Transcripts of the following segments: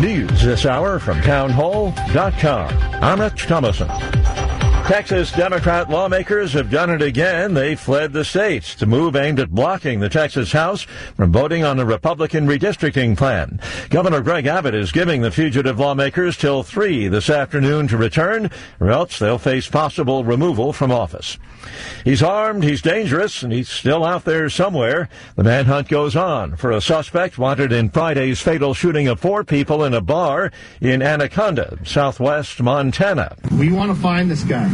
News this hour from townhall.com. I'm Rich Thomason. Texas Democrat lawmakers have done it again. They fled the states to move aimed at blocking the Texas House from voting on the Republican redistricting plan. Governor Greg Abbott is giving the fugitive lawmakers till 3 this afternoon to return, or else they'll face possible removal from office. He's armed, he's dangerous, and he's still out there somewhere. The manhunt goes on for a suspect wanted in Friday's fatal shooting of 4 people in a bar in Anaconda, southwest Montana. We want to find this guy.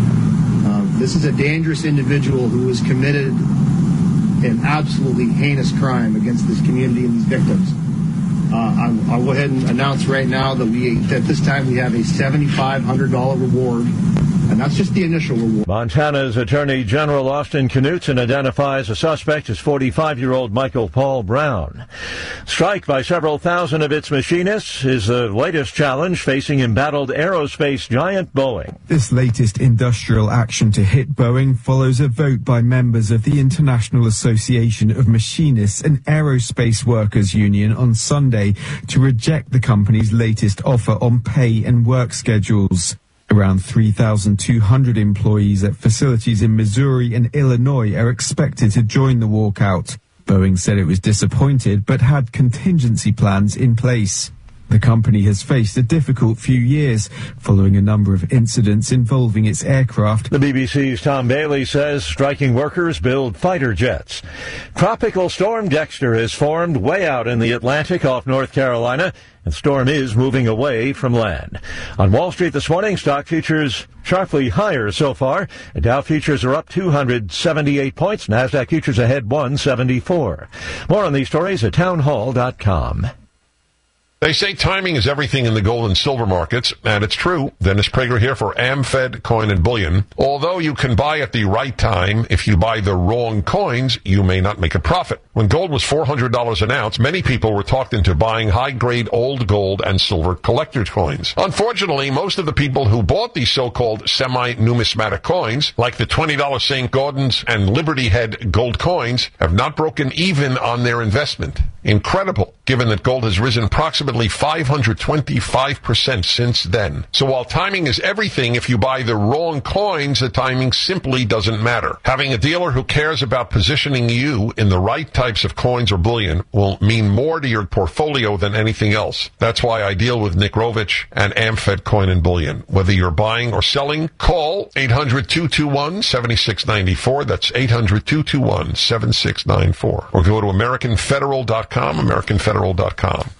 This is a dangerous individual who has committed an absolutely heinous crime against this community and these victims. I'll go ahead and announce right now that at this time we have a $7,500 reward. And that's just the initial reward. Montana's Attorney General Austin Knudsen identifies a suspect as 45-year-old Michael Paul Brown. Strike by several thousand of its machinists is the latest challenge facing embattled aerospace giant Boeing. This latest industrial action to hit Boeing follows a vote by members of the International Association of Machinists and Aerospace Workers Union on Sunday to reject the company's latest offer on pay and work schedules. Around 3,200 employees at facilities in Missouri and Illinois are expected to join the walkout. Boeing said it was disappointed but had contingency plans in place. The company has faced a difficult few years following a number of incidents involving its aircraft. The BBC's Tom Bailey says striking workers build fighter jets. Tropical storm Dexter has formed way out in the Atlantic off North Carolina. The storm is moving away from land. On Wall Street this morning, stock futures sharply higher so far. The Dow futures are up 278 points. NASDAQ futures ahead 174. More on these stories at townhall.com. They say timing is everything in the gold and silver markets, and it's true. Dennis Prager here for AmFed Coin and Bullion. Although you can buy at the right time, if you buy the wrong coins, you may not make a profit. When gold was $400 an ounce, many people were talked into buying high-grade old gold and silver collector's coins. Unfortunately, most of the people who bought these so-called semi-numismatic coins, like the $20 St. Gaudens and Liberty Head gold coins, have not broken even on their investment. Incredible, given that gold has risen approximately 525% since then. So while timing is everything, if you buy the wrong coins, the timing simply doesn't matter. Having a dealer who cares about positioning you in the right types of coins or bullion will mean more to your portfolio than anything else. That's why I deal with Nick Rovich and AmFed Coin and Bullion. Whether you're buying or selling, call 800-221-7694. That's 800-221-7694. Or go to AmericanFederal.com, AmericanFederal.com.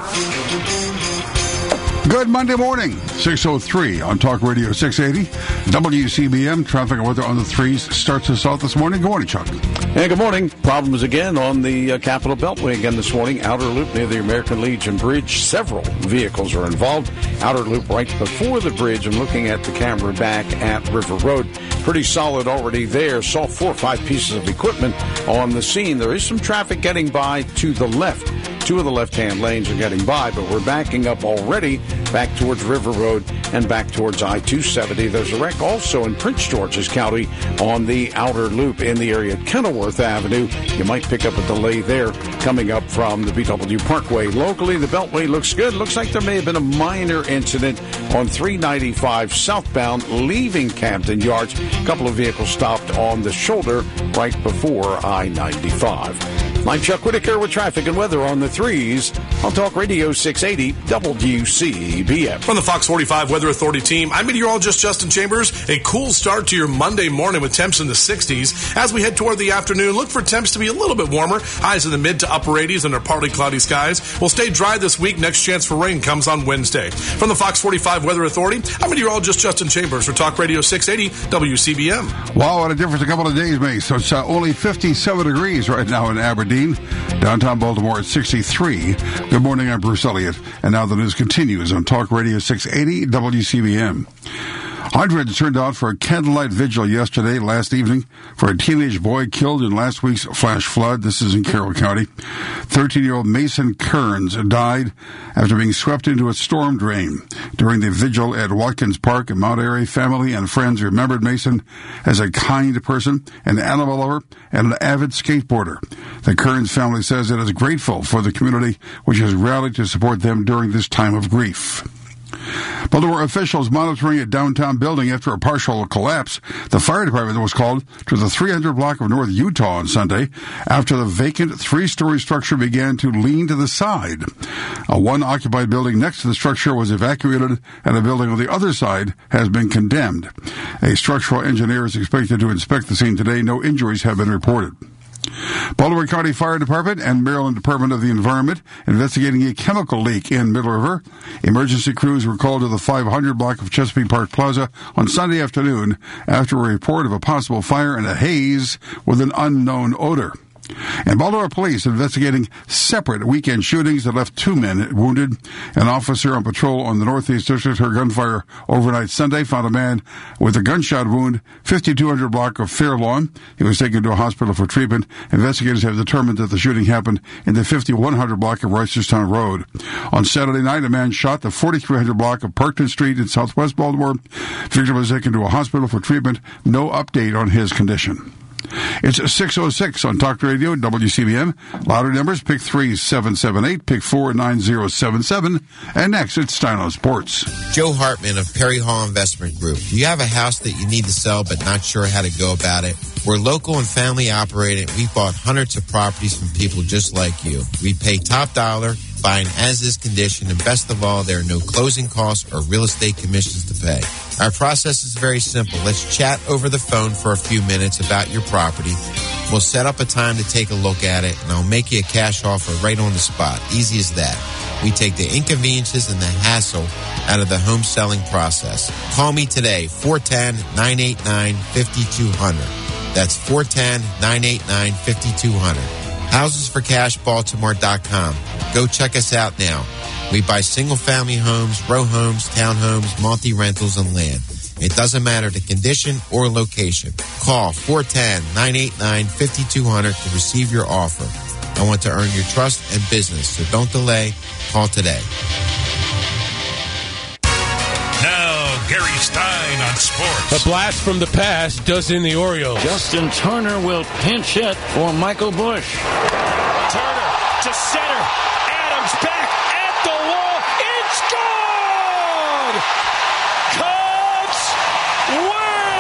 Good Monday morning, 6:03 on Talk Radio 680. WCBM, traffic and weather on the threes starts us off this morning. Good morning, Chuck. And good morning. Problems again on the Capitol Beltway again this morning. Outer Loop near the American Legion Bridge. Several vehicles are involved. Outer Loop right before the bridge and looking at the camera back at River Road. Pretty solid already there. Saw 4 or 5 pieces of equipment on the scene. There is some traffic getting by to the left. 2 of the left-hand lanes are getting by, but we're backing up already back towards River Road and back towards I-270. There's a wreck also in Prince George's County on the Outer Loop in the area of Kenilworth Avenue. You might pick up a delay there coming up from the BW Parkway. Locally, the Beltway looks good. Looks like there may have been a minor incident on 395 southbound leaving Camden Yards. A couple of vehicles stopped on the shoulder right before I-95. I'm Chuck Whitaker with traffic and weather on the threes on Talk Radio 680 WCBM. From the Fox 45 Weather Authority team, I'm meteorologist Justin Chambers. A cool start to your Monday morning with temps in the 60s. As we head toward the afternoon, look for temps to be a little bit warmer. Highs in the mid to upper 80s under partly cloudy skies. We'll stay dry this week. Next chance for rain comes on Wednesday. From the Fox 45 Weather Authority, I'm meteorologist Justin Chambers for Talk Radio 680 WCBM. Wow, what a difference a couple of days makes. So it's only 57 degrees right now in Aberdeen. Downtown Baltimore at 63. Good morning, I'm Bruce Elliott. And now the news continues on Talk Radio 680 WCBM. Hundreds turned out for a candlelight vigil last evening, for a teenage boy killed in last week's flash flood. This is in Carroll County. 13-year-old Mason Kearns died after being swept into a storm drain. During the vigil at Watkins Park in Mount Airy, family and friends remembered Mason as a kind person, an animal lover, and an avid skateboarder. The Kearns family says it is grateful for the community which has rallied to support them during this time of grief. Baltimore officials monitoring a downtown building after a partial collapse. The fire department was called to the 300 block of North Utah on Sunday after the vacant 3-story structure began to lean to the side. A one-occupied building next to the structure was evacuated, and a building on the other side has been condemned. A structural engineer is expected to inspect the scene today. No injuries have been reported. Baltimore County Fire Department and Maryland Department of the Environment investigating a chemical leak in Middle River. Emergency crews were called to the 500 block of Chesapeake Park Plaza on Sunday afternoon after a report of a possible fire and a haze with an unknown odor. And Baltimore police investigating separate weekend shootings that left 2 men wounded. An officer on patrol on the Northeast District heard gunfire overnight Sunday, found a man with a gunshot wound, 5200 block of Fairlawn. He was taken to a hospital for treatment. Investigators have determined that the shooting happened in the 5100 block of Reisterstown Road. On Saturday night, a man shot the 4300 block of Parkton Street in southwest Baltimore. Victim was taken to a hospital for treatment. No update on his condition. It's 6:06 on Talk Radio WCBM. Louder numbers, pick 3778, pick 49077. And next, it's Stein on Sports. Joe Hartman of Perry Hall Investment Group. Do you have a house that you need to sell but not sure how to go about it? We're local and family operated. We've bought hundreds of properties from people just like you. We pay top dollar, buy in as-is condition, and best of all, there are no closing costs or real estate commissions to pay. Our process is very simple. Let's chat over the phone for a few minutes about your property. We'll set up a time to take a look at it, and I'll make you a cash offer right on the spot. Easy as that. We take the inconveniences and the hassle out of the home selling process. Call me today, 410-989-5200. That's 410-989-5200. HousesForCashBaltimore.com. Go check us out now. We buy single-family homes, row homes, townhomes, multi-rentals, and land. It doesn't matter the condition or location. Call 410-989-5200 to receive your offer. I want to earn your trust and business, so don't delay. Call today. Now, Gary Stein on sports. A blast from the past does in the Orioles. Justin Turner will pinch hit for Michael Busch. Turner to center. Adams back at the wall. It's gone! Cubs win!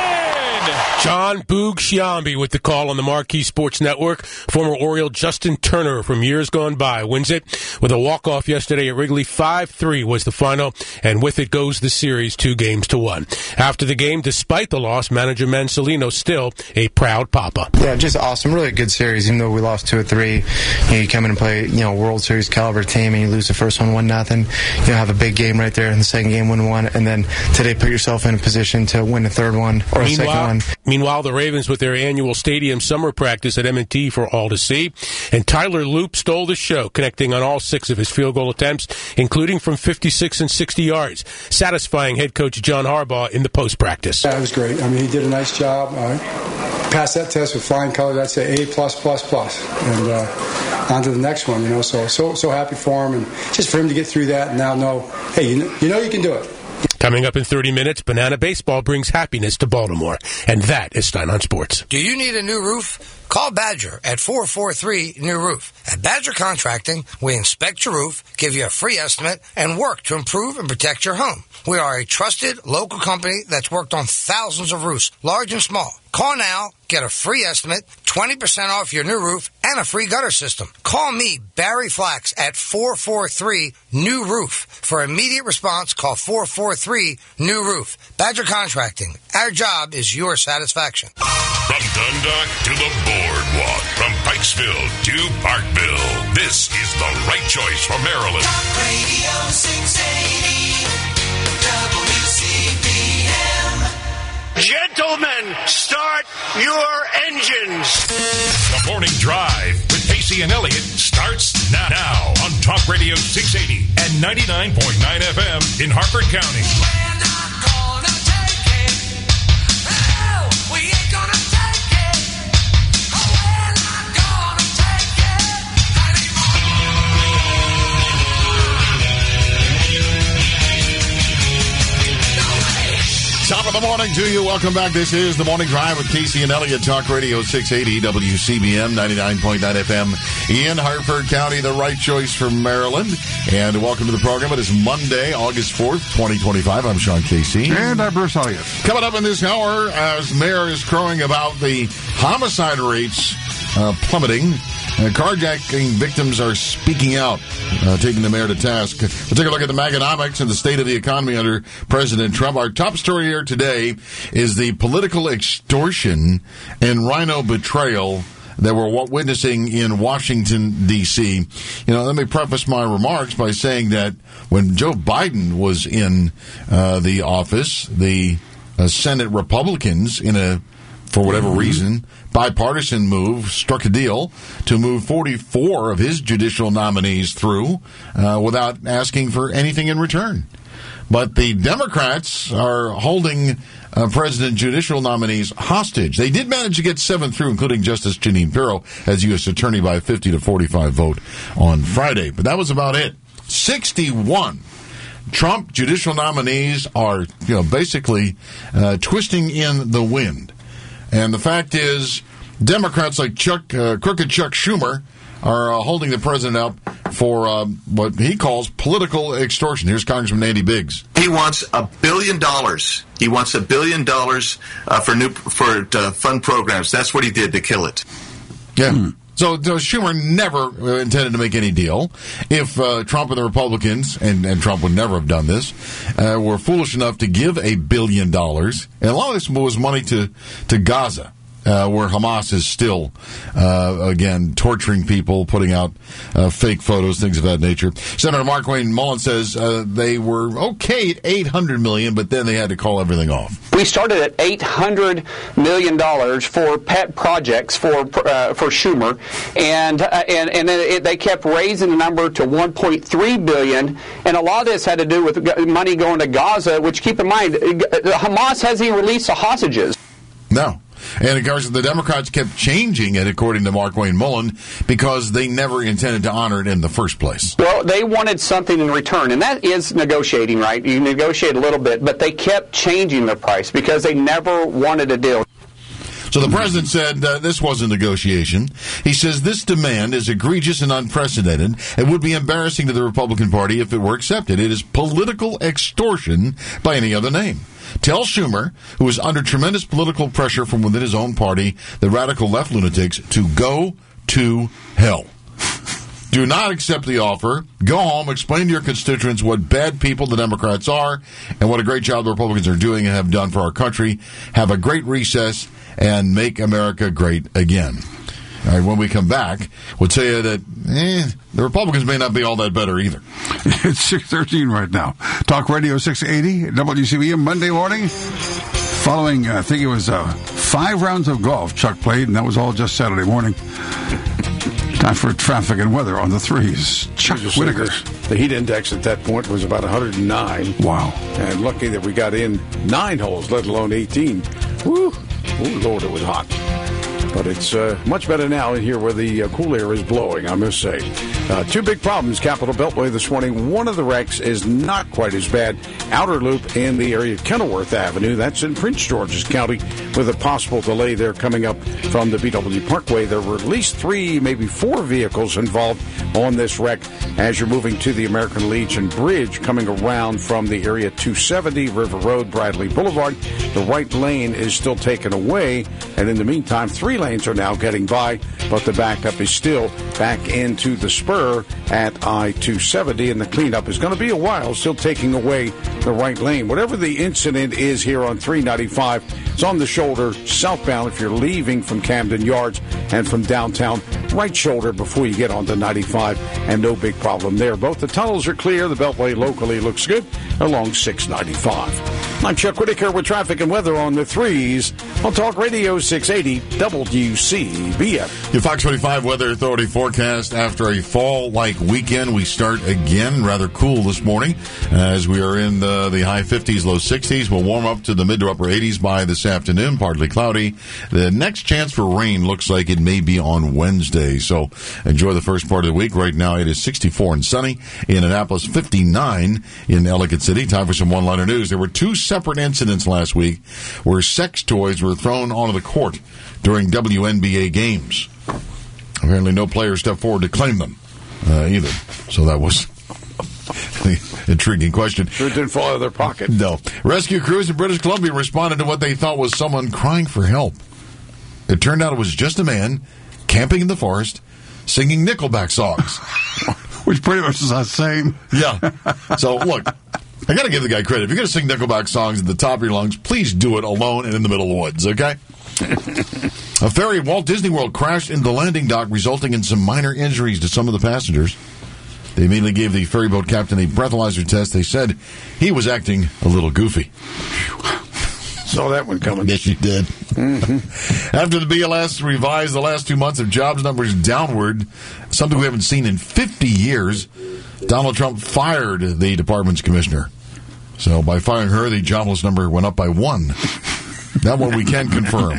John Boog Sciambi with the call on the Marquee Sports Network. Former Oriole Justin Turner from years gone by wins it with a walk-off yesterday at Wrigley. 5-3 was the final, and with it goes the series 2-1. After the game, despite the loss, manager Mansolino still a proud papa. Yeah, just awesome. Really a good series, even though we lost 2 of 3. You come in and play, World Series caliber team, and you lose the first one 1-0. Have a big game right there in the second game, 1-1, and then today put yourself in a position to win the third one or the second one. Meanwhile, the Ravens with their annual stadium summer practice at M&T for all to see. And Tyler Loop stole the show, connecting on all 6 of his field goal attempts, including from 56 and 60 yards, satisfying head coach John Harbaugh in the post-practice. That was great. I mean, he did a nice job. Passed that test with flying colors. I'd say A+++. And on to the next one, So happy for him. And just for him to get through that and now know, hey, you know you can do it. Coming up in 30 minutes, Banana Baseball brings happiness to Baltimore. And that is Stein on Sports. Do you need a new roof? Call Badger at 443-NEW-ROOF. At Badger Contracting, we inspect your roof, give you a free estimate, and work to improve and protect your home. We are a trusted local company that's worked on thousands of roofs, large and small. Call now, get a free estimate, 20% off your new roof, and a free gutter system. Call me, Barry Flax, at 443-NEW-ROOF. For immediate response, call 443-NEW-ROOF. Badger Contracting. Our job is your satisfaction. From Dundalk to the Boardwalk, from Pikesville to Parkville, this is the right choice for Maryland. Talk Radio 680 WCBM. Gentlemen, start your engines. The Morning Drive with Casey and Elliott starts now on Talk Radio 680 and 99.9 FM in Harford County. We're not gonna take it. Top of the morning to you. Welcome back. This is The Morning Drive with Casey and Elliott. Talk Radio 680 WCBM 99.9 FM in Hartford County. The right choice from Maryland. And welcome to the program. It is Monday, August 4th, 2025. I'm Sean Casey. And I'm Bruce Elliott. Coming up in this hour, as Mayor is crowing about the homicide rates plummeting. Carjacking victims are speaking out, taking the mayor to task. We'll take a look at the Maganomics and the state of the economy under President Trump. Our top story here today is the political extortion and rhino betrayal that we're witnessing in Washington, D.C. Let me preface my remarks by saying that when Joe Biden was in the office, the Senate Republicans, for whatever reason, bipartisan move, struck a deal to move 44 of his judicial nominees through without asking for anything in return. But the Democrats are holding President judicial nominees hostage. They did manage to get 7 through, including Justice Jeanine Pirro as U.S. Attorney by a 50-45 vote on Friday. But that was about it. 61 Trump judicial nominees are, basically twisting in the wind. And the fact is, Democrats like Crooked Chuck Schumer are holding the president up for what he calls political extortion. Here's Congressman Andy Biggs. He wants $1 billion. He wants $1 billion for fund programs. That's what he did to kill it. Yeah. So Schumer never intended to make any deal. If Trump and the Republicans, and Trump would never have done this, were foolish enough to give $1 billion, and a lot of this was money to Gaza, where Hamas is still, again, torturing people, putting out fake photos, things of that nature. Senator Markwayne Mullin says they were okay at $800 million, but then they had to call everything off. We started at $800 million for pet projects for Schumer, and then they kept raising the number to $1.3 billion, and a lot of this had to do with money going to Gaza, which, keep in mind, Hamas hasn't even released the hostages. No. And, of course, the Democrats kept changing it, according to Markwayne Mullin, because they never intended to honor it in the first place. Well, they wanted something in return, and that is negotiating, right? You negotiate a little bit, but they kept changing the price because they never wanted a deal. So the president said this wasn't negotiation. He says this demand is egregious and unprecedented and would be embarrassing to the Republican Party if it were accepted. It is political extortion by any other name. Tell Schumer, who is under tremendous political pressure from within his own party, the radical left lunatics, to go to hell. Do not accept the offer. Go home, explain to your constituents what bad people the Democrats are and what a great job the Republicans are doing and have done for our country. Have a great recess and make America great again. All right, when we come back, we'll tell you that the Republicans may not be all that better either. It's 6:13 right now. Talk Radio 680, WCBM, Monday morning. Following, I think it was 5 rounds of golf Chuck played, and that was all just Saturday morning. Time for traffic and weather on the threes. Chuck Whitaker. The heat index at that point was about 109. Wow. And lucky that we got in 9 holes, let alone 18. Woo! Oh, Lord, it was hot. But it's much better now in here where the cool air is blowing, I must say. 2 big problems, Capitol Beltway this morning. One of the wrecks is not quite as bad. Outer loop in the area of Kenilworth Avenue. That's in Prince George's County with a possible delay there coming up from the BW Parkway. There were at least 3, maybe 4 vehicles involved on this wreck as you're moving to the American Legion Bridge coming around from the area 270, River Road, Bradley Boulevard. The right lane is still taken away, and in the meantime, 3 lanes are now getting by, but the backup is still back into the spur at I-270, and the cleanup is going to be a while, still taking away the right lane. Whatever the incident is here on 395, it's on the shoulder southbound if you're leaving from Camden Yards and from downtown, right shoulder before you get onto 95, and no big problem there. Both the tunnels are clear. The Beltway locally looks good along 695. I'm Chuck Whitaker with traffic and weather on the threes on Talk Radio 680 WCBM. Your Fox 25 Weather Authority forecast. After a fall-like weekend, we start again. Rather cool this morning as we are in the high 50s, low 60s. We'll warm up to the mid to upper 80s by this afternoon, partly cloudy. The next chance for rain looks like it may be on Wednesday. So enjoy the first part of the week. Right now it is 64 and sunny. In Annapolis, 59 in Ellicott City. Time for some one-liner news. There were two separate incidents last week where sex toys were thrown onto the court during WNBA games. Apparently no player stepped forward to claim them either. So that was the intriguing question. Sure didn't fall out of their pocket. No. Rescue crews in British Columbia responded to what they thought was someone crying for help. It turned out it was just a man camping in the forest singing Nickelback songs. Which pretty much is the same. Yeah. So, look, I got to give the guy credit. If you're going to sing Nickelback songs at the top of your lungs, please do it alone and in the middle of the woods, okay? A ferry at Walt Disney World crashed into the landing dock, resulting in some minor injuries to some of the passengers. They immediately gave the ferry boat captain a breathalyzer test. They said he was acting a little goofy. Saw that one coming. Yes, you did. After the BLS revised the last 2 months of jobs numbers downward, something we haven't seen in 50 years, Donald Trump fired the department's commissioner. So by firing her, the jobless number went up by 1. That one we can confirm.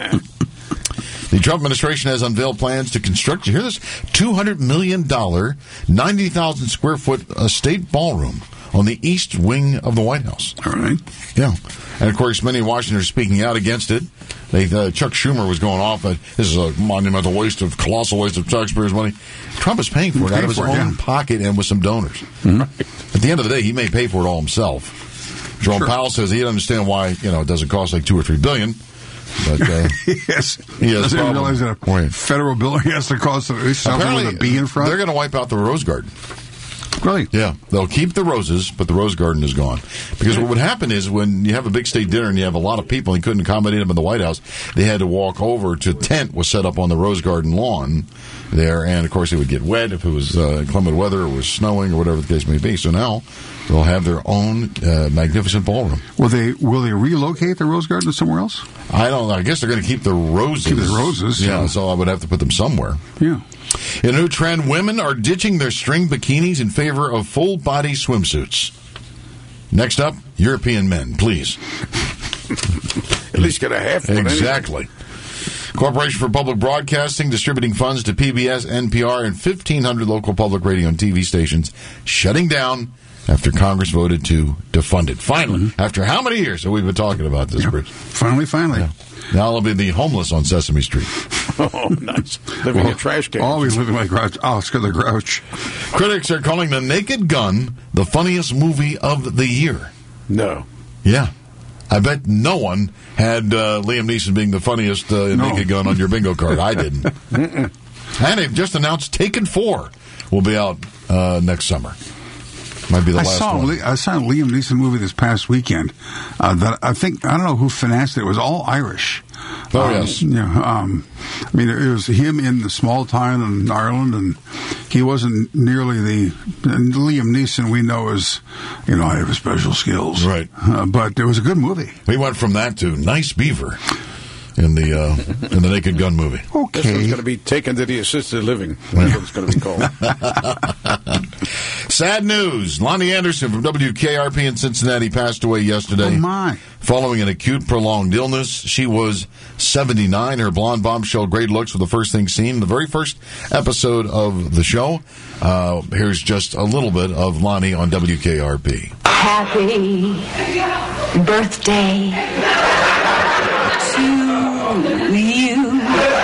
The Trump administration has unveiled plans to construct, you hear this, $200 million, 90,000 square foot state ballroom on the east wing of the White House. All right. Yeah. And, of course, many in Washington are speaking out against it. Chuck Schumer was going off that this is a monumental colossal waste of taxpayers' money. Trump is paying for it out of his own pocket and with some donors. Mm-hmm. At the end of the day, he may pay for it all himself. Jerome Powell says he doesn't understand why, it doesn't cost like $2 or $3 billion. But yes, he has doesn't realize that a federal building has to cost something with a B in front. They're going to wipe out the Rose Garden. Really? Yeah. They'll keep the roses, but the Rose Garden is gone. Because what would happen is when you have a big state dinner and you have a lot of people and you couldn't accommodate them in the White House, they had to walk over to a tent was set up on the Rose Garden lawn there. And, of course, it would get wet if it was inclement weather or was snowing or whatever the case may be. So now they'll have their own magnificent ballroom. Will they relocate the Rose Garden somewhere else? I don't know. I guess they're going to keep the roses. Keep the roses. Yeah, so I would have to put them somewhere. Yeah. In a new trend, women are ditching their string bikinis in favor of full-body swimsuits. Next up, European men, please. At least get a half one. Exactly. Corporation for Public Broadcasting distributing funds to PBS, NPR, and 1,500 local public radio and TV stations, shutting down after Congress voted to defund it. Finally, after how many years have we been talking about this, Bruce? Finally. Yeah. Now they'll be the homeless on Sesame Street. Oh, nice. Living in trash cans. Always living like Grouch. Oscar the Grouch. Critics are calling The Naked Gun the funniest movie of the year. No. Yeah. I bet no one had Liam Neeson being the funniest Naked Gun on your bingo card. I didn't. And they've just announced Taken 4 will be out next summer. Might be the last one. I saw a Liam Neeson movie this past weekend that I don't know who financed it. It was all Irish. Oh, yes. Yeah. I mean, it was him in the small town in Ireland, and he wasn't nearly and Liam Neeson we know is, I have special skills. Right. But it was a good movie. We went from that to Nice Beaver in the Naked Gun movie. Okay. This one's going to be taken to the assisted living. That's what it's going to be called. Sad news. Lonnie Anderson from WKRP in Cincinnati passed away yesterday. Oh, my. Following an acute, prolonged illness. She was 79. Her blonde bombshell great looks were the first thing seen in the very first episode of the show. Here's just a little bit of Lonnie on WKRP. Happy birthday to you.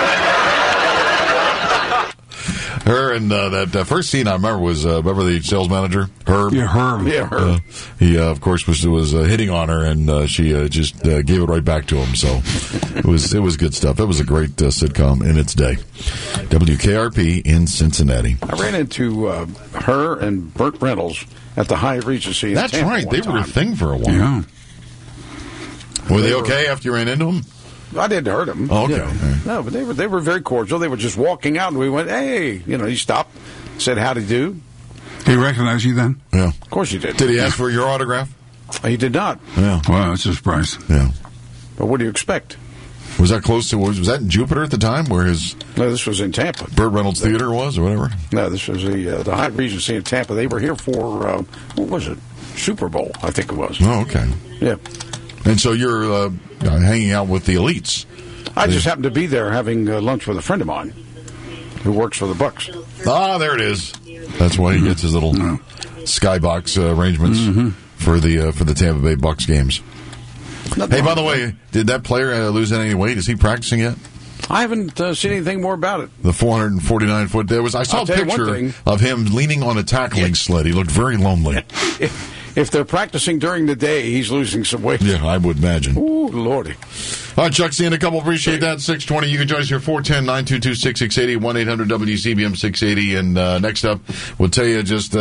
Her and that first scene I remember was remember the sales manager Herb. Yeah, Herb. He of course was hitting on her, and she just gave it right back to him. So it was good stuff. It was a great sitcom in its day. WKRP in Cincinnati. I ran into her and Burt Reynolds at the Hyatt Regency. That's right. They were a thing for a while. Yeah. Were they okay after you ran into them? I didn't hurt him. Oh, okay. No, but they were very cordial. They were just walking out, and we went, hey. He stopped, said, howdy do. He recognized you then? Yeah. Of course he did. Did he ask for your autograph? He did not. Yeah. Well, that's a surprise. Yeah. But what do you expect? Was that close to, was that in Jupiter at the time where his... No, this was in Tampa. Burt Reynolds Theater was, or whatever? No, this was the Hyatt Regency in Tampa. They were here for, what was it? Super Bowl, I think it was. Oh, okay. Yeah. And so you're hanging out with the elites. I just happened to be there having lunch with a friend of mine who works for the Bucks. Ah, there it is. That's why he gets his little skybox arrangements for the Tampa Bay Bucks games. Hey, by the way, did that player lose any weight? Is he practicing yet? I haven't seen anything more about it. The 449-foot. There was. I saw a picture of him leaning on a tackling sled. He looked very lonely. If they're practicing during the day, he's losing some weight. Yeah, I would imagine. Ooh, Lordy. All right, Chuck, see you in a couple. Appreciate that. 620. You can join us here, 410-922-6680, 1-800-WCBM-680. And next up, we'll tell you just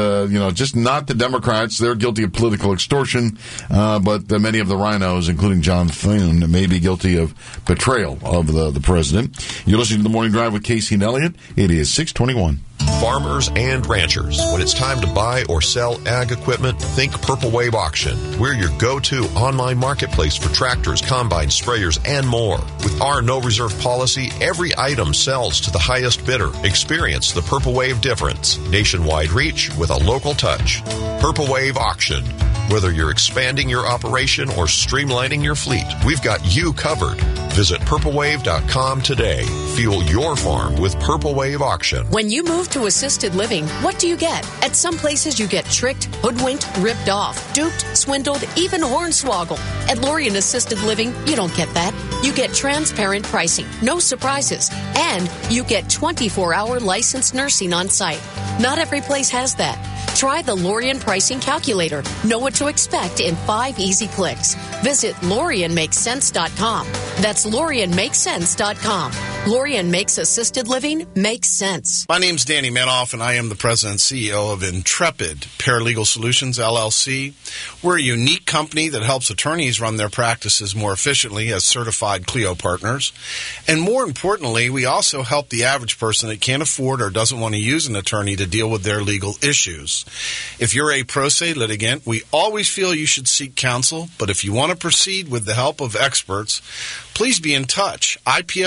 not the Democrats. They're guilty of political extortion, but many of the rhinos, including John Thune, may be guilty of betrayal of the president. You're listening to The Morning Drive with Casey and Elliott. It is 621. Farmers and ranchers, when it's time to buy or sell ag equipment, think Purple Wave Auction. We're your go-to online marketplace for tractors, combines, sprayers, and more. With our no reserve policy, every item sells to the highest bidder. Experience the Purple Wave difference. Nationwide reach with a local touch. Purple Wave Auction. Whether you're expanding your operation or streamlining your fleet, we've got you covered. Visit purplewave.com today. Fuel your farm with Purple Wave Auction. When you move to assisted living, what do you get? At some places, you get tricked, hoodwinked, ripped off, duped, swindled, even hornswoggled. At Lorien Assisted Living, you don't get that. You get transparent pricing, no surprises, and you get 24-hour licensed nursing on site. Not every place has that. Try the Lorien Pricing Calculator. Know what to expect in 5 easy clicks. Visit LorienMakesSense.com. That's LorienMakesSense.com. Lorien makes assisted living make sense. My name's Danny Manoff, and I am the president and CEO of Intrepid Paralegal Solutions, LLC. We're a unique company that helps attorneys run their practices more efficiently as certified Clio partners. And more importantly, we also help the average person that can't afford or doesn't want to use an attorney to deal with their legal issues. If you're a pro se litigant, we always feel you should seek counsel, but if you want to proceed with the help of experts, please be in touch.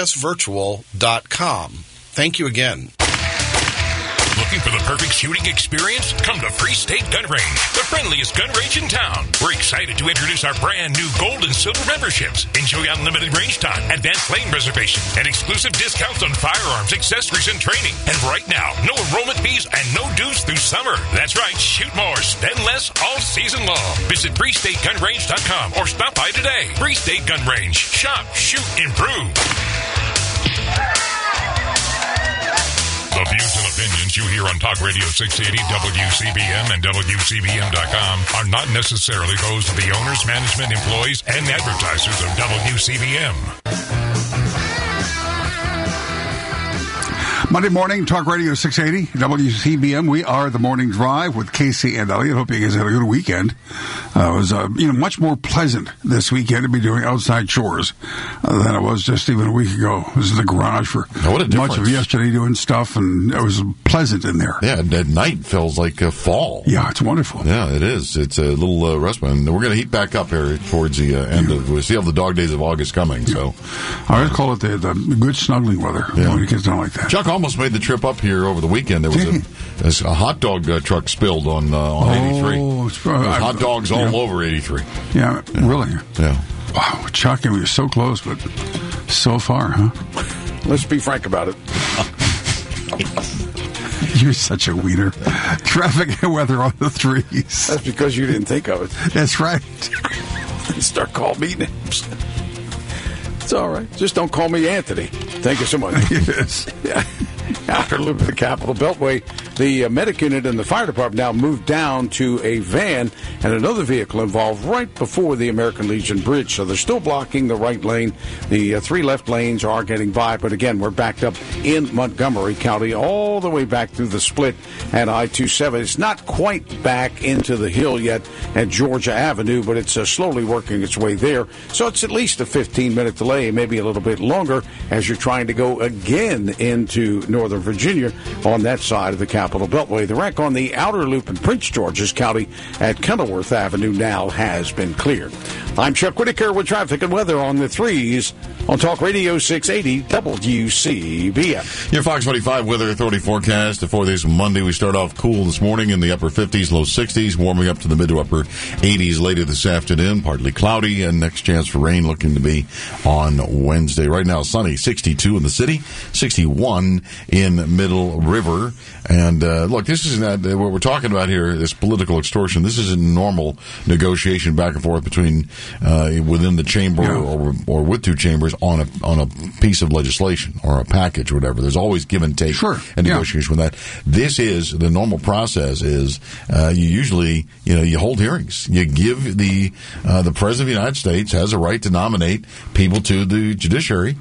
IPSvirtual.com. Thank you again. Looking for the perfect shooting experience? Come to Free State Gun Range, the friendliest gun range in town. We're excited to introduce our brand new gold and silver memberships. Enjoy unlimited range time, advanced lane reservation, and exclusive discounts on firearms, accessories, and training. And right now, no enrollment fees and no dues through summer. That's right, shoot more, spend less all season long. Visit FreeStateGunRange.com or stop by today. Free State Gun Range. Shop, shoot, improve. The views and opinions you hear on Talk Radio 680, WCBM, and WCBM.com are not necessarily those of the owners, management, employees, and advertisers of WCBM. Monday morning, Talk Radio 680, WCBM. We are The Morning Drive with Casey and Elliott. Hope you guys had a good weekend. It was much more pleasant this weekend to be doing outside chores than it was just even a week ago. I was in the garage for much of yesterday doing stuff, and it was pleasant in there. Yeah, at night feels like a fall. Yeah, it's wonderful. Yeah, it is. It's a little respite. And we're going to heat back up here towards the end of. We see all the dog days of August coming. So I would call it the good snuggling weather when it gets down like that. Chuck almost made the trip up here over the weekend. There was a hot dog truck spilled on 83. Hot dogs all over 83. Yeah, really. Yeah. Wow, Chuck, we were so close, but so far, huh? Let's be frank about it. You're such a wiener. Traffic and weather on the threes. That's because you didn't think of it. That's right. Start calling me names. It's all right. Just don't call me Anthony. Thank you so much. Yes. Yeah. Outer loop of the Capitol Beltway, the medic unit and the fire department now moved down to a van and another vehicle involved right before the American Legion Bridge. So they're still blocking the right lane. The 3 left lanes are getting by, but again, we're backed up in Montgomery County all the way back through the split at I-27. It's not quite back into the hill yet at Georgia Avenue, but it's slowly working its way there. So it's at least a 15-minute delay, maybe a little bit longer, as you're trying to go again into Northern Virginia on that side of the Capitol Beltway. The wreck on the outer loop in Prince George's County at Kenilworth Avenue now has been cleared. I'm Chuck Whitaker with traffic and weather on the threes On Talk Radio 680 WCBM. Your Fox 45 Weather Authority forecast for this Monday. We start off cool this morning in the upper 50s, low 60s, warming up to the mid to upper 80s later this afternoon. Partly cloudy, and next chance for rain looking to be on Wednesday. Right now, sunny, 62 in the city, 61 in Middle River. And look, this is not what we're talking about here, this political extortion. This isn't normal negotiation back and forth between within the chamber or with two chambers on a piece of legislation or a package or whatever. There's always give and take and negotiation with that. This is the normal process. Is you usually you hold hearings. You give the president of the United States has a right to nominate people to the judiciary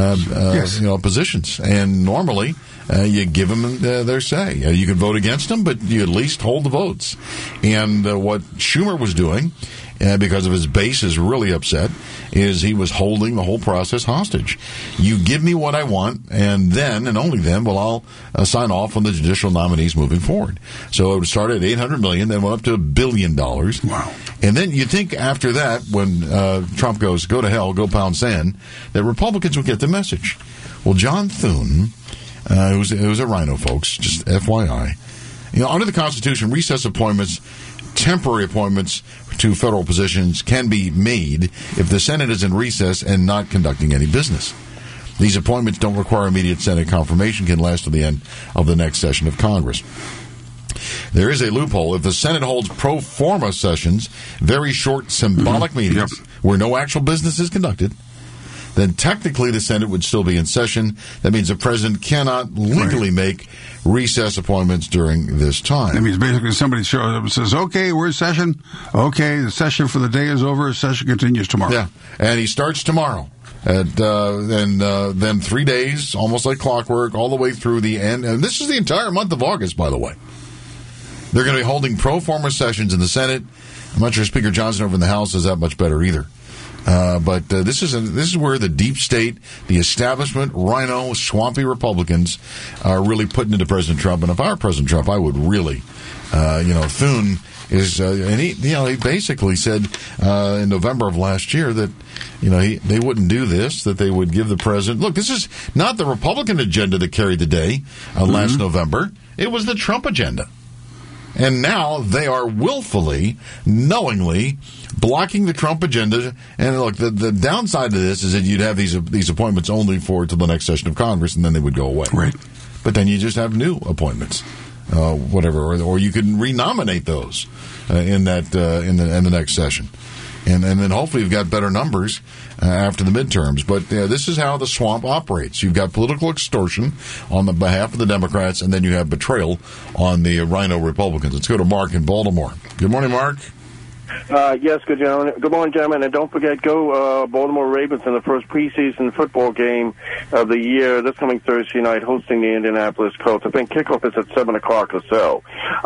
positions, and normally you give them their say. You can vote against them, but you at least hold the votes. And what Schumer was doing, because of his base is really upset, is he was holding the whole process hostage. You give me what I want, and then, and only then, will I'll sign off on the judicial nominees moving forward. So it started at $800 million, then went up to $1 billion. Wow. And then you think after that, when Trump goes, go to hell, go pound sand, that Republicans will get the message. Well, John Thune, it was a Rhino, folks, just FYI. Under the Constitution, recess appointments, temporary appointments to federal positions can be made if the Senate is in recess and not conducting any business. These appointments don't require immediate Senate confirmation, can last to the end of the next session of Congress. There is a loophole. If the Senate holds pro forma sessions, very short symbolic meetings where no actual business is conducted, then technically the Senate would still be in session. That means the president cannot legally make recess appointments during this time. That means basically somebody shows up and says, okay, we're in session. Okay, the session for the day is over. Session continues tomorrow. Yeah, and he starts tomorrow. And then 3 days, almost like clockwork, all the way through the end. And this is the entire month of August, by the way. They're going to be holding pro forma sessions in the Senate. I'm not sure Speaker Johnson over in the House is that much better either. But this is where the deep state, the establishment, Rhino, swampy Republicans are really putting into President Trump. And if I were President Trump, I would really, Thune is, and he basically said in November of last year that, they wouldn't do this, that they would give the president. Look, this is not the Republican agenda that carried the day last November. It was the Trump agenda. And now they are willfully, knowingly blocking the Trump agenda. And look, the downside to this is that you'd have these appointments only till the next session of Congress, and then they would go away. Right. But then you just have new appointments, whatever, or you can renominate those in the next session. And then hopefully you've got better numbers after the midterms. But this is how the swamp operates. You've got political extortion on the behalf of the Democrats, and then you have betrayal on the Rhino Republicans. Let's go to Mark in Baltimore. Good morning, Mark. Yes, good morning, gentlemen. And don't forget, go Baltimore Ravens in the first preseason football game of the year this coming Thursday night, hosting the Indianapolis Colts. I think kickoff is at 7 o'clock or so.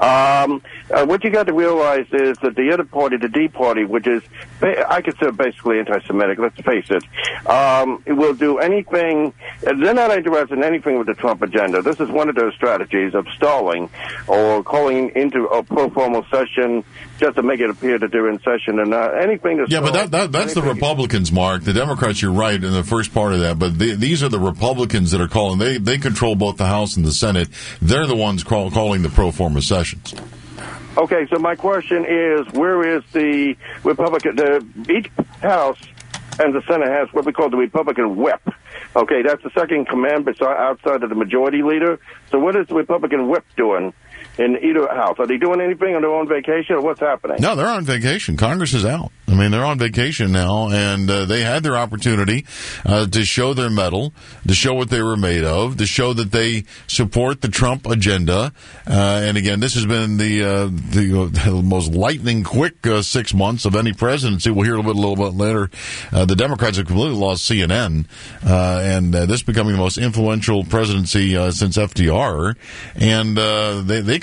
What you got to realize is that the other party, the D Party, which is, I consider basically anti-Semitic, let's face it, it will do anything. They're not interested in anything with the Trump agenda. This is one of their strategies of stalling or calling into a pro forma session just to make it appear that they're in session and not anything. But that's the Republicans, Mark. The Democrats, you're right in the first part of that. But these are the Republicans that are calling. They control both the House and the Senate. They're the ones calling the pro forma sessions. Okay, so my question is, where is the Republican? Each House and the Senate has what we call the Republican whip. Okay, that's the second command outside of the majority leader. So what is the Republican whip doing in either house? Are they doing anything on their own vacation, or what's happening? No, they're on vacation. Congress is out. I mean, they're on vacation now, and they had their opportunity to show their mettle, to show what they were made of, to show that they support the Trump agenda. And again, this has been the most lightning quick 6 months of any presidency. We'll hear a little bit later. The Democrats have completely lost CNN, and this becoming the most influential presidency since FDR. And they could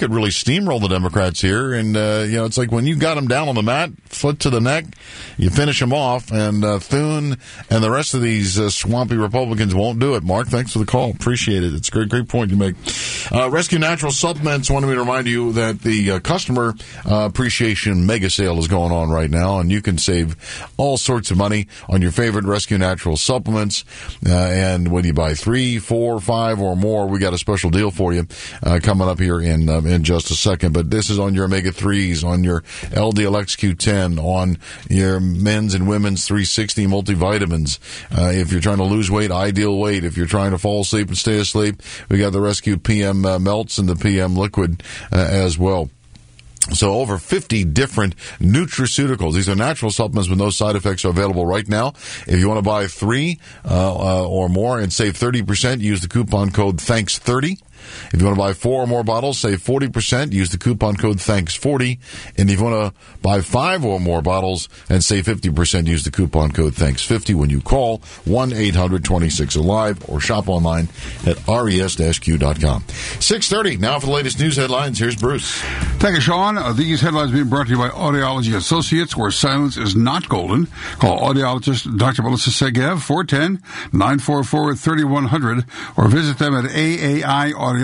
could really steamroll the Democrats here. And, it's like when you got them down on the mat, foot to the neck, you finish them off. And Thune and the rest of these swampy Republicans won't do it. Mark, thanks for the call. Appreciate it. It's a great point you make. Rescue Natural Supplements wanted me to remind you that the customer appreciation mega sale is going on right now, and you can save all sorts of money on your favorite Rescue Natural supplements. And when you buy 3, 4, 5 or more, we got a special deal for you coming up here in just a second. But this is on your omega-3s, on your LDL-XQ10, on your men's and women's 360 multivitamins. If you're trying to lose weight, ideal weight. If you're trying to fall asleep and stay asleep, we got the Rescue PM Melts and the PM Liquid as well. So over 50 different nutraceuticals. These are natural supplements with no side effects are available right now. If you want to buy 3 or more and save 30%, use the coupon code THANKS30. If you want to buy 4 or more bottles, save 40%. Use the coupon code THANKS40. And if you want to buy 5 or more bottles and save 50%, use the coupon code THANKS50 when you call 1-800-26-ALIVE or shop online at res-q.com. 6:30. Now for the latest news headlines, here's Bruce. Thank you, Sean. These headlines being brought to you by Audiology Associates, where silence is not golden. Call audiologist Dr. Melissa Segev, 410-944-3100, or visit them at aaiaudiology.com.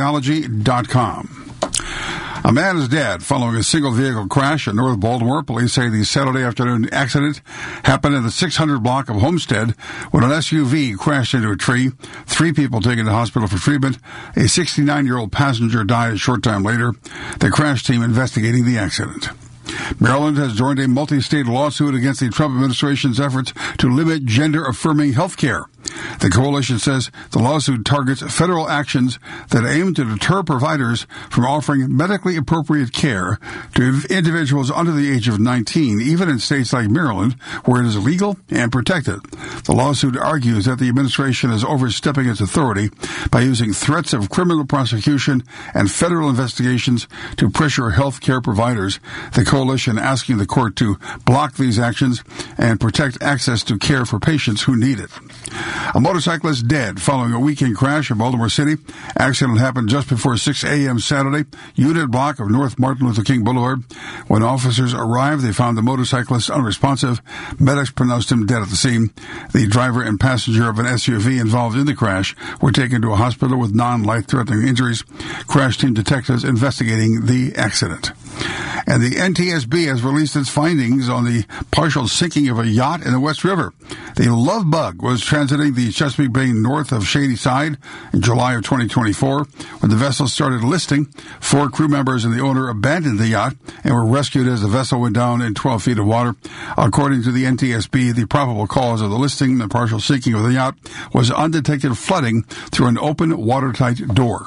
A man is dead following a single-vehicle crash in North Baltimore. Police say the Saturday afternoon accident happened in the 600 block of Homestead when an SUV crashed into a tree. 3 people taken to hospital for treatment. A 69-year-old passenger died a short time later. The crash team investigating the accident. Maryland has joined a multi-state lawsuit against the Trump administration's efforts to limit gender-affirming health care. The coalition says the lawsuit targets federal actions that aim to deter providers from offering medically appropriate care to individuals under the age of 19, even in states like Maryland, where it is legal and protected. The lawsuit argues that the administration is overstepping its authority by using threats of criminal prosecution and federal investigations to pressure health care providers. The coalition asking the court to block these actions and protect access to care for patients who need it. A motorcyclist dead following a weekend crash in Baltimore City. Accident happened just before 6 a.m. Saturday, unit block of North Martin Luther King Boulevard. When officers arrived, they found the motorcyclist unresponsive. Medics pronounced him dead at the scene. The driver and passenger of an SUV involved in the crash were taken to a hospital with non-life-threatening injuries. Crash team detectives investigating the accident. And the NTSB has released its findings on the partial sinking of a yacht in the West River. The Love Bug was transiting the Chesapeake Bay north of Shady Side in July of 2024. When the vessel started listing, 4 crew members and the owner abandoned the yacht and were rescued as the vessel went down in 12 feet of water. According to the NTSB, the probable cause of the listing and partial sinking of the yacht was undetected flooding through an open, watertight door.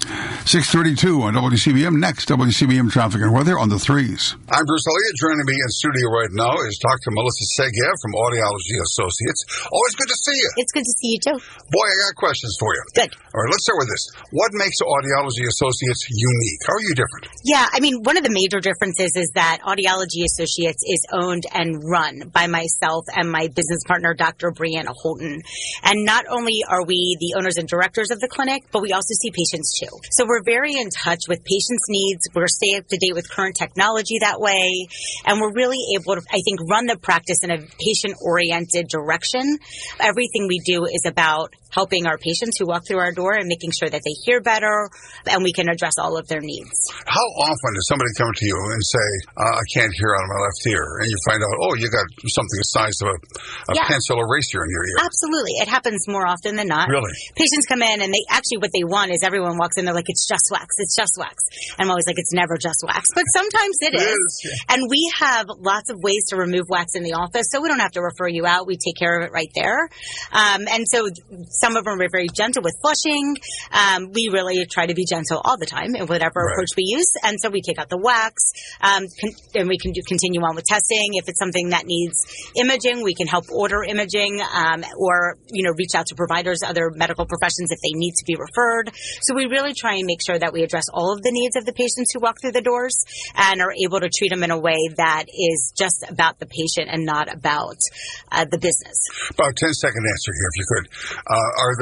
6:32 on WCBM. Next, WCBM traffic and weather on the 3s. I'm Bruce Elliott. Joining me in studio right now is Dr. Melissa Segev from Audiology Associates. Always good to see you. It's good to see you, too. Boy, I got questions for you. Good. All right, let's start with this. What makes Audiology Associates unique? How are you different? Yeah, I mean, one of the major differences is that Audiology Associates is owned and run by myself and my business partner, Dr. Brianna Holton. And not only are we the owners and directors of the clinic, but we also see patients, too. So we're very in touch with patients' needs. We're stay up to date with current technology that way. And we're really able to, I think, run the practice in a patient-oriented direction. Everything we do is about helping our patients who walk through our door and making sure that they hear better and we can address all of their needs. How often does somebody come to you and say, I can't hear out of my left ear, and you find out, oh, you got something the size of a pencil eraser in your ear? Absolutely. It happens more often than not. Really? Patients come in and they actually what they want is everyone walks in, they're like, it's just wax. It's just wax. And I'm always like, it's never just wax. But sometimes it is. Yeah. And we have lots of ways to remove wax in the office, so we don't have to refer you out. We take care of it right there. And so some of them are very gentle with flushing. We really try to be gentle all the time in whatever approach we use. And so we take out the wax, and we can continue on with testing. If it's something that needs imaging, we can help order imaging, or, reach out to providers, other medical professions if they need to be referred. So we really try and make sure that we address all of the needs of the patients who walk through the doors and are able to treat them in a way that is just about the patient and not about the business. About 10-second answer here, if you could. Are there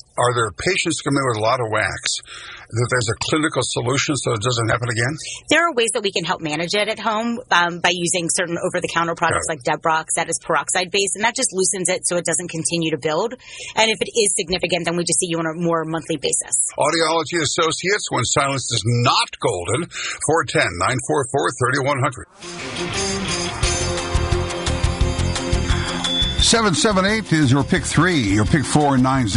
are there patients come in with a lot of wax, that there's a clinical solution so it doesn't happen again? There are ways that we can help manage it at home by using certain over-the-counter products like Debrox that is peroxide-based, and that just loosens it so it doesn't continue to build. And if it is significant, then we just see you on a more monthly basis. Audiology Associates, when silence is not golden, 410-944-3100. 778 is your pick 3, your pick 4,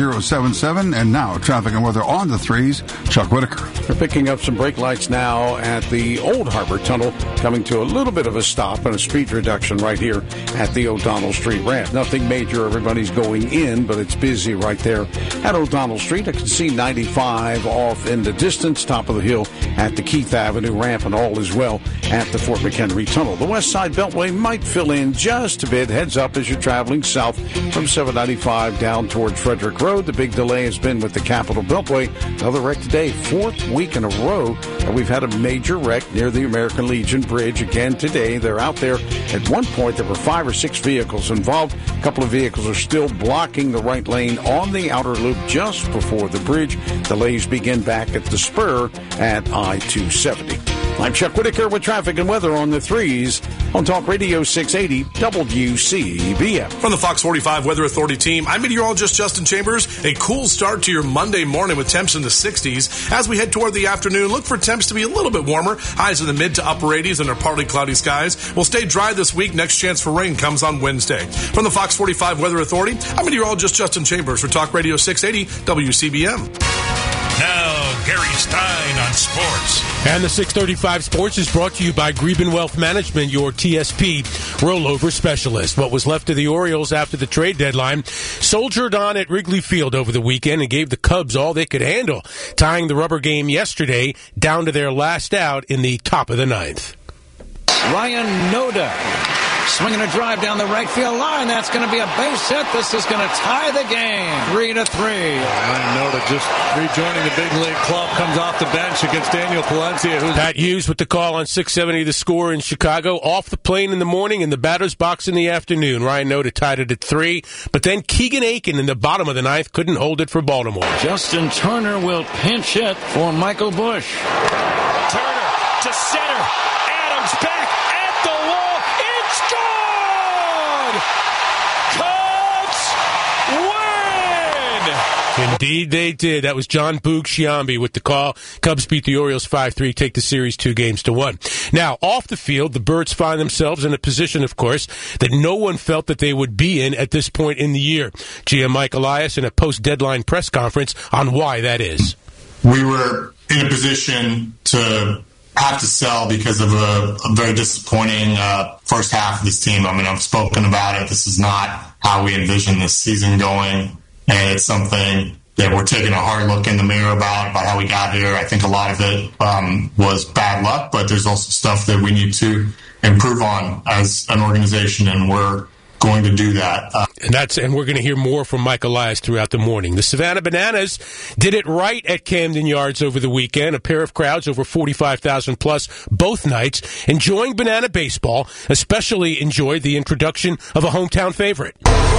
9077. And now, traffic and weather on the 3s, Chuck Whitaker. We're picking up some brake lights now at the Old Harbor Tunnel, coming to a little bit of a stop and a speed reduction right here at the O'Donnell Street ramp. Nothing major, everybody's going in, but it's busy right there at O'Donnell Street. I can see 95 off in the distance, top of the hill at the Keith Avenue ramp, and all as well at the Fort McHenry Tunnel. The West Side Beltway might fill in just a bit. Heads up as you're traveling south from 795 down toward Frederick Road. The big delay has been with the Capitol Beltway. Another wreck today, 4th week in a row. And we've had a major wreck near the American Legion Bridge again today. They're out there. At one point, there were 5 or 6 vehicles involved. A couple of vehicles are still blocking the right lane on the outer loop just before the bridge. Delays begin back at the spur at I-270. I'm Chuck Whitaker with traffic and weather on the 3s on Talk Radio 680 WCBM. From the Fox 45 Weather Authority team, I'm meteorologist Justin Chambers. A cool start to your Monday morning with temps in the 60s. As we head toward the afternoon, look for temps to be a little bit warmer. Highs in the mid to upper 80s under partly cloudy skies. We'll stay dry this week. Next chance for rain comes on Wednesday. From the Fox 45 Weather Authority, I'm meteorologist Justin Chambers for Talk Radio 680 WCBM. Now, Gary Stein on sports. And the 635 Sports is brought to you by Greben Wealth Management, your TSP rollover specialist. What was left of the Orioles after the trade deadline soldiered on at Wrigley Field over the weekend and gave the Cubs all they could handle, tying the rubber game yesterday down to their last out in the top of the 9th. Ryan Noda swinging a drive down the right field line. That's going to be a base hit. This is going to tie the game 3-3. Ryan Noda just rejoining the big league club, comes off the bench against Daniel Palencia. Pat Hughes with the call on 670 The Score in Chicago. Off the plane in the morning, in the batter's box in the afternoon. Ryan Noda tied it at 3, but then Keegan Aiken in the bottom of the 9th couldn't hold it for Baltimore. Justin Turner will pinch hit for Michael Busch. Turner to center. Adams back at the wall. It's good! Cubs win! Indeed they did. That was John Boog Sciambi with the call. Cubs beat the Orioles 5-3, take the series 2-1. Now, off the field, the Birds find themselves in a position, of course, that no one felt that they would be in at this point in the year. GM Mike Elias in a post-deadline press conference on why that is. We were in a position to have to sell because of a very disappointing first half of this team. I mean, I've spoken about it. This is not how we envision this season going, and it's something that we're taking a hard look in the mirror about how we got here. I think a lot of it was bad luck, but there's also stuff that we need to improve on as an organization, and we're going to do that. And we're going to hear more from Mike Elias throughout the morning. The Savannah Bananas did it right at Camden Yards over the weekend. A pair of crowds, over 45,000 plus, both nights, enjoying banana baseball, especially enjoyed the introduction of a hometown favorite.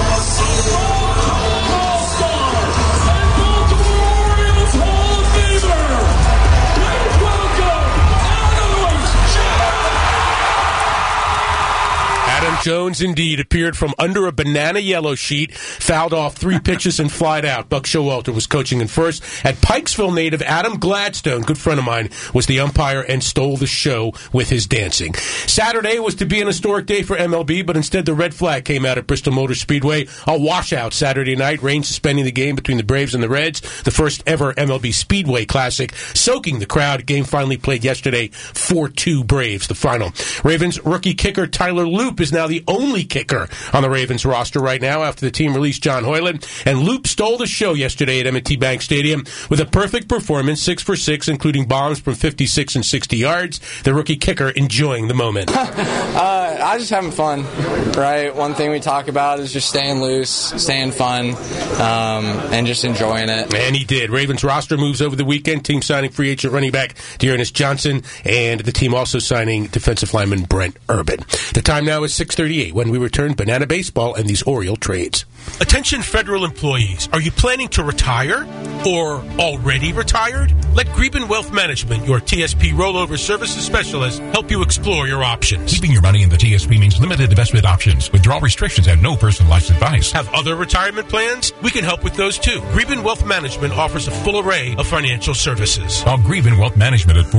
Adam Jones, indeed, appeared from under a banana yellow sheet, fouled off 3 pitches and flied out. Buck Showalter was coaching in first. At Pikesville native Adam Gladstone, good friend of mine, was the umpire and stole the show with his dancing. Saturday was to be an historic day for MLB, but instead the red flag came out at Bristol Motor Speedway. A washout Saturday night, rain suspending the game between the Braves and the Reds, the first ever MLB Speedway Classic, soaking the crowd. Game finally played yesterday, 4-2 Braves, the final. Ravens rookie kicker Tyler Loop is now the only kicker on the Ravens roster right now after the team released John Hoyland. And Loop stole the show yesterday at M&T Bank Stadium with a perfect performance, 6 for 6, including bombs from 56 and 60 yards. The rookie kicker enjoying the moment. I just having fun, right? One thing we talk about is just staying loose, staying fun, and just enjoying it. And he did. Ravens roster moves over the weekend. Team signing free agent running back Dearness Johnson, and the team also signing defensive lineman Brent Urban. The time now is 6:38 when we return banana baseball and these Oriole trades. Attention federal employees. Are you planning to retire or already retired? Let Greben Wealth Management, your TSP rollover services specialist, help you explore your options. Keeping your money in the TSP means limited investment options, withdrawal restrictions, and no personalized advice. Have other retirement plans? We can help with those too. Greben Wealth Management offers a full array of financial services. Call Greben Wealth Management at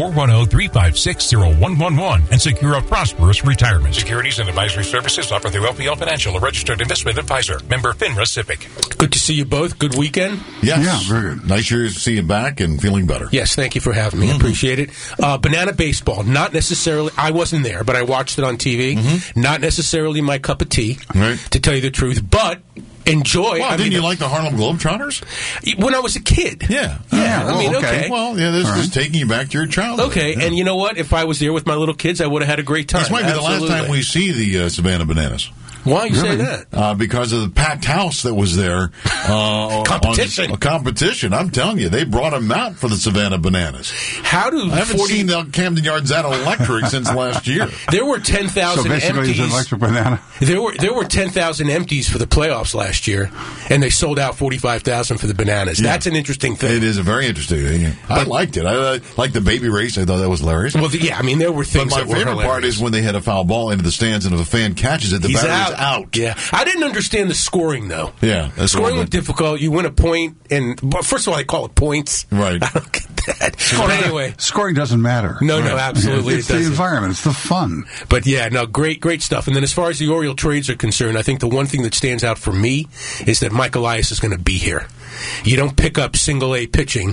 410-356-0111 and secure a prosperous retirement. Securities and advisory services offered through LPL Financial, a registered investment advisor. Member FINRA SIPC. Good to see you both. Good weekend. Yes. Yeah, very good. Nice to see you back and feeling better. Yes, thank you for having me. I appreciate it. Banana baseball, not necessarily, I wasn't there, but I watched it on TV. Not necessarily my cup of tea, to tell you the truth, but enjoy. Well, didn't you like the Harlem Globetrotters? When I was a kid. Yeah. I mean, okay. Well, yeah, this is taking you back to your childhood. Okay, and you know what? If I was there with my little kids, I would have had a great time. This might be the last time we see the Savannah Bananas. Why you say that? Because of the packed house that was there. Competition. Competition. I'm telling you, they brought them out for the Savannah Bananas. How do I haven't seen the Camden Yards that electric since last year. There were 10,000 So basically, empties. it's an electric banana. There were 10,000 empties for the playoffs last year, and they sold out 45,000 for the bananas. Yeah. That's an interesting thing. It is a very interesting thing. I liked it. I liked the baby race. I thought that was hilarious. Well, yeah, I mean, there were things But that my were favorite hilarious. part is when they hit a foul ball into the stands, and if a fan catches it, the He's batter's out. Yeah. I didn't understand the scoring, though. Yeah. That's Scoring was difficult. You win a point, and well, first of all, they call it points. Right. I don't get that. But anyway. Scoring doesn't matter. No, absolutely. It's it the doesn't. environment. It's the fun. But yeah, no, great stuff. And then as far as the Oriole trades are concerned, I think the one thing that stands out for me is that Mike Elias is going to be here. You don't pick up single-A pitching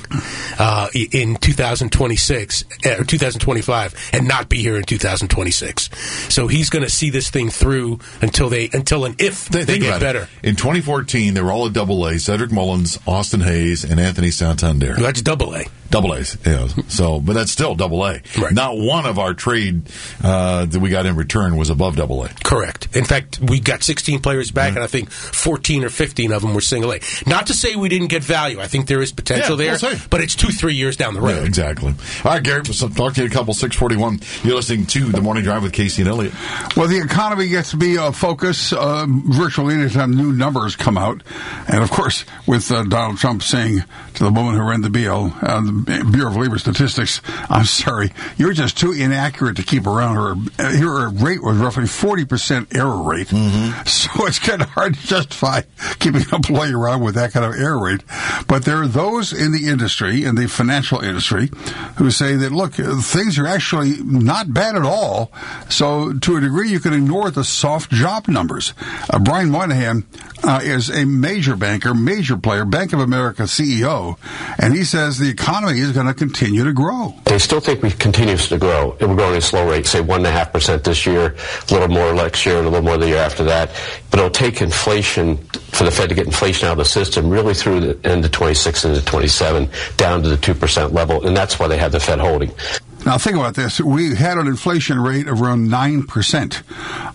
in 2026 or 2025 and not be here in 2026. So he's going to see this thing through until and if they get better. In 2014, they were all at Double-A. Cedric Mullins, Austin Hayes, and Anthony Santander. Well, that's Double-A. Double A's, yeah. So, but that's still Double A. Right. Not one of our trade that we got in return was above Double A. Correct. In fact, we got 16 players back, and I think 14 or 15 of them were single A. Not to say we didn't get value. I think there is potential there, but it's 2-3 years down the road. Yeah, exactly. All right, Gary, we'll talk to you in a couple. 641. You're listening to The Morning Drive with Casey and Elliott. Well, the economy gets to be a focus virtually anytime new numbers come out. And, of course, with Donald Trump saying to the woman who ran the the Bureau of Labor Statistics, I'm sorry, you're just too inaccurate to keep around her. Her rate was roughly 40% error rate. So it's kind of hard to justify keeping an employee around with that kind of error rate. But there are those in the industry, in the financial industry, who say that, look, things are actually not bad at all. So to a degree, you can ignore the soft job numbers. Brian Moynihan is a major banker, major player, Bank of America CEO, and he says the economy is going to continue to grow. They still think it continues to grow. It will grow at a slow rate, say 1.5% this year, a little more next year, and a little more the year after that. But it'll take inflation for the Fed to get inflation out of the system really through the end of 26 into 27 down to the 2% level, and that's why they have the Fed holding. Now, think about this. We had an inflation rate of around 9%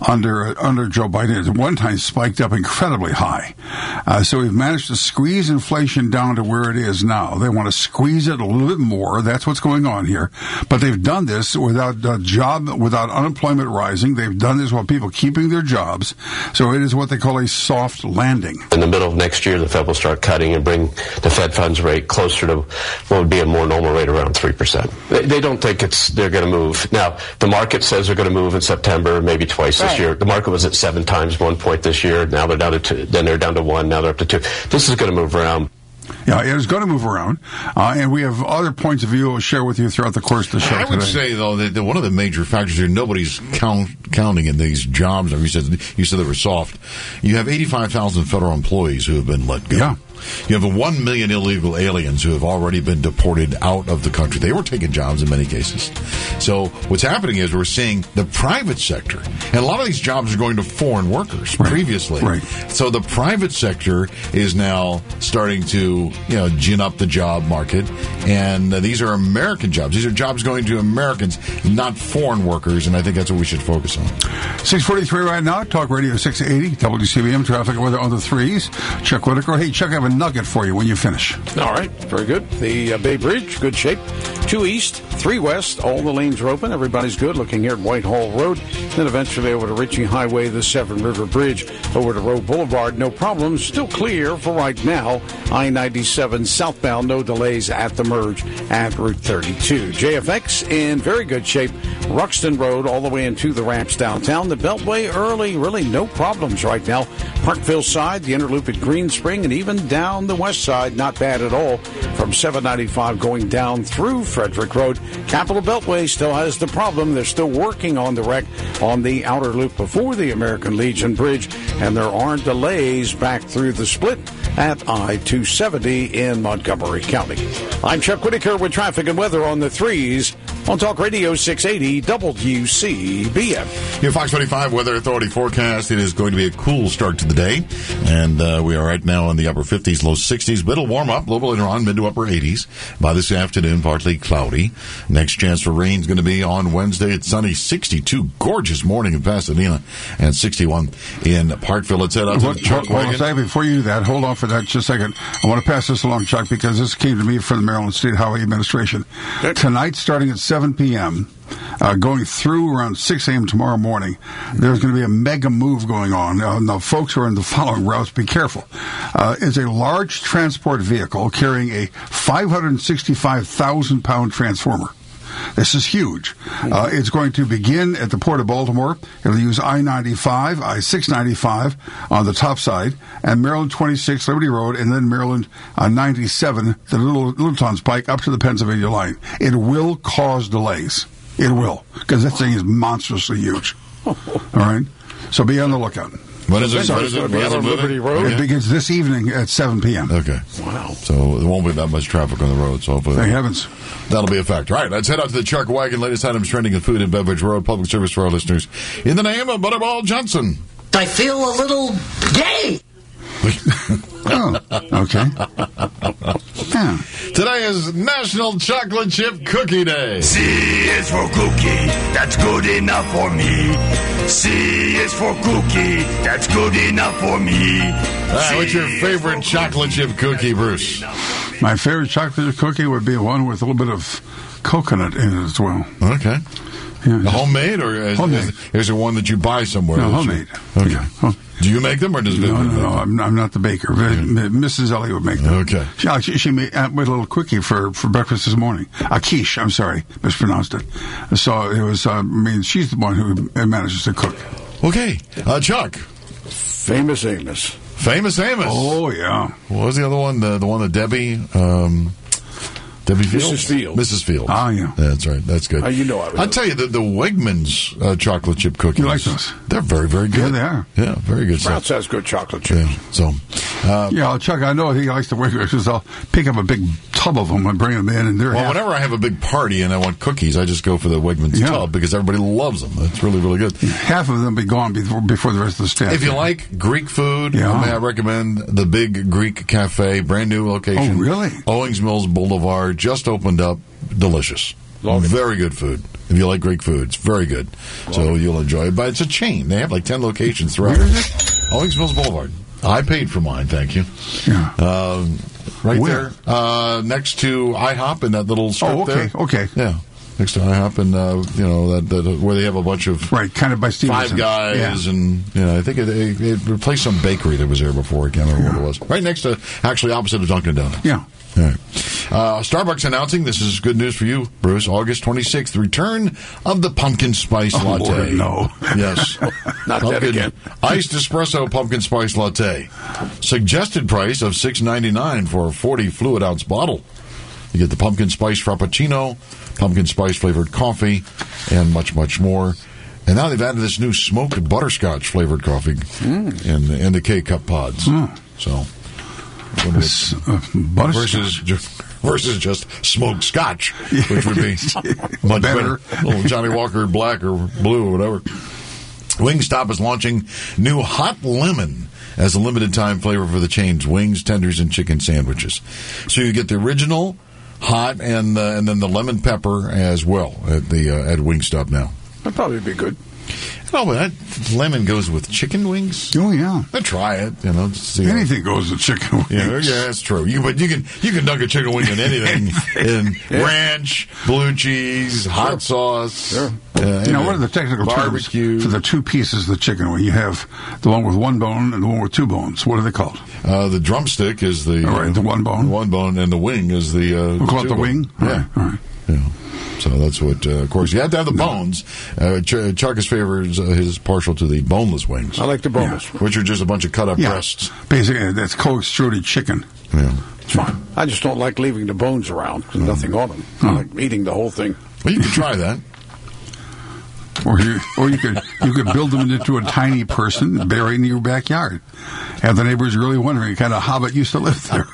under Joe Biden. It at one time spiked up incredibly high. So we've managed to squeeze inflation down to where it is now. They want to squeeze it a little bit more. That's what's going on here. But they've done this without without unemployment rising. They've done this while people keeping their jobs. So it is what they call a soft landing. In the middle of next year, the Fed will start cutting and bring the Fed funds rate closer to what would be a more normal rate, around 3%. They don't think they're going to move. Now, the market says they're going to move in September, maybe twice this year. The market was at 7 times 1 point this year. Now they're down to 2. Then they're down to 1. Now they're up to 2. This is going to move around. Yeah, it is going to move around, and we have other points of view we'll share with you throughout the course of the show today. I would say, though, that one of the major factors here, nobody's counting in these jobs. You said they were soft. You have 85,000 federal employees who have been let go. Yeah. You have 1 million illegal aliens who have already been deported out of the country. They were taking jobs in many cases. So what's happening is we're seeing the private sector, and a lot of these jobs are going to foreign workers previously. Right. So the private sector is now starting to, gin up the job market, and these are American jobs. These are jobs going to Americans, not foreign workers, and I think that's what we should focus on. 6:43 right now, Talk Radio 680, WCBM, traffic and weather on the 3s. Chuck Whitaker. Hey, Chuck, I have a nugget for you when you finish. All right, very good. The Bay Bridge, good shape. 2 east, 3 west, all the lanes are open. Everybody's good. Looking here at Whitehall Road, then eventually over to Ritchie Highway, the Severn River Bridge, over to Roe Boulevard. No problems. Still clear for right now. I-97 southbound, no delays at the merge at Route 32. JFX in very good shape. Ruxton Road all the way into the ramps downtown. The Beltway early, really no problems right now. Parkville side, the Interloop at Green Spring, and even down the west side, not bad at all. From 795 going down through Frederick Road. Capitol Beltway still has the problem. They're still working on the wreck on the outer loop before the American Legion Bridge, and there are delays back through the split at I-270 in Montgomery County. I'm Chuck Whitaker with traffic and weather on the 3s on Talk Radio 680 WCBM. Your Fox 25 Weather Authority forecast. It is going to be a cool start to the day, and we are right now in the upper 50s, low 60s, but it'll warm up a little later on, mid to upper 80s. By this afternoon, partly cloudy. Next chance for rain is going to be on Wednesday. It's sunny, 62, gorgeous morning in Pasadena, and 61 in Parkville. Let's head out to the Chuck Wagon. Before you do that, hold on for that just a second. I want to pass this along, Chuck, because this came to me from the Maryland State Highway Administration. Tonight, starting at 7 p.m., going through around 6 a.m. tomorrow morning, there's going to be a mega move going on. Now, folks who are in the following routes, be careful. It's a large transport vehicle carrying a 565,000-pound transformer. This is huge. It's going to begin at the Port of Baltimore. It'll use I-95, I-695 on the top side, and Maryland 26, Liberty Road, and then Maryland 97, the Littleton's Pike, up to the Pennsylvania line. It will cause delays. It will, because that thing is monstrously huge. All right? So be on the lookout. What is it? Liberty Road? It begins this evening at 7 p.m. Okay. Wow. So there won't be that much traffic on the road. So hopefully thank heavens. That'll be a factor. All right, let's head out to the Chuck Wagon. Latest items trending in food and beverage world. Public service for our listeners. In the name of Butterball Johnson. I feel a little gay. Oh, okay. Yeah. Today is National Chocolate Chip Cookie Day. C is for cookie, that's good enough for me. C is for cookie, that's good enough for me. All right, what's your favorite chocolate chip cookie, Bruce? My favorite chocolate chip cookie would be one with a little bit of coconut in it as well. Okay. Yeah, homemade, or is there one that you buy somewhere? No, homemade. Okay. Yeah. Do you make them, or does Viv make them? No, I'm not the baker. Mrs. Ellie would make them. Okay. She made a little quickie for breakfast this morning. A quiche, I'm sorry, mispronounced it. So it was, she's the one who manages to cook. Okay. Chuck. Famous Amos. Famous Amos. Oh, yeah. What was the other one? The one that Debbie... Debbie Fields? Mrs. Fields. Mrs. Fields. Oh, yeah. That's right. That's good. You know I would. I'll tell you, the Wegmans chocolate chip cookies. You like those? They're very, very good. Yeah, they are. Yeah, very good Sprouts stuff. has good chocolate chips. Yeah, so... Chuck, I know he likes the Wegmans because I'll pick up a big tub of them and bring them in, and they're whenever I have a big party and I want cookies, I just go for the Wegmans tub because everybody loves them. It's really, really good. Half of them be gone before the rest of the staff. If you like Greek food, may I recommend the Big Greek Cafe, brand new location. Oh, really? Owings Mills Boulevard, just opened up. Delicious. Very good food. If you like Greek food, it's very good. So you'll enjoy it. But it's a chain. They have like 10 locations throughout. Where is it? Owings Mills Boulevard. I paid for mine, thank you. Yeah. Right Where? there. Next to IHOP in that little strip there. Okay. Yeah. Next to IHOP and, that where they have a bunch of... Right, kind of by Stevenson. Five Guys and, I think it replaced some bakery that was there before. I can't remember what it was. Right next to, actually opposite of Dunkin' Donuts. Yeah. All right. Starbucks announcing, this is good news for you, Bruce, August 26th, the return of the pumpkin spice latte. Lord, no. Yes. Not that again. Iced espresso pumpkin spice latte. Suggested price of $6.99 for a 40 fluid ounce bottle. You get the pumpkin spice frappuccino, pumpkin spice flavored coffee, and much, much more. And now they've added this new smoked butterscotch flavored coffee in the K-Cup pods. So... versus just smoked scotch, which would be much better. Little Johnny Walker Black or Blue or whatever. Wingstop is launching new hot lemon as a limited time flavor for the chain's wings, tenders, and chicken sandwiches. So you get the original hot and then the lemon pepper as well at Wingstop now. That'd probably be good. Oh, but that lemon goes with chicken wings. Oh yeah, I'd try it. See anything goes with chicken wings. Yeah, that's true. But you can dunk a chicken wing in anything, in ranch, blue cheese, hot sauce. Sure. What are the technical barbecue terms for the two pieces of the chicken wing? You have the one with one bone and the one with two bones. What are they called? The drumstick is the the one bone. One bone, and the wing is the. We call it the wing. Yeah. All right. Yeah. So that's what, of course, you have to have the bones. Chuck is his partial to the boneless wings. I like the boneless, which are just a bunch of cut up breasts. Basically, that's co-extruded chicken. Yeah, it's fine. I just don't like leaving the bones around because nothing on them. I like eating the whole thing. Well, you can try that. Or you could build them into a tiny person buried in your backyard. Have the neighbors really wondering what kind of hobbit used to live there.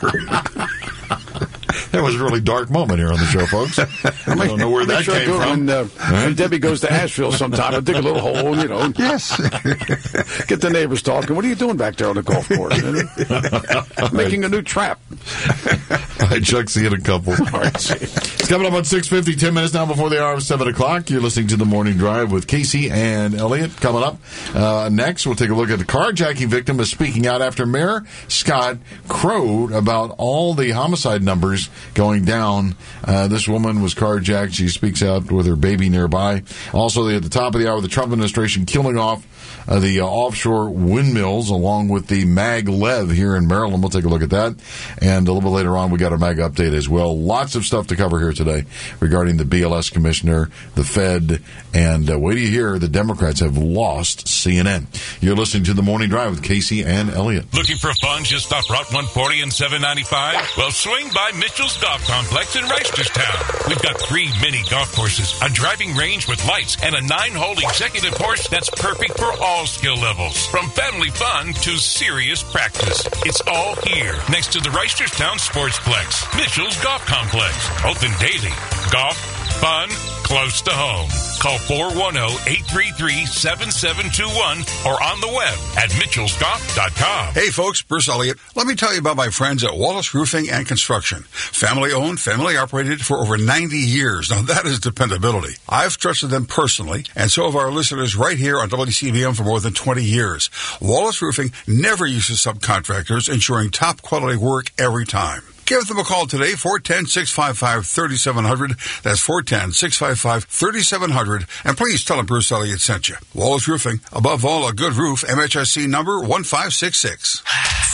That was a really dark moment here on the show, folks. I don't know where that came from. When Debbie goes to Asheville sometime, I'll dig a little hole, Yes. Get the neighbors talking. What are you doing back there on the golf course? Making a new trap. All right, Chuck, see you in a couple. All right, it's coming up on 6:50, 10 minutes now before the hour of 7 o'clock. You're listening to The Morning Drive with Casey and Elliot. Coming up next, we'll take a look at the carjacking victim is speaking out after Mayor Scott crowed about all the homicide numbers going down. This woman was carjacked. She speaks out with her baby nearby. Also, at the top of the hour, the Trump administration killing off the offshore windmills along with the mag-lev here in Maryland. We'll take a look at that. And a little bit later on, we got our mag update as well. Lots of stuff to cover here today regarding the BLS commissioner, the Fed, and wait till you hear the Democrats have lost CNN. You're listening to The Morning Drive with Casey and Elliot. Looking for fun just off Route 140 and 795? Well, swing by Mitchell's Golf Complex in Reisterstown. We've got 3 mini golf courses, a driving range with lights, and a 9-hole executive course that's perfect for all skill levels. From family fun to serious practice. It's all here, next to the Reisterstown Sportsplex. Mitchell's Golf Complex. Open daily. Golf, fun, close to home. Call 410-833-7721 or on the web at mitchellsgolf.com. Hey folks, Bruce Elliott. Let me tell you about my friends at Wallace Roofing and Construction. Family owned, family operated for over 90 years. Now that is dependability. I've trusted them personally, and so have our listeners right here on WCBM for more than 20 years. Wallace Roofing never uses subcontractors, ensuring top quality work every time. Give them a call today, 410-655-3700. That's 410-655-3700. And please tell them Bruce Elliott sent you. Wallace Roofing, above all, a good roof, MHIC number 1566.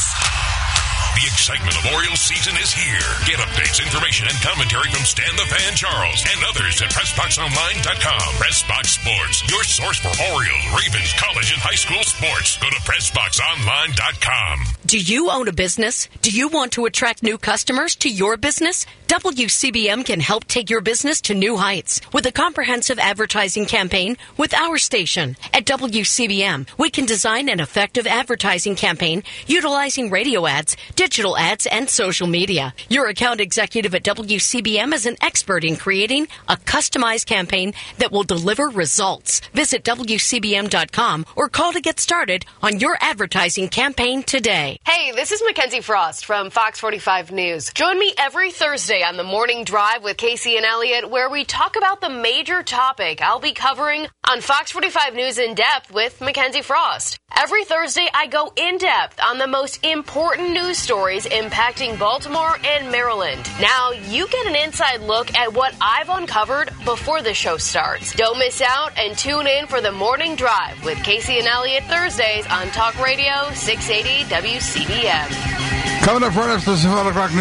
The excitement of Orioles season is here. Get updates, information, and commentary from Stan the Fan Charles and others at PressBoxOnline.com. PressBox Sports, your source for Orioles, Ravens, college, and high school sports. Go to PressBoxOnline.com. Do you own a business? Do you want to attract new customers to your business? WCBM can help take your business to new heights with a comprehensive advertising campaign with our station. At WCBM, we can design an effective advertising campaign utilizing radio ads, digital ads, and social media. Your account executive at WCBM is an expert in creating a customized campaign that will deliver results. Visit WCBM.com or call to get started on your advertising campaign today. Hey, this is Mackenzie Frost from Fox 45 News. Join me every Thursday on the Morning Drive with Casey and Elliot, where we talk about the major topic I'll be covering on Fox 45 News in depth with Mackenzie Frost. Every Thursday, I go in depth on the most important news stories impacting Baltimore and Maryland. Now, you get an inside look at what I've uncovered before the show starts. Don't miss out and tune in for the Morning Drive with Casey and Elliot Thursdays on Talk Radio 680 WCBM. Coming up right after the 7 o'clock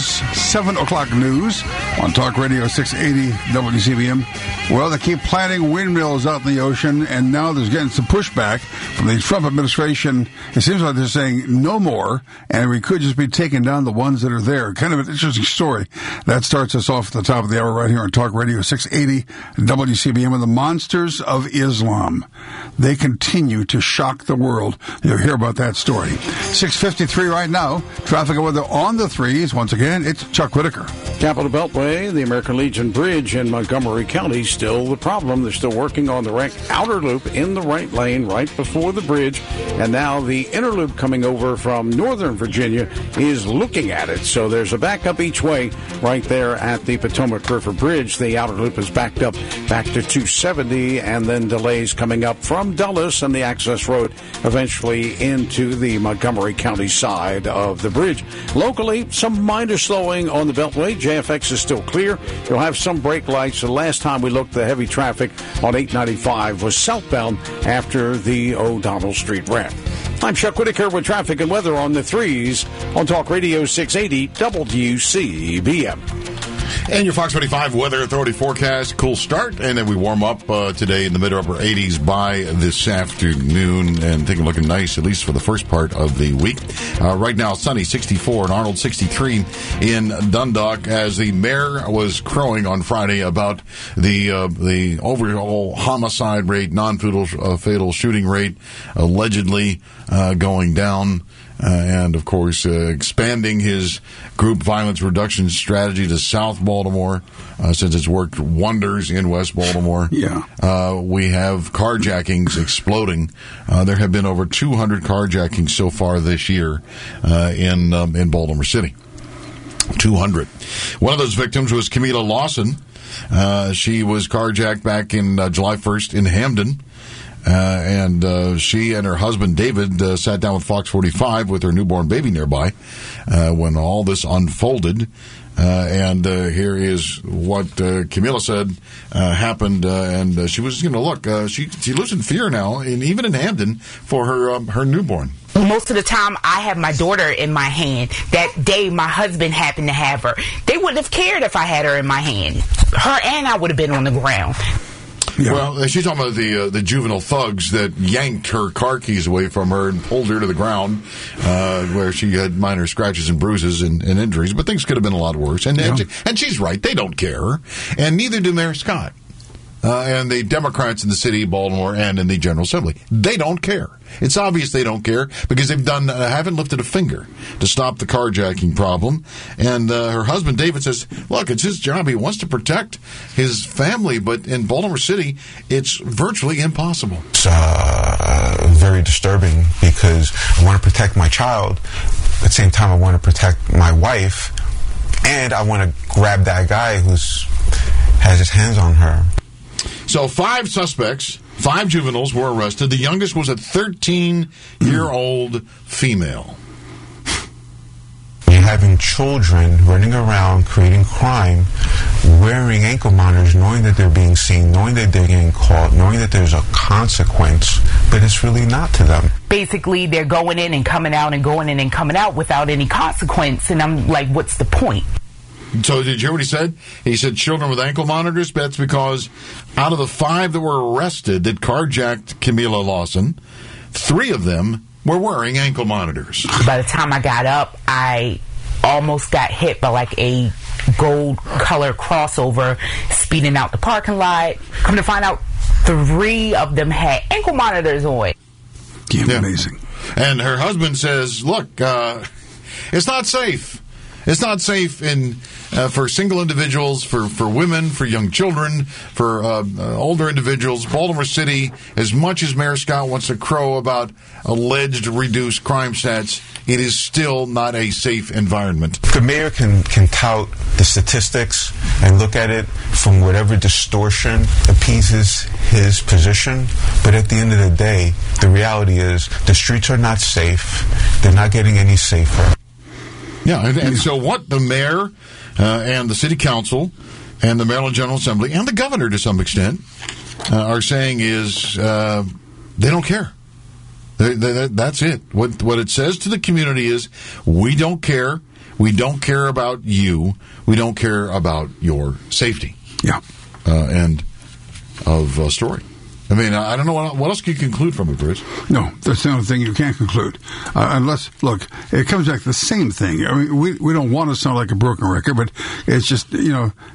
news on Talk Radio 680 WCBM. Well, they keep planting windmills out in the ocean, and now there's getting some pushback from the Trump administration. It seems like they're saying no more, and we could just be taking down the ones that are there. Kind of an interesting story. That starts us off at the top of the hour right here on Talk Radio 680 WCBM. And the monsters of Islam, they continue to shock the world. You'll hear about that story. 6:53 right now. Traffic Traffic and weather on the threes. Once again, it's Chuck Whitaker. Capital Beltway, the American Legion Bridge in Montgomery County, still the problem. They're still working on the outer loop in the right lane right before the bridge. And now the inner loop coming over from Northern Virginia is looking at it. So there's a backup each way right there at the Potomac River Bridge. The outer loop is backed up back to 270, and then delays coming up from Dulles and the access road eventually into the Montgomery County side of the bridge. Locally, some minor slowing on the Beltway. JFX is still clear. You'll have some brake lights. The last time we looked, the heavy traffic on 895 was southbound after the O'Donnell Street ramp. I'm Chuck Whitaker with traffic and weather on the threes on Talk Radio 680 WCBM. And your Fox 25 Weather Authority forecast, cool start, and then we warm up today in the mid-upper 80s by this afternoon, and things looking nice, at least for the first part of the week. Right now, sunny, 64 in Arnold, 63 in Dundalk, as the mayor was crowing on Friday about the overall homicide rate, non-fatal shooting rate, allegedly going down. And, of course, expanding his group violence reduction strategy to South Baltimore, since it's worked wonders in West Baltimore. Yeah. We have carjackings exploding. There have been over 200 carjackings so far this year in Baltimore City. 200. One of those victims was Camila Lawson. She was carjacked back in July 1st in Hamden. And she and her husband, David, sat down with Fox 45 with her newborn baby nearby when all this unfolded. And here is what Camila said happened. And she was, look, she lives in fear now, and even in Hamden, for her newborn. Most of the time, I have my daughter in my hand. That day, my husband happened to have her. They wouldn't have cared if I had her in my hand. Her and I would have been on the ground. Yeah. Well, she's talking about the juvenile thugs that yanked her car keys away from her and pulled her to the ground, where she had minor scratches and bruises and injuries. But things could have been a lot worse. And she's right. They don't care. And neither do Mayor Scott. And the Democrats in the city of Baltimore and in the General Assembly. They don't care. It's obvious they don't care because they've haven't lifted a finger to stop the carjacking problem. And her husband, David, says, look, it's his job. He wants to protect his family, but in Baltimore City, it's virtually impossible. It's very disturbing because I want to protect my child. At the same time, I want to protect my wife, and I want to grab that guy who's has his hands on her. So 5 suspects, 5 juveniles were arrested. The youngest was a 13-year-old female. You're having children running around creating crime, wearing ankle monitors, knowing that they're being seen, knowing that they're getting caught, knowing that there's a consequence, but it's really not to them. Basically, they're going in and coming out and going in and coming out without any consequence, and I'm like, what's the point? So did you hear what he said? He said children with ankle monitors. That's because out of the 5 that were arrested that carjacked Camila Lawson, 3 of them were wearing ankle monitors. By the time I got up, I almost got hit by like a gold color crossover speeding out the parking lot. Come to find out, 3 of them had ankle monitors on. Yeah, amazing. And her husband says, look, it's not safe. It's not safe for single individuals, for women, for young children, for older individuals. Baltimore City, as much as Mayor Scott wants to crow about alleged reduced crime stats, it is still not a safe environment. The mayor can tout the statistics and look at it from whatever distortion appeases his position, but at the end of the day, the reality is the streets are not safe. They're not getting any safer. Yeah, and so what the mayor and the city council and the Maryland General Assembly and the governor to some extent are saying is they don't care. That's it. What it says to the community is we don't care. We don't care about you. We don't care about your safety. Yeah. End of story. I mean, I don't know what else can you conclude from it, Bruce. No, that's the only thing you can't conclude. Unless, look, it comes back to the same thing. I mean, we don't want to sound like a broken record, but it's just,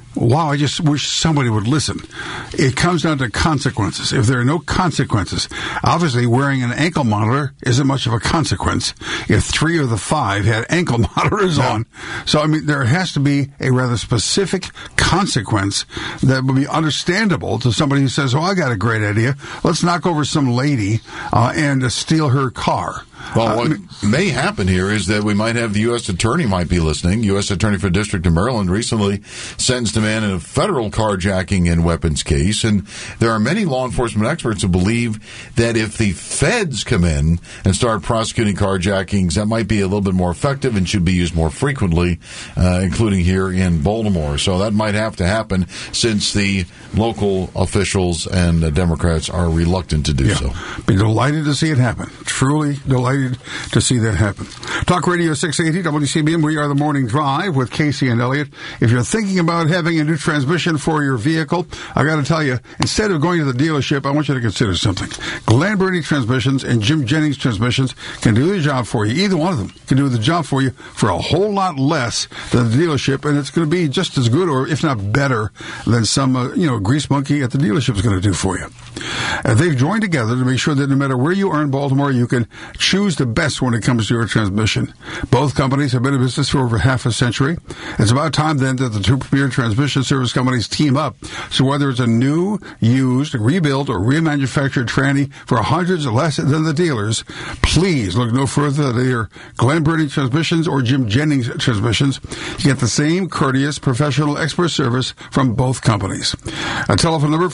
Wow, I just wish somebody would listen. It comes down to consequences. If there are no consequences, obviously wearing an ankle monitor isn't much of a consequence if 3 of the 5 had ankle monitors on. So, I mean, there has to be a rather specific consequence that would be understandable to somebody who says, oh, I got a great idea. Let's knock over some lady and steal her car. Well, what may happen here is that we might have the U.S. Attorney might be listening. U.S. Attorney for the District of Maryland recently sentenced a man in a federal carjacking and weapons case. And there are many law enforcement experts who believe that if the feds come in and start prosecuting carjackings, that might be a little bit more effective and should be used more frequently, including here in Baltimore. So that might have to happen since the local officials and the Democrats are reluctant to do so. Be delighted to see it happen. Truly delighted to see that happen. Talk Radio 680 WCBM. We are the Morning Drive with Casey and Elliott. If you're thinking about having a new transmission for your vehicle, I got to tell you, instead of going to the dealership, I want you to consider something. Glen Burnie Transmissions and Jim Jennings Transmissions can do the job for you. Either one of them can do the job for you for a whole lot less than the dealership, and it's going to be just as good, or if not better, than some grease monkey at the dealership is going to do for you. They've joined together to make sure that no matter where you are in Baltimore, you can choose the best when it comes to your transmission. Both companies have been in business for over half a century. It's about time then that the two premier transmission service companies team up. So whether it's a new, used, rebuilt, or remanufactured tranny for hundreds less than the dealers, please look no further than either Glen Burnie Transmissions or Jim Jennings Transmissions. You get the same courteous, professional, expert service from both companies. A telephone number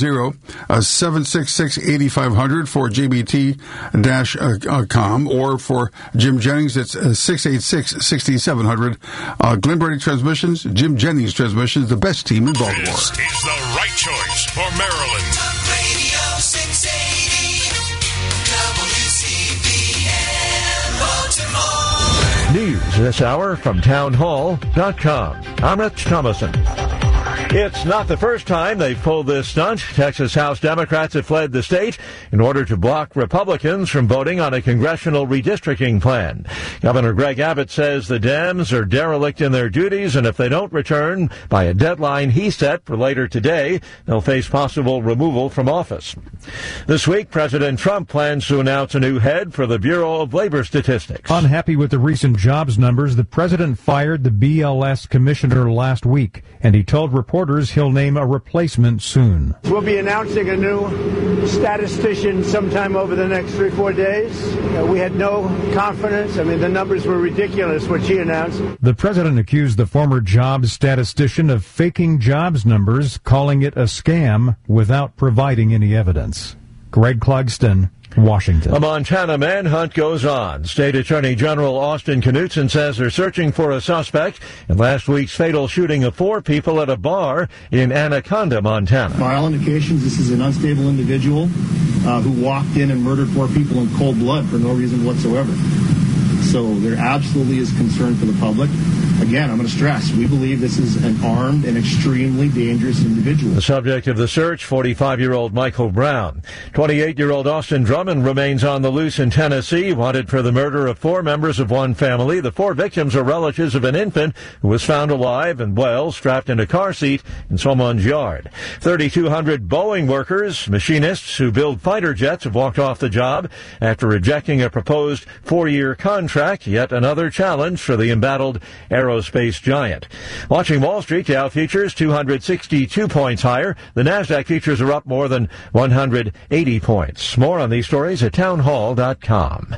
410-766-8500 for JBT-com, or for Jim Jennings, it's 686-6700. Glen Burnie Transmissions, Jim Jennings Transmissions, the best team in Baltimore. This is the right choice for Maryland. Radio 680 WCBM Baltimore. News this hour from townhall.com. I'm Rich Thomason. It's not the first time they've pulled this stunt. Texas House Democrats have fled the state in order to block Republicans from voting on a congressional redistricting plan. Governor Greg Abbott says the Dems are derelict in their duties, and if they don't return by a deadline he set for later today, they'll face possible removal from office. This week, President Trump plans to announce a new head for the Bureau of Labor Statistics. Unhappy with the recent jobs numbers, the president fired the BLS commissioner last week, and he told reporters he'll name a replacement soon. We'll be announcing a new statistician sometime over the next 3-4 days. We had no confidence. I mean, the numbers were ridiculous, what she announced. The president accused the former jobs statistician of faking jobs numbers, calling it a scam without providing any evidence. Greg Clugston, Washington. A Montana manhunt goes on. State Attorney General Austin Knudsen says they're searching for a suspect in last week's fatal shooting of 4 people at a bar in Anaconda, Montana. By all indications, this is an unstable individual who walked in and murdered 4 people in cold blood for no reason whatsoever. So there absolutely is concern for the public. Again, I'm going to stress, we believe this is an armed and extremely dangerous individual. The subject of the search, 45-year-old Michael Brown. 28-year-old Austin Drummond remains on the loose in Tennessee, wanted for the murder of 4 members of one family. The 4 victims are relatives of an infant who was found alive and well, strapped in a car seat in someone's yard. 3,200 Boeing workers, machinists who build fighter jets, have walked off the job after rejecting a proposed 4-year contract, yet another challenge for the embattled aerospace giant. Watching Wall Street, Dow futures 262 points higher. The NASDAQ futures are up more than 180 points. More on these stories at townhall.com.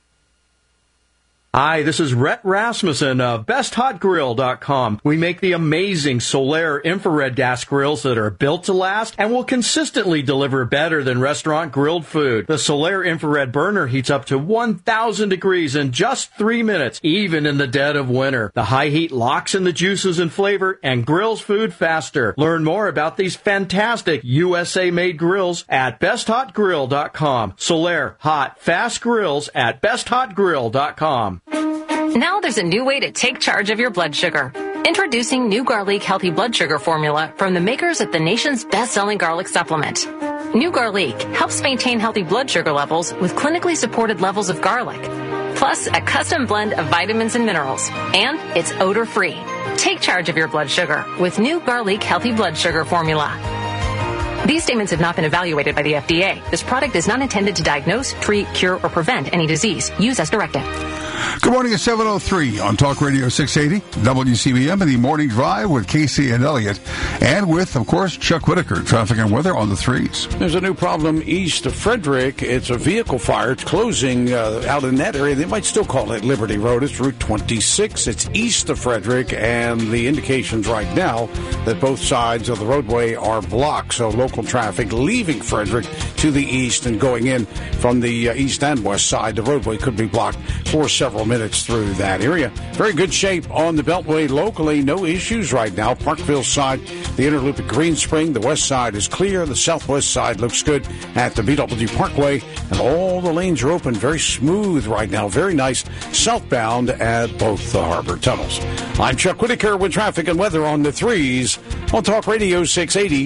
Hi, this is Rhett Rasmussen of BestHotGrill.com. We make the amazing Solaire infrared gas grills that are built to last and will consistently deliver better than restaurant grilled food. The Solaire infrared burner heats up to 1,000 degrees in just 3 minutes, even in the dead of winter. The high heat locks in the juices and flavor and grills food faster. Learn more about these fantastic USA-made grills at BestHotGrill.com. Solaire hot, fast grills at BestHotGrill.com. Now there's a new way to take charge of your blood sugar. Introducing new Garlic Healthy Blood Sugar Formula from the makers of the nation's best-selling garlic supplement. New Garlic helps maintain healthy blood sugar levels with clinically supported levels of garlic, plus a custom blend of vitamins and minerals, and it's odor-free. Take charge of your blood sugar with new Garlic Healthy Blood Sugar Formula. These statements have not been evaluated by the FDA. This product is not intended to diagnose, treat, cure, or prevent any disease. Use as directed. Good morning at 7:03 on Talk Radio 680, WCBM, in the Morning Drive with Casey and Elliott, and with, of course, Chuck Whitaker, traffic and weather on the threes. There's a new problem east of Frederick. It's a vehicle fire. It's closing out in that area. They might still call it Liberty Road. It's Route 26. It's east of Frederick, and the indications right now that both sides of the roadway are blocked. So local traffic leaving Frederick to the east and going in from the east and west side, the roadway could be blocked for several minutes through that area. Very good shape on the Beltway locally. No issues right now. Parkville side, the inner loop at Green Spring. The west side is clear. The southwest side looks good at the BW Parkway. And all the lanes are open. Very smooth right now. Very nice southbound at both the harbor tunnels. I'm Chuck Whitaker with traffic and weather on the threes on Talk Radio 680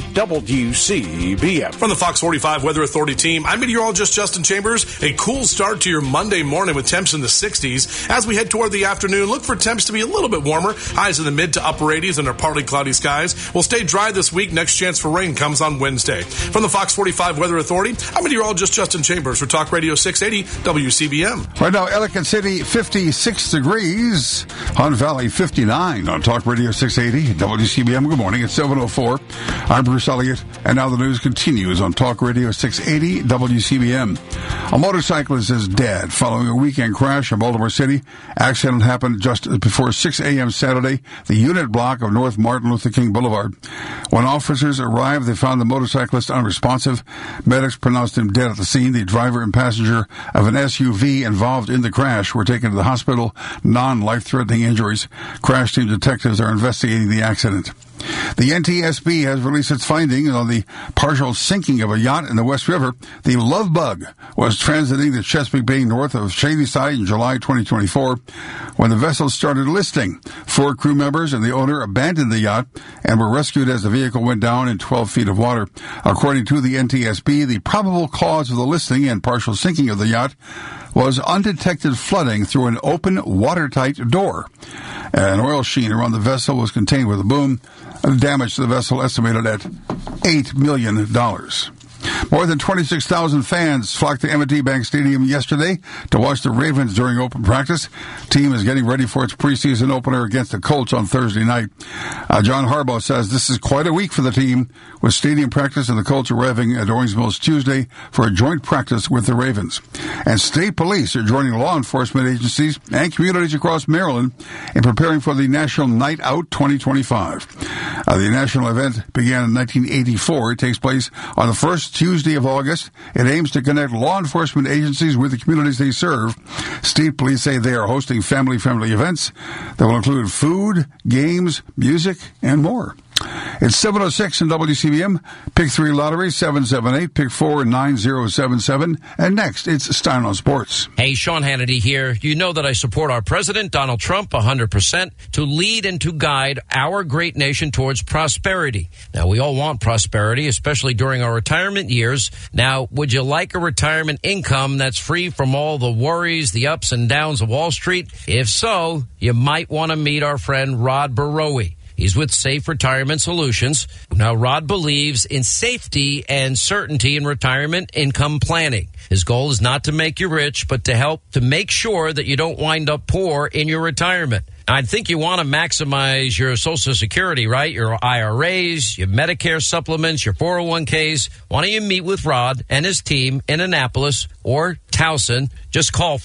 WCBM. From the Fox 45 Weather Authority team, I'm meteorologist Justin Chambers. A cool start to your Monday morning with temps in the 60s. As we head toward the afternoon, look for temps to be a little bit warmer. Highs in the mid to upper 80s under partly cloudy skies. We'll stay dry this week. Next chance for rain comes on Wednesday. From the Fox 45 Weather Authority, I'm meteorologist Justin Chambers for Talk Radio 680 WCBM. Right now, Ellicott City, 56 degrees. Hunt Valley, 59 on Talk Radio 680 WCBM. Good morning. It's 7:04. I'm Bruce Elliott, and now the news continues on Talk Radio 680 WCBM. A motorcyclist is dead following a weekend crash in Baltimore City. Accident happened just before 6 a.m. Saturday, the unit block of North Martin Luther King Boulevard. When officers arrived, they found the motorcyclist unresponsive. Medics pronounced him dead at the scene. The driver and passenger of an SUV involved in the crash were taken to the hospital, non-life-threatening injuries. Crash team detectives are investigating the accident. The NTSB has released its findings on the partial sinking of a yacht in the West River. The Love Bug was transiting the Chesapeake Bay north of Shadyside in July 2024 when the vessel started listing. 4 crew members and the owner abandoned the yacht and were rescued as the vehicle went down in 12 feet of water. According to the NTSB, the probable cause of the listing and partial sinking of the yacht was undetected flooding through an open, watertight door. An oil sheen around the vessel was contained with a boom. Damage to the vessel estimated at $8 million. More than 26,000 fans flocked to M&T Bank Stadium yesterday to watch the Ravens during open practice. Team is getting ready for its preseason opener against the Colts on Thursday night. John Harbaugh says this is quite a week for the team, with stadium practice and the Colts arriving at Owings Mills Tuesday for a joint practice with the Ravens. And state police are joining law enforcement agencies and communities across Maryland in preparing for the National Night Out 2025. The national event began in 1984. It takes place on the first Tuesday of August. It aims to connect law enforcement agencies with the communities they serve. State police say they are hosting family-friendly events that will include food, games, music, and more. It's 7:06 in WCBM. Pick 3 lottery, 778. Pick 4, 9077. And next, it's Stein on Sports. Hey, Sean Hannity here. You know that I support our president, Donald Trump, 100%, to lead and to guide our great nation towards prosperity. Now, we all want prosperity, especially during our retirement years. Now, would you like a retirement income that's free from all the worries, the ups and downs of Wall Street? If so, you might want to meet our friend Rod Barowie. He's with Safe Retirement Solutions. Now, Rod believes in safety and certainty in retirement income planning. His goal is not to make you rich, but to help to make sure that you don't wind up poor in your retirement. I think you want to maximize your Social Security, right? Your IRAs, your Medicare supplements, your 401ks. Why don't you meet with Rod and his team in Annapolis or Towson? Just call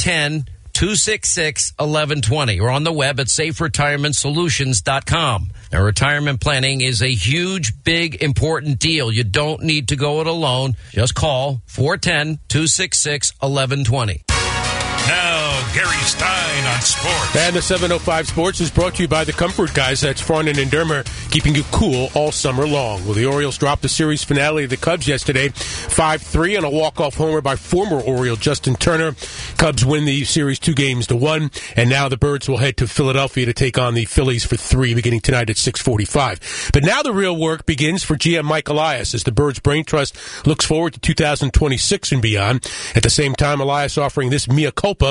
410-266-1120 or on the web at saferetirementsolutions.com. Now, retirement planning is a huge, big, important deal. You don't need to go it alone. Just call 410-266-1120. Now, Gary Stein on sports. And the 705 Sports is brought to you by the Comfort Guys. That's Farnan and Dermer, keeping you cool all summer long. Well, the Orioles dropped the series finale of the Cubs yesterday, 5-3 on a walk-off homer by former Oriole Justin Turner. Cubs win the series 2-1, and now the Birds will head to Philadelphia to take on the Phillies for 3 beginning tonight at 6:45. But now the real work begins for GM Mike Elias as the Birds Brain Trust looks forward to 2026 and beyond. At the same time, Elias offering this mea culpa for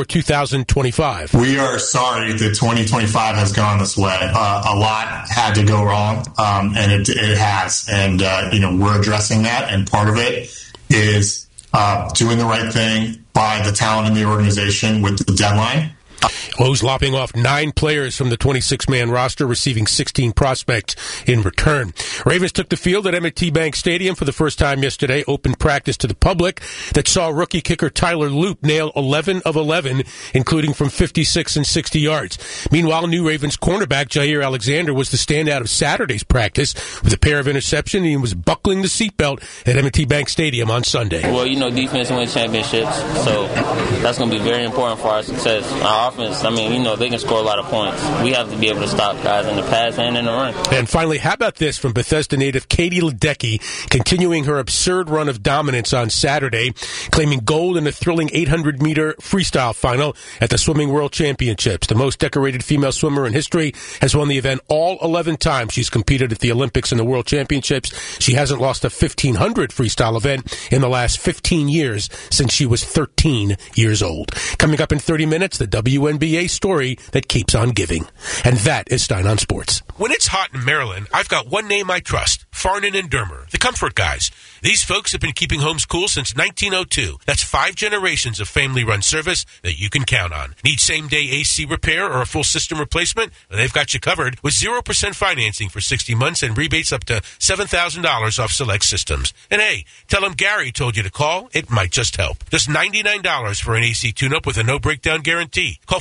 before 2025. We are sorry that 2025 has gone this way. A lot had to go wrong, and it has. And, we're addressing that, and part of it is doing the right thing by the talent in the organization with the deadline. O's lopping off 9 players from the 26-man roster, receiving 16 prospects in return. Ravens took the field at M&T Bank Stadium for the first time yesterday, open practice to the public that saw rookie kicker Tyler Loop nail 11 of 11, including from 56 and 60 yards. Meanwhile, new Ravens cornerback Jair Alexander was the standout of Saturday's practice with a pair of interceptions, and he was buckling the seatbelt at M&T Bank Stadium on Sunday. Well, defense wins championships, so that's going to be very important for our success. Our offense, they can score a lot of points. We have to be able to stop guys in the pass and in the run. And finally, how about this from Bethesda native Katie Ledecky, continuing her absurd run of dominance on Saturday, claiming gold in a thrilling 800-meter freestyle final at the Swimming World Championships. The most decorated female swimmer in history has won the event all 11 times she's competed at the Olympics and the World Championships. She hasn't lost a 1,500 freestyle event in the last 15 years since she was 13 years old. Coming up in 30 minutes, the WNBA story that keeps on giving. And that is Stein on Sports. When it's hot in Maryland, I've got one name I trust, Farnan and Dermer, the comfort guys. These folks have been keeping homes cool since 1902. That's 5 generations of family-run service that you can count on. Need same-day AC repair or a full system replacement? Well, they've got you covered with 0% financing for 60 months and rebates up to $7,000 off select systems. And hey, tell them Gary told you to call. It might just help. Just $99 for an AC tune-up with a no-breakdown guarantee. Call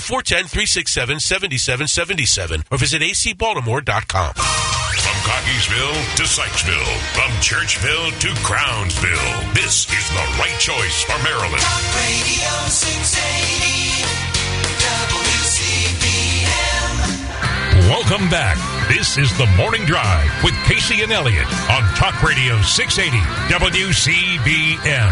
410-367-7777 or visit acbaltimore.com. From Cockeysville to Sykesville, from Churchville to Crownsville, this is the right choice for Maryland. Talk Radio 680 WCBM. Welcome back. This is the Morning Drive with Casey and Elliott on Talk Radio 680 WCBM.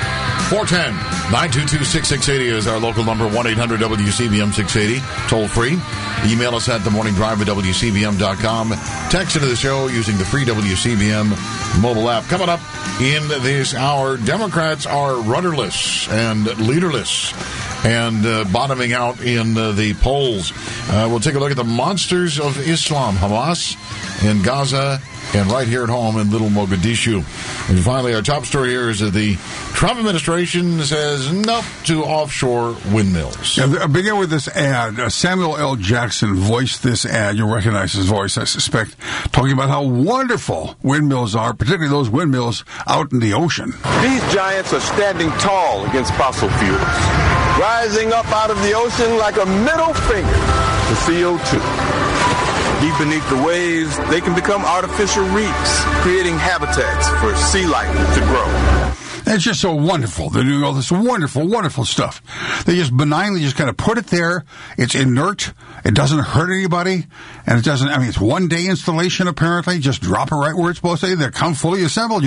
410-922-6680 is our local number, 1-800-WCBM-680, toll free. Email us at themorningdrive at WCBM.com. Text into the show using the free WCBM mobile app. Coming up in this hour, Democrats are rudderless and leaderless and bottoming out in the polls. We'll take a look at the monsters of Islam, Hamas in Gaza, and right here at home in Little Mogadishu. And finally, our top story here is that the Trump administration says nope to offshore windmills. Yeah, I'll begin with this ad. Samuel L. Jackson voiced this ad. You'll recognize his voice, I suspect, talking about how wonderful windmills are, particularly those windmills out in the ocean. These giants are standing tall against fossil fuels, rising up out of the ocean like a middle finger to CO2. Deep beneath the waves, they can become artificial reefs, creating habitats for sea life to grow. It's just so wonderful. They're doing all this wonderful, wonderful stuff. They just benignly just kind of put it there. It's inert. It doesn't hurt anybody. And it doesn't, it's one-day installation apparently. Just drop it right where it's supposed to be. They come fully assembled,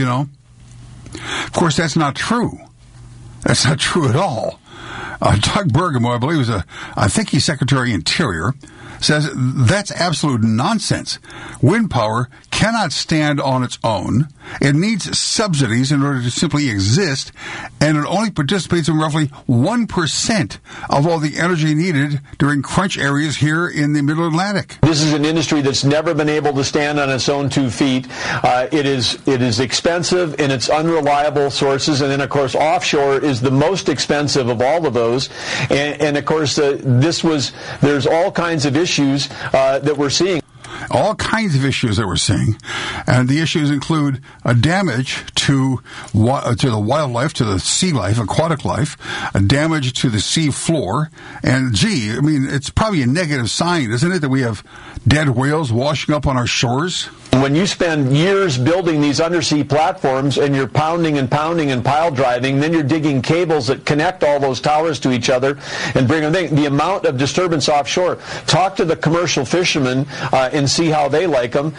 Of course, that's not true. That's not true at all. Doug Bergamo, I believe, I think he's Secretary of Interior, says that's absolute nonsense. Wind power cannot stand on its own. It needs subsidies in order to simply exist, and it only participates in roughly 1% of all the energy needed during crunch areas here in the Middle Atlantic. This is an industry that's never been able to stand on its own 2 feet. It is expensive in its unreliable sources, and then, of course, offshore is the most expensive of all of those. And of course, there's all kinds of issues that we're seeing. All kinds of issues that we're seeing. And the issues include a damage to the wildlife, to the sea life, aquatic life, a damage to the sea floor. And, it's probably a negative sign, isn't it, that we have dead whales washing up on our shores? When you spend years building these undersea platforms and you're pounding and pile driving, then you're digging cables that connect all those towers to each other and bring them in. The amount of disturbance offshore. Talk to the commercial fishermen and see how they like them.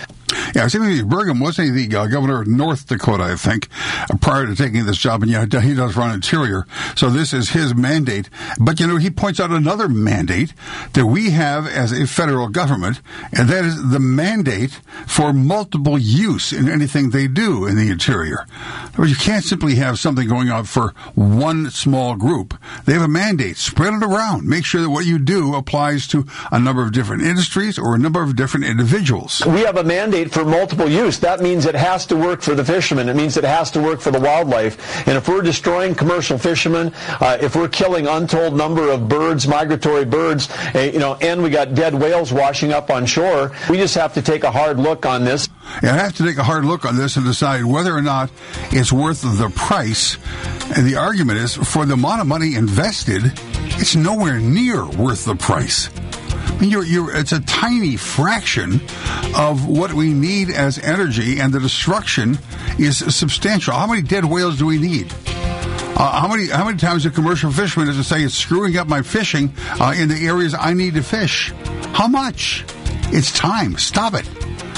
Yeah, Steve Burgum wasn't he the governor of North Dakota, I think, prior to taking this job, and he does run Interior. So this is his mandate. But, he points out another mandate that we have as a federal government, and that is the mandate for multiple use in anything they do in the Interior. You can't simply have something going on for one small group. They have a mandate. Spread it around. Make sure that what you do applies to a number of different industries or a number of different individuals. We have a mandate for multiple use. That means it has to work for the fishermen. It means it has to work for the wildlife. And if we're destroying commercial fishermen, if we're killing untold number of birds, migratory birds, and we got dead whales washing up on shore, we just have to take a hard look on this. Yeah, I have to take a hard look on this and decide whether or not it's worth the price. And the argument is, for the amount of money invested, it's nowhere near worth the price. I mean, it's a tiny fraction of what we need as energy, and the destruction is substantial. How many dead whales do we need? How many times do commercial fishermen have to say it's screwing up my fishing in the areas I need to fish? How much? It's time. Stop it.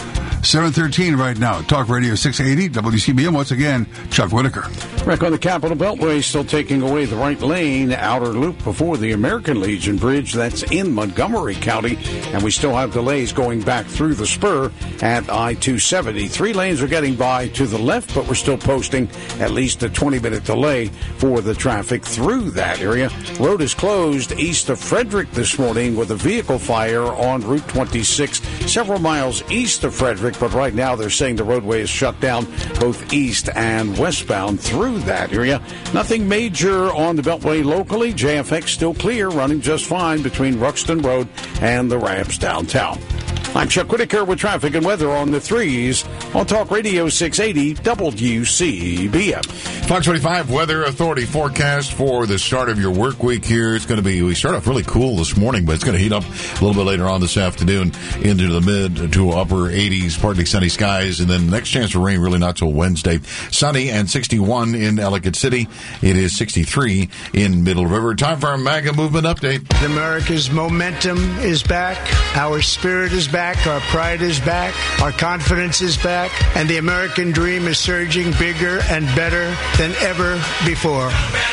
7:13 right now. Talk Radio 680 WCBM. Once again, Chuck Whitaker. Back on the Capitol Beltway, still taking away the right lane, outer loop before the American Legion Bridge. That's in Montgomery County. And we still have delays going back through the spur at I-270. 3 lanes are getting by to the left, but we're still posting at least a 20-minute delay for the traffic through that area. Road is closed east of Frederick this morning with a vehicle fire on Route 26, several miles east of Frederick. But right now they're saying the roadway is shut down both east and westbound through that area. Nothing major on the Beltway locally. JFX still clear, running just fine between Ruxton Road and the ramps downtown. I'm Chuck Whitaker with traffic and weather on the 3s on Talk Radio 680 WCBM. Fox 25 Weather Authority forecast for the start of your work week here. It's going to be, we start off really cool this morning, but it's going to heat up a little bit later on this afternoon into the mid to upper 80s, partly sunny skies, and then next chance for rain really not till Wednesday. Sunny and 61 in Ellicott City. It is 63 in Middle River. Time for our MAGA movement update. America's momentum is back. Our spirit is back. Our pride is back. Our confidence is back. And the American dream is surging bigger and better than ever before.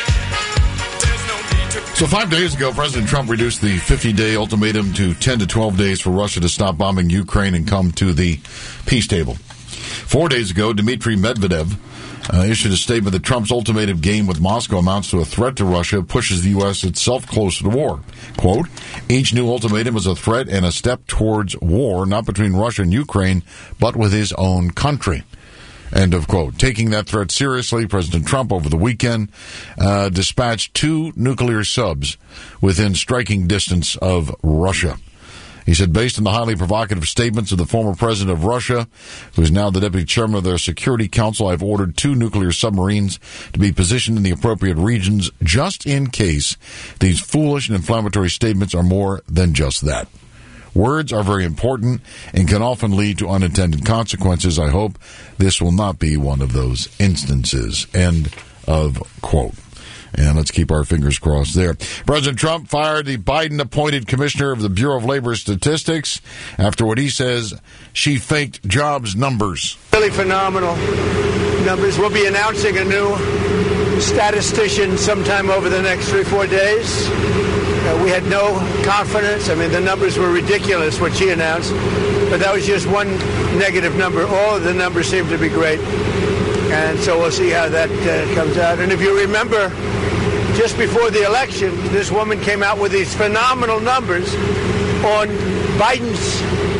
So 5 days ago, President Trump reduced the 50-day ultimatum to 10 to 12 days for Russia to stop bombing Ukraine and come to the peace table. 4 days ago, Dmitry Medvedev issued a statement that Trump's ultimatum game with Moscow amounts to a threat to Russia, pushes the U.S. itself closer to war. Quote, each new ultimatum is a threat and a step towards war, not between Russia and Ukraine, but with his own country. End of quote. Taking that threat seriously, President Trump over the weekend dispatched 2 nuclear subs within striking distance of Russia. He said, based on the highly provocative statements of the former president of Russia, who is now the deputy chairman of their Security Council, I've ordered 2 nuclear submarines to be positioned in the appropriate regions just in case these foolish and inflammatory statements are more than just that. Words are very important and can often lead to unintended consequences. I hope this will not be one of those instances. End of quote. And let's keep our fingers crossed there. President Trump fired the Biden-appointed commissioner of the Bureau of Labor Statistics after what he says she faked jobs numbers. Really phenomenal numbers. We'll be announcing a new statistician sometime over the next 3-4 days. We had no confidence. I mean, the numbers were ridiculous, what she announced. But that was just one negative number. All of the numbers seem to be great. And so we'll see how that comes out. And if you remember, just before the election, this woman came out with these phenomenal numbers on Biden's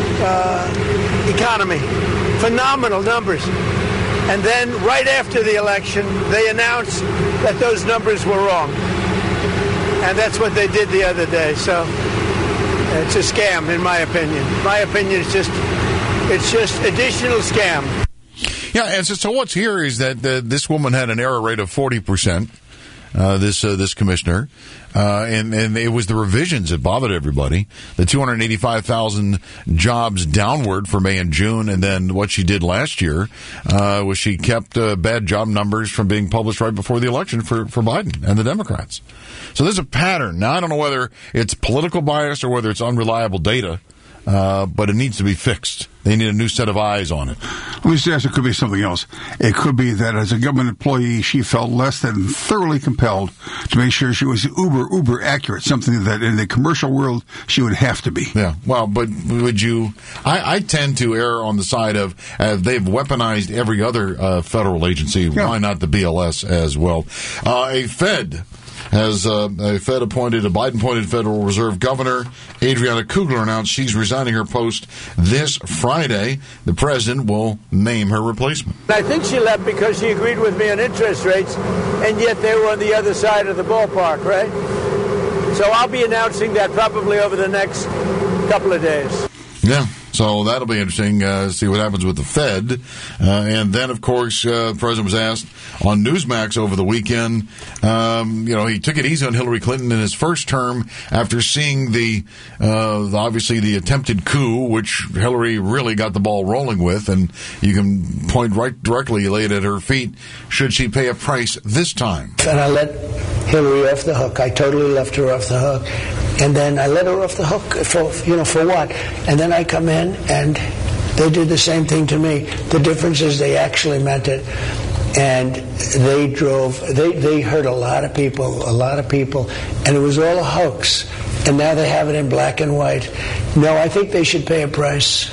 economy. Phenomenal numbers. And then right after the election, they announced that those numbers were wrong. And that's what they did the other day. So it's a scam, in my opinion. My opinion is it's just additional scam. Yeah, and so what's here is that this woman had an error rate of 40%. This commissioner, and it was the revisions that bothered everybody. The 285,000 jobs downward for May and June, and then what she did last year was she kept bad job numbers from being published right before the election for Biden and the Democrats. So there's a pattern. Now, I don't know whether it's political bias or whether it's unreliable data, but it needs to be fixed. They need a new set of eyes on it. Let me suggest it could be something else. It could be that as a government employee, she felt less than thoroughly compelled to make sure she was uber accurate, something that in the commercial world she would have to be. Yeah, well, but would you... I tend to err on the side of they've weaponized every other federal agency. Yeah. Why not the BLS as well? A Biden-appointed Federal Reserve Governor, Adriana Kugler, announced she's resigning her post this Friday. The president will name her replacement. I think she left because she agreed with me on interest rates, and yet they were on the other side of the ballpark, right? So I'll be announcing that probably over the next couple of days. Yeah. So that'll be interesting to see what happens with the Fed. And then, of course, the president was asked on Newsmax over the weekend. He took it easy on Hillary Clinton in his first term after seeing obviously the attempted coup, which Hillary really got the ball rolling with. And you can point right directly, lay it at her feet. Should she pay a price this time? And I let Hillary off the hook. I totally left her off the hook. And then I let her off the hook for what? And then I come in and they did the same thing to me. The difference is they actually meant it. And they hurt a lot of people, and it was all a hoax. And now they have it in black and white. No, I think they should pay a price.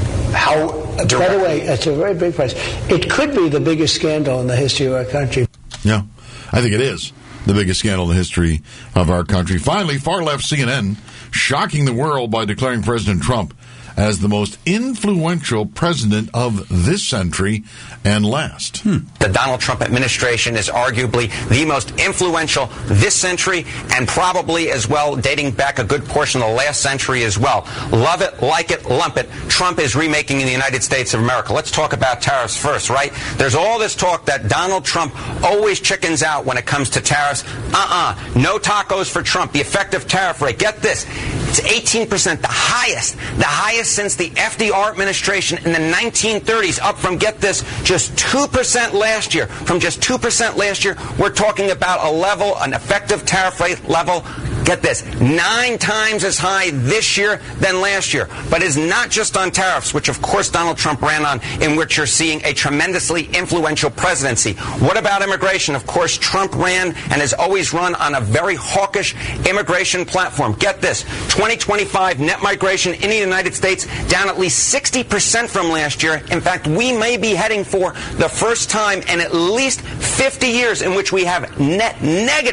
By the way, it's a very big price. It could be the biggest scandal in the history of our country. Yeah, I think it is the biggest scandal in the history of our country. Finally, far-left CNN shocking the world by declaring President Trump as the most influential president of this century and last. The Donald Trump administration is arguably the most influential this century and probably as well dating back a good portion of the last century as well. Love it, like it, lump it. Trump is remaking the United States of America. Let's talk about tariffs first, right? There's all this talk that Donald Trump always chickens out when it comes to tariffs. No tacos for Trump. The effective tariff rate, get this, it's 18%, the highest since the FDR administration in the 1930s, up from, get this, just 2% last year. From just 2% last year, we're talking about an effective tariff rate level, get this, 9 times as high this year than last year. But it's not just on tariffs, which of course Donald Trump ran on, in which you're seeing a tremendously influential presidency. What about immigration? Of course, Trump ran and has always run on a very hawkish immigration platform. Get this, 2025 net migration in the United States down at least 60% from last year. In fact, we may be heading for the first time in at least 50 years in which we have net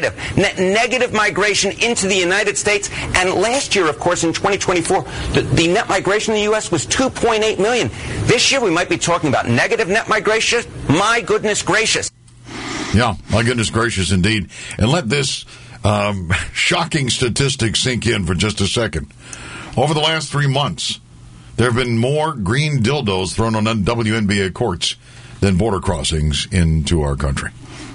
negative migration into the United States. And last year, of course, in 2024, the net migration in the U.S. was 2.8 million. This year, we might be talking about negative net migration. My goodness gracious. Yeah, my goodness gracious indeed. And let this shocking statistic sink in for just a second. Over the last 3 months, there have been more green dildos thrown on WNBA courts than border crossings into our country.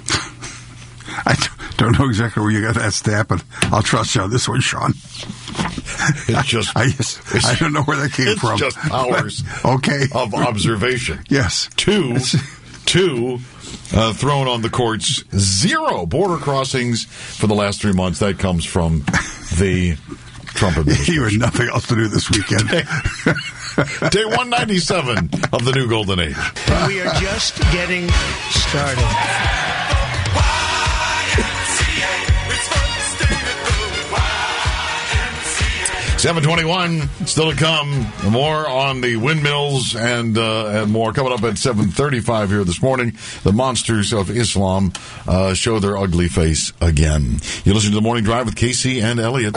I don't know exactly where you got that stat, but I'll trust you on this one, Sean. It's just... I don't know where that came from. It's just hours okay. of observation. Yes. Two thrown on the courts. 0 border crossings for the last 3 months. That comes from the Trump administration. You had nothing else to do this weekend. Day 197 of the new golden age. We are just getting started. 7:21 still to come. More on the windmills and more coming up at 7:35 here this morning. The monsters of Islam show their ugly face again. You listen to the Morning Drive with Casey and Elliott.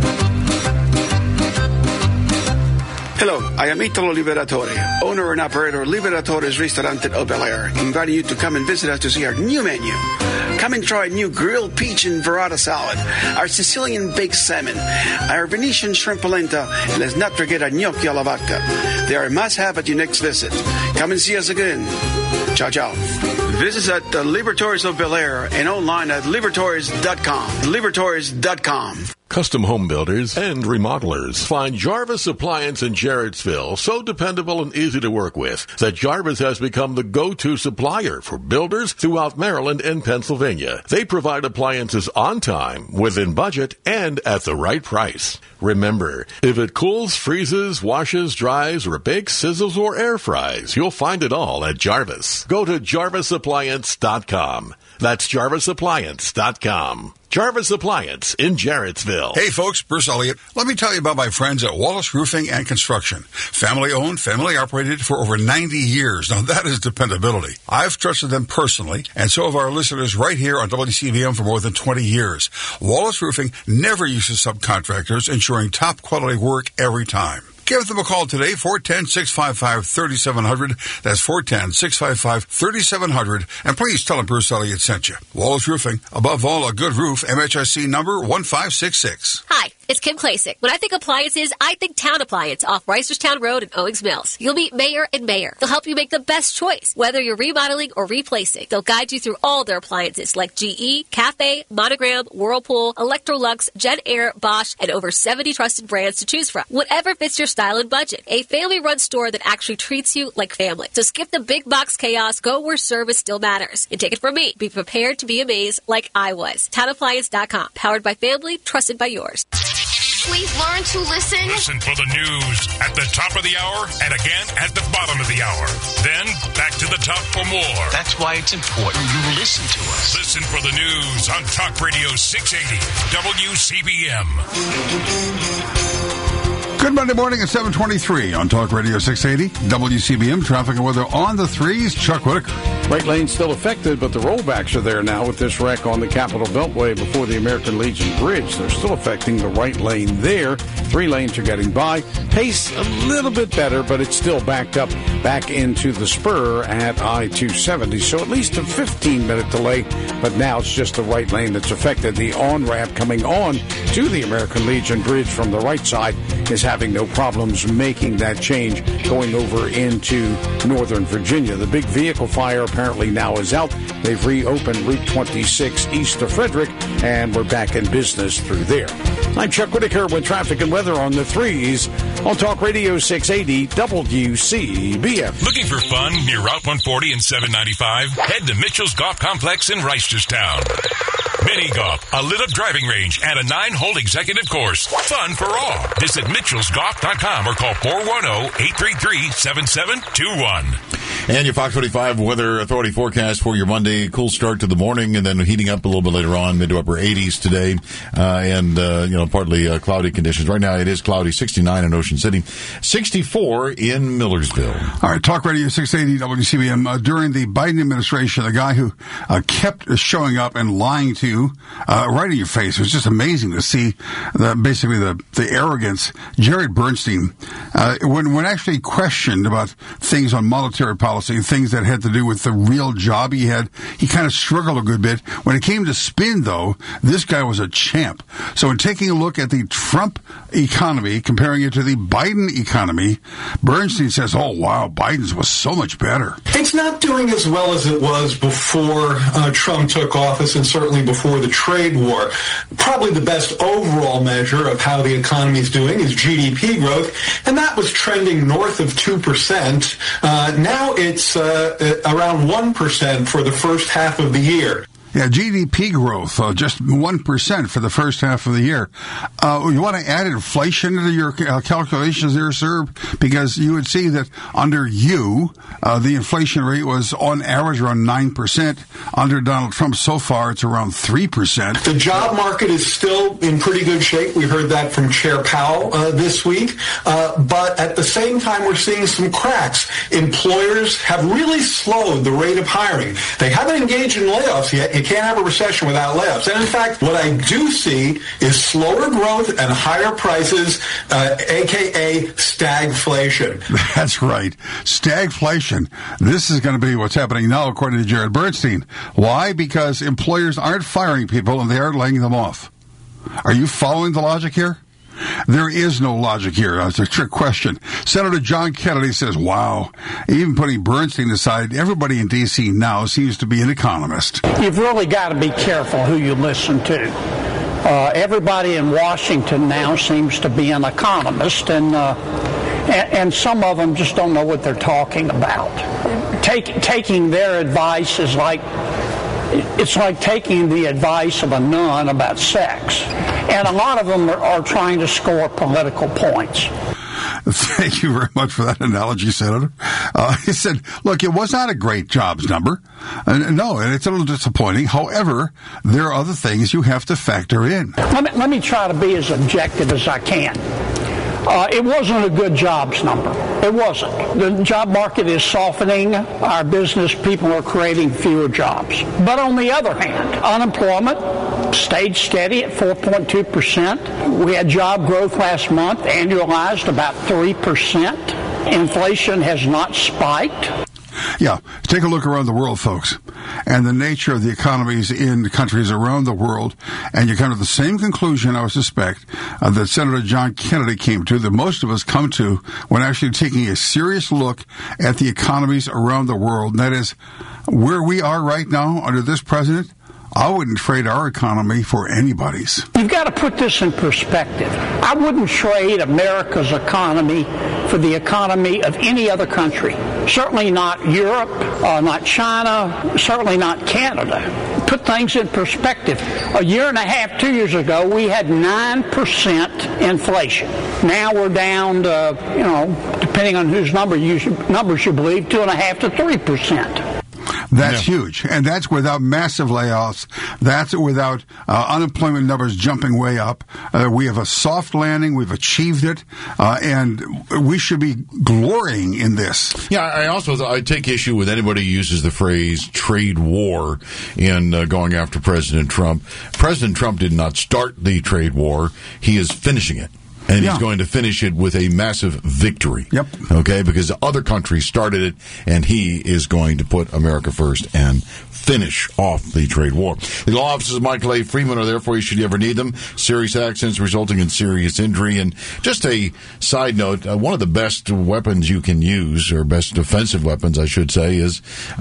Hello, I am Italo Liberatore, owner and operator of Liberatore's Restaurant at Bel Air, inviting you to come and visit us to see our new menu. Come and try a new grilled peach and burrata salad, our Sicilian baked salmon, our Venetian shrimp polenta, and let's not forget our gnocchi alla vodka. They are a must-have at your next visit. Come and see us again. Ciao, ciao. Visit us at the Liberatores of Bel Air and online at liberatores.com. Liberatores.com. custom home builders, and remodelers. Find Jarvis Appliance in Jarrettsville, so dependable and easy to work with that Jarvis has become the go-to supplier for builders throughout Maryland and Pennsylvania. They provide appliances on time, within budget, and at the right price. Remember, if it cools, freezes, washes, dries, or bakes, sizzles, or air fries, you'll find it all at Jarvis. Go to JarvisAppliance.com. That's JarvisAppliance.com. Jarvis Appliance in Jarrettsville. Hey folks, Bruce Elliott. Let me tell you about my friends at Wallace Roofing and Construction. Family owned, family operated for over 90 years. Now that is dependability. I've trusted them personally, and so have our listeners right here on WCBM for more than 20 years. Wallace Roofing never uses subcontractors, ensuring top quality work every time. Give them a call today, 410-655-3700. That's 410-655-3700. And please tell them Bruce Elliott sent you. Wallace Roofing, above all, a good roof, MHIC number 1566. Hi, it's Kim Klasick. When I think appliances, I think Town Appliance off Reisterstown Road in Owings Mills. You'll meet Mayor and Mayor. They'll help you make the best choice, whether you're remodeling or replacing. They'll guide you through all their appliances like GE, Cafe, Monogram, Whirlpool, Electrolux, Jen Air, Bosch, and over 70 trusted brands to choose from. Whatever fits your style and budget. A family-run store that actually treats you like family. So skip the big box chaos, go where service still matters. And take it from me. Be prepared to be amazed like I was. TownAppliance.com. Powered by family, trusted by yours. We've learned to listen. Listen for the news at the top of the hour and again at the bottom of the hour. Then back to the top for more. That's why it's important you listen to us. Listen for the news on Talk Radio 680 WCBM. Good Monday morning at 7:23 on Talk Radio 680 WCBM. Traffic and weather on the threes. Chuck Whitaker. Right lane still affected, but the rollbacks are there now with this wreck on the Capitol Beltway before the American Legion Bridge. They're still affecting the right lane there. 3 lanes are getting by. Pace a little bit better, but it's still backed up back into the spur at I-270. So at least a 15-minute delay, but now it's just the right lane that's affected. The on-ramp coming on to the American Legion Bridge from the right side is having no problems making that change going over into Northern Virginia. The big vehicle fire apparently now is out. They've reopened Route 26 east of Frederick, and we're back in business through there. I'm Chuck Whitaker with traffic and weather on the threes on Talk Radio 680 WCBM. Looking for fun near Route 140 and 795? Head to Mitchell's Golf Complex in Reisterstown. Mini golf, a lit-up driving range, and a 9-hole executive course. Fun for all. Visit mitchellsgolf.com or call 410-833-7721. And your Fox 45 Weather Authority forecast for your Monday. Cool start to the morning and then heating up a little bit later on, mid to upper 80s today. Partly cloudy conditions. Right now it is cloudy, 69 in Ocean City, 64 in Millersville. All right, Talk Radio 680 WCBM. During the Biden administration, the guy who kept showing up and lying to you right in your face. It was just amazing to see the arrogance. Jared Bernstein, when actually questioned about things on monetary policy, things that had to do with the real job he had, he kind of struggled a good bit. When it came to spin, though, this guy was a champ. So in taking a look at the Trump economy, comparing it to the Biden economy, Bernstein says, oh, wow, Biden's was so much better. It's not doing as well as it was before Trump took office and certainly before the trade war. Probably the best overall measure of how the economy is doing is GDP growth, and that was trending north of 2%. Now it's around 1% for the first half of the year. Yeah, GDP growth, just 1% for the first half of the year. You want to add inflation into your calculations there, sir? Because you would see that under you, the inflation rate was on average around 9%. Under Donald Trump so far, it's around 3%. The job market is still in pretty good shape. We heard that from Chair Powell this week. But at the same time, we're seeing some cracks. Employers have really slowed the rate of hiring. They haven't engaged in layoffs yet. You can't have a recession without layoffs. And in fact, what I do see is slower growth and higher prices, a.k.a. stagflation. That's right. Stagflation. This is going to be what's happening now, according to Jared Bernstein. Why? Because employers aren't firing people and they aren't laying them off. Are you following the logic here? There is no logic here. It's a trick question. Senator John Kennedy says, wow, even putting Bernstein aside, everybody in D.C. now seems to be an economist. You've really got to be careful who you listen to. Everybody in Washington now seems to be an economist, and some of them just don't know what they're talking about. Taking their advice is like taking the advice of a nun about sex, and a lot of them are trying to score political points. Thank you very much for that analogy, Senator. He said, look, it was not a great jobs number. No, and it's a little disappointing. However, there are other things you have to factor in. Let me try to be as objective as I can. It wasn't a good jobs number. It wasn't. The job market is softening. Our business people are creating fewer jobs. But on the other hand, unemployment stayed steady at 4.2%. We had job growth last month, annualized about 3%. Inflation has not spiked. Yeah, take a look around the world, folks, and the nature of the economies in countries around the world, and you come to the same conclusion, I would suspect, that Senator John Kennedy came to, that most of us come to when actually taking a serious look at the economies around the world, and that is where we are right now under this president. I wouldn't trade our economy for anybody's. You've got to put this in perspective. I wouldn't trade America's economy for the economy of any other country. Certainly not Europe, not China, certainly not Canada. Put things in perspective. A year and a half, 2 years ago, we had 9% inflation. Now we're down to, depending on whose numbers you believe, 2.5% to 3%. That's huge, and that's without massive layoffs. That's without unemployment numbers jumping way up. We have a soft landing. We've achieved it, and we should be glorying in this. Yeah, I take issue with anybody who uses the phrase trade war in going after President Trump. President Trump did not start the trade war. He is finishing it. And he's going to finish it with a massive victory. Yep. Okay, because other countries started it, and he is going to put America first and finish off the trade war. The law offices of Michael A. Freeman are there for you should you ever need them. Serious accidents resulting in serious injury. And just a side note, one of the best weapons you can use, or best defensive weapons, I should say, is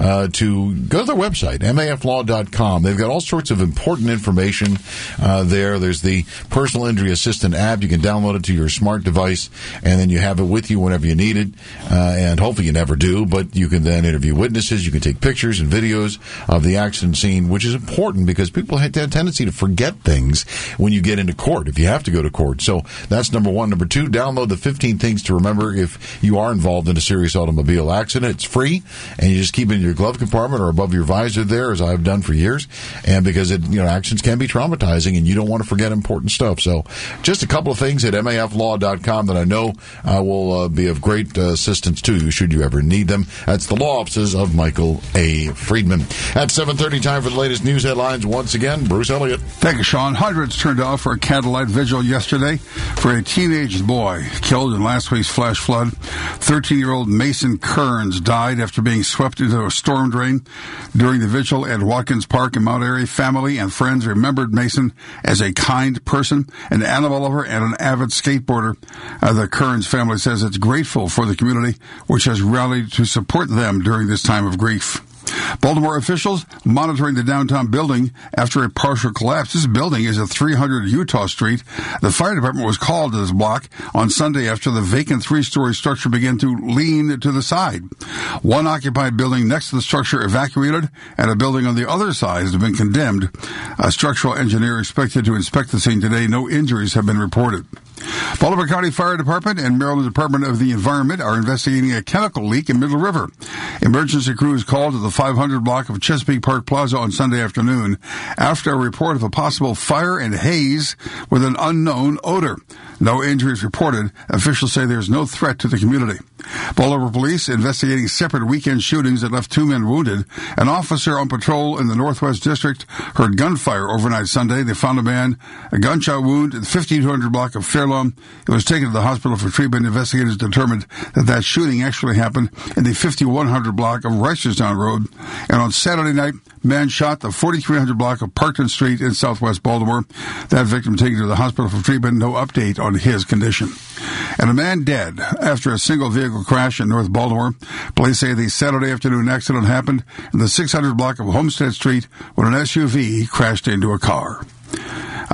to go to their website, maflaw.com. They've got all sorts of important information there. There's the personal injury assistant app. You can download it to your smart device, and then you have it with you whenever you need it, and hopefully you never do, but you can then interview witnesses, you can take pictures and videos of the accident scene, which is important because people have a tendency to forget things when you get into court, if you have to go to court. So that's number one. Number two, download the 15 things to remember if you are involved in a serious automobile accident. It's free, and you just keep it in your glove compartment or above your visor there, as I've done for years, and because accidents can be traumatizing, and you don't want to forget important stuff. So just a couple of things at maflaw.com that I know will be of great assistance to you should you ever need them. That's the law offices of Michael A. Friedman. At 7:30, time for the latest news headlines. Once again, Bruce Elliott. Thank you, Sean. Hundreds turned out for a candlelight vigil yesterday for a teenage boy killed in last week's flash flood. 13-year-old Mason Kearns died after being swept into a storm drain. During the vigil at Watkins Park in Mount Airy, family and friends remembered Mason as a kind person, an animal lover, and an avid skateboarder. The Kearns family says it's grateful for the community, which has rallied to support them during this time of grief. Baltimore officials monitoring the downtown building after a partial collapse. This building is at 300 Utah Street. The fire department was called to this block on Sunday after the vacant 3-story structure began to lean to the side. One occupied building next to the structure evacuated, and a building on the other side has been condemned. A structural engineer expected to inspect the scene today. No injuries have been reported. Baltimore County Fire Department and Maryland Department of the Environment are investigating a chemical leak in Middle River. Emergency crews called to the 500 block of Chesapeake Park Plaza on Sunday afternoon after a report of a possible fire and haze with an unknown odor. No injuries reported. Officials say there's no threat to the community. Baltimore police investigating separate weekend shootings that left 2 men wounded. An officer on patrol in the Northwest District heard gunfire overnight Sunday. They found a gunshot wound at the 1500 block of Fairlawn. It was taken to the hospital for treatment. Investigators determined that shooting actually happened in the 5100 block of Reisterstown Road. And on Saturday night, man shot the 4300 block of Parkton Street in southwest Baltimore. That victim taken to the hospital for treatment. No update on his condition. And a man dead after a single vehicle crash in North Baltimore. Police say the Saturday afternoon accident happened in the 600 block of Homestead Street when an SUV crashed into a car.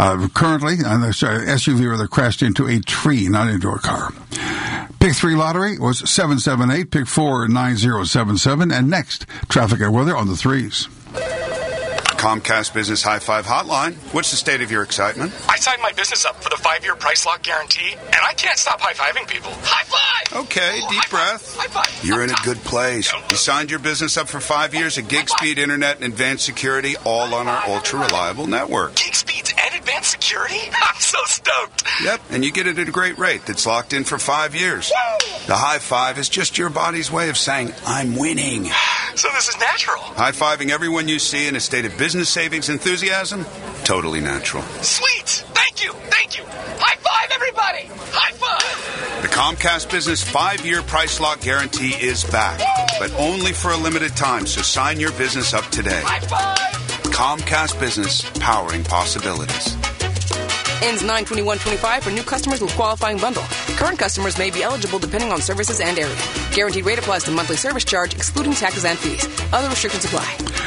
Currently, the SUV rather crashed into a tree, not into a car. Pick 3 lottery was 778, pick 4 9077, and next, traffic and weather on the 3s. Comcast Business High Five Hotline. What's the state of your excitement? I signed my business up for the 5-year price lock guarantee, and I can't stop high-fiving people. High five! Okay, deep breath. High five! You're in a good place. You signed your business up for 5 years of gig speed internet and advanced security, all on our ultra-reliable network. Gig speeds and advanced security? I'm so stoked! Yep, and you get it at a great rate that's locked in for 5 years. Woo! The high five is just your body's way of saying, I'm winning. So this is natural. High-fiving everyone you see in a state of business savings enthusiasm? Totally natural. Sweet! Thank you! Thank you! High five, everybody! High five! The Comcast Business 5-year price lock guarantee is back, but only for a limited time, so sign your business up today. High five! Comcast Business, powering possibilities. Ends 9/21/25 for new customers with qualifying bundle. Current customers may be eligible depending on services and area. Guaranteed rate applies to monthly service charge, excluding taxes and fees. Other restrictions apply.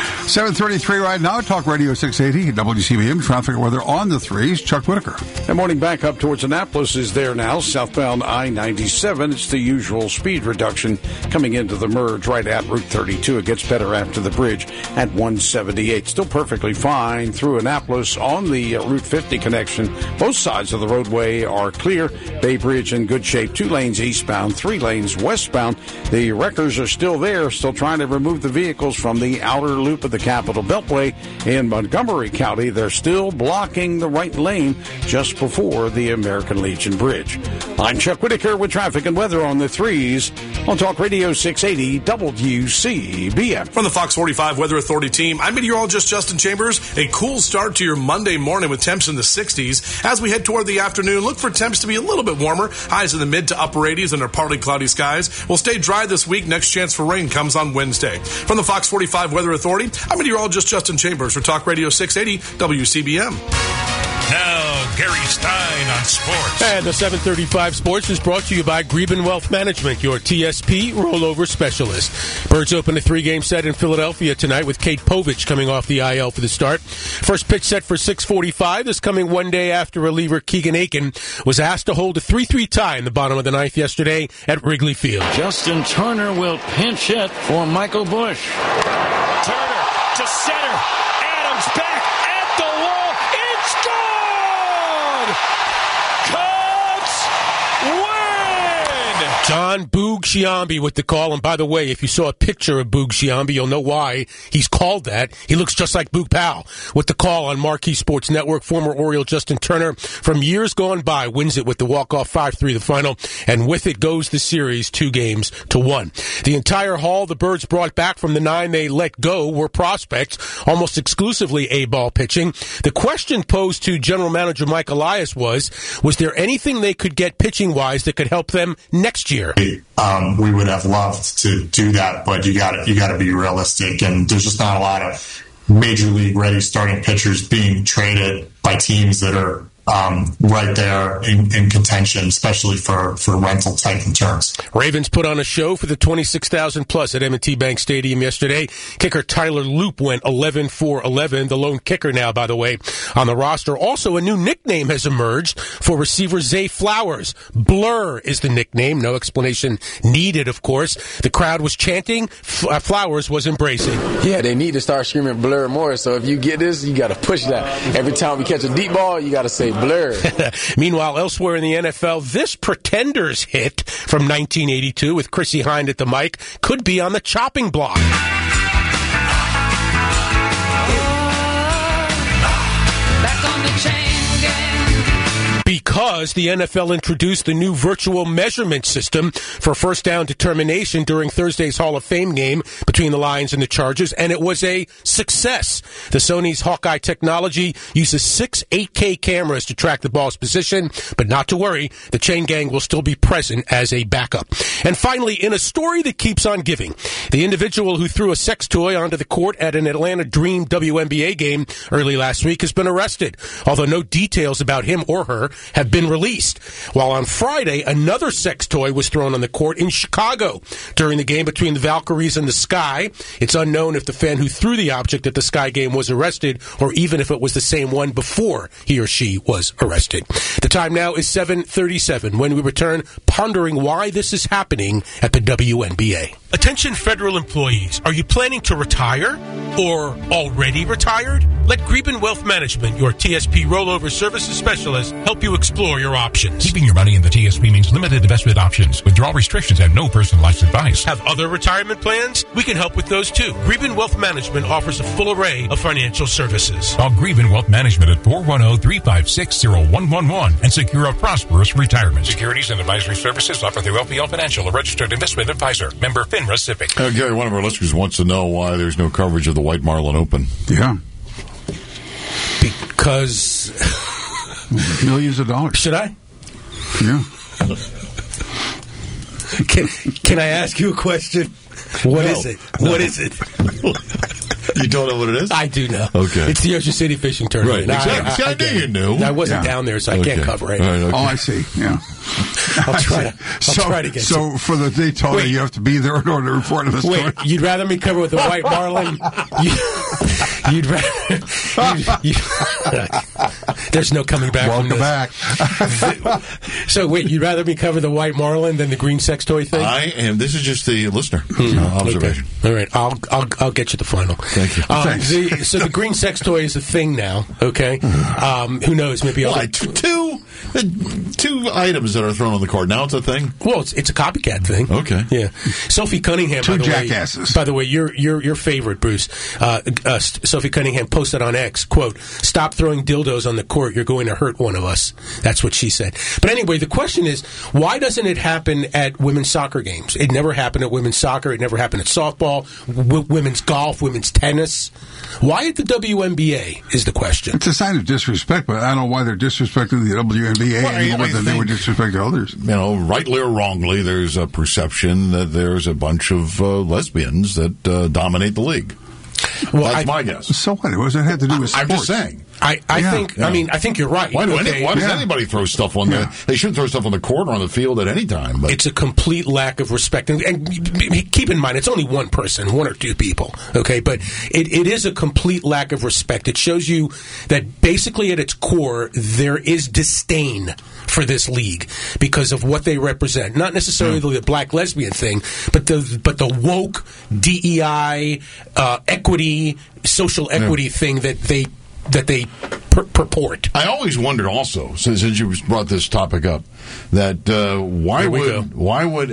7:33 right now. Talk Radio 680, WCBM, traffic and weather on the 3s. Chuck Whitaker. And morning back up towards Annapolis is there now. Southbound I-97. It's the usual speed reduction coming into the merge right at Route 32. It gets better after the bridge at 178. Still perfectly fine through Annapolis on the Route 50 connection. Both sides of the roadway are clear. Bay Bridge in good shape. 2 lanes eastbound, 3 lanes westbound. The wreckers are still there, still trying to remove the vehicles from the outer loop of the Capitol Beltway in Montgomery County. They're still blocking the right lane just before the American Legion Bridge. I'm Chuck Whitaker with traffic and weather on the 3s on Talk Radio 680 WCBM. From the Fox 45 Weather Authority team, I'm meteorologist Justin Chambers. A cool start to your Monday morning with temps in the 60s. As we head toward the afternoon, look for temps to be a little bit warmer. Highs in the mid to upper 80s under partly cloudy skies. We'll stay dry this week. Next chance for rain comes on Wednesday. From the Fox 45 Weather Authority, I'm meteorologist Justin Chambers for Talk Radio 680 WCBM. Now, Gary Stein on sports. And the 735 Sports is brought to you by Greben Wealth Management, your TSP rollover specialist. Birds open a 3-game set in Philadelphia tonight with Kate Povich coming off the IL for the start. First pitch set for 6:45 is coming one day after reliever Keegan Aiken was asked to hold a 3-3 tie in the bottom of the 9th yesterday at Wrigley Field. Justin Turner will pinch hit for Michael Busch. Turner to center. Adams back at the wall. It's gone! Cubs win! John Boog Sciambi with the call. And by the way, if you saw a picture of Boog Sciambi, you'll know why he's called that. He looks just like Boog Powell. With the call on Marquee Sports Network, former Oriole Justin Turner from years gone by wins it with the walk-off 5-3 the final. And with it goes the series 2-1. The entire haul the Birds brought back from the 9 they let go were prospects, almost exclusively A-ball pitching. The question posed to General Manager Mike Elias was there anything they could get pitching-wise that could help them next year? We would have loved to do that, but you got to be realistic, and there's just not a lot of major league ready starting pitchers being traded by teams that are right there in contention, especially for rental type returns. Ravens put on a show for the 26,000 plus at M&T Bank Stadium yesterday. Kicker Tyler Loop went 11-for-11, the lone kicker now, by the way, on the roster. Also, a new nickname has emerged for receiver Zay Flowers. Blur is the nickname. No explanation needed, of course. The crowd was chanting. Flowers was embracing. Yeah, they need to start screaming Blur more. So if you get this, you got to push that. Every time we catch a deep ball, you got to say Blur. Meanwhile, elsewhere in the NFL, this Pretenders hit from 1982 with Chrissy Hynde at the mic could be on the chopping block. Back on the chain gang. Because the NFL introduced the new virtual measurement system for first down determination during Thursday's Hall of Fame game between the Lions and the Chargers, and it was a success. The Sony's Hawkeye technology uses 6 8K cameras to track the ball's position, but not to worry, the chain gang will still be present as a backup. And finally, in a story that keeps on giving, the individual who threw a sex toy onto the court at an Atlanta Dream WNBA game early last week has been arrested, although no details about him or her have been released. While on Friday, another sex toy was thrown on the court in Chicago during the game between the Valkyries and the Sky. It's unknown if the fan who threw the object at the Sky game was arrested, or even if it was the same one before he or she was arrested. The time now is 7:37. When we return, pondering why this is happening at the WNBA. Attention federal employees. Are you planning to retire or already retired? Let Greben Wealth Management, your TSP rollover services specialist, help you explore your options. Keeping your money in the TSP means limited investment options, withdrawal restrictions, and no personalized advice. Have other retirement plans? We can help with those too. Greben Wealth Management offers a full array of financial services. Call Greben Wealth Management at 410-356-0111 and secure a prosperous retirement. Securities and advisory services offered through LPL Financial, a registered investment advisor. Member FINRA SIPC. Gary, one of our listeners wants to know why there's no coverage of the White Marlin Open. Yeah. Because millions of dollars. Should I? Yeah. Can I ask you a question? What is it? What is it? You don't know what it is? I do know. Okay. It's the Ocean City Fishing Tournament. Right. Exactly. I knew you knew. I wasn't down there, so I can't cover it. Right, okay. Oh, I see. Yeah. I'll try to get So for the Daytona, you have to be there in order to report on the story. Wait, you'd rather me cover with the White Marlin? You'd rather... There's no coming back from this. Welcome back. So wait, you'd rather me cover the White Marlin than the green sex toy thing? I am. This is just the listener observation. Okay. All right, I'll get you the final. Thank you. Thanks. So the green sex toy is a thing now. Okay. Who knows? Maybe I'll two items that are thrown on the court. Now it's a thing. Well, it's a copycat thing. Okay. Yeah. Sophie Cunningham. Two jackasses. By the way, your favorite, Bruce. Sophie Cunningham posted on X, quote, "Stop throwing dildos on the court. You're going to hurt one of us." That's what she said. But anyway, the question is, why doesn't it happen at women's soccer games? It never happened at women's soccer. It never happened at softball, women's golf, women's tennis. Why at the WNBA is the question. It's a sign of disrespect, but I don't know why they're disrespecting the WNBA any more than they would disrespect others. You know, rightly or wrongly, there's a perception that there's a bunch of lesbians that dominate the league. Well, that's my guess. So what? What does that have to do with sports? I'm just saying. I think you're right. Why does anybody throw stuff on the... They shouldn't throw stuff on the court or on the field at any time. But it's a complete lack of respect. And keep in mind, it's only one person, one or two people, okay? But it is a complete lack of respect. It shows you that basically at its core, there is disdain for this league because of what they represent. Not necessarily the black lesbian thing, but the woke DEI, equity, social equity thing that they purport. I always wondered also, since you brought this topic up, that why would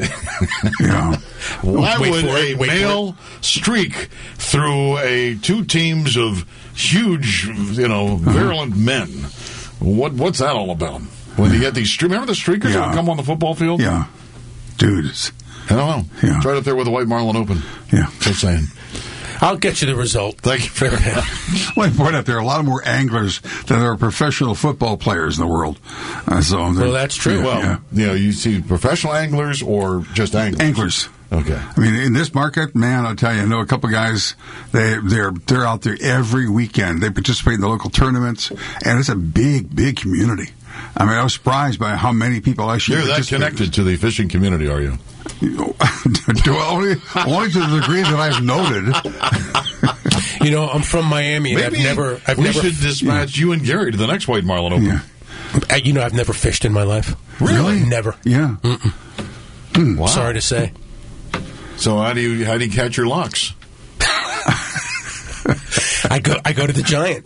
a male streak through two teams of huge, virulent men? What's that all about? When you get these, remember the streakers that would come on the football field? Yeah, dudes. I don't know. Yeah. It's right up there with the White Marlin Open. Yeah, just saying. I'll get you the result. Thank you for that. Well, I point out there are a lot more anglers than there are professional football players in the world. Well, that's true. You see professional anglers or just anglers? Anglers. Okay. I mean, in this market, man, I'll tell you, I know a couple guys. They're out there every weekend. They participate in the local tournaments, and it's a big community. I mean, I was surprised by how many people actually. You're that connected to the fishing community, are you? only to the degree that I've noted. I'm from Miami, and Maybe we should dispatch you and Gary to the next White Marlin Open. Yeah. I've never fished in my life. Really? Never. Yeah. Wow. Sorry to say. So how do you catch your locks? I go to the Giant.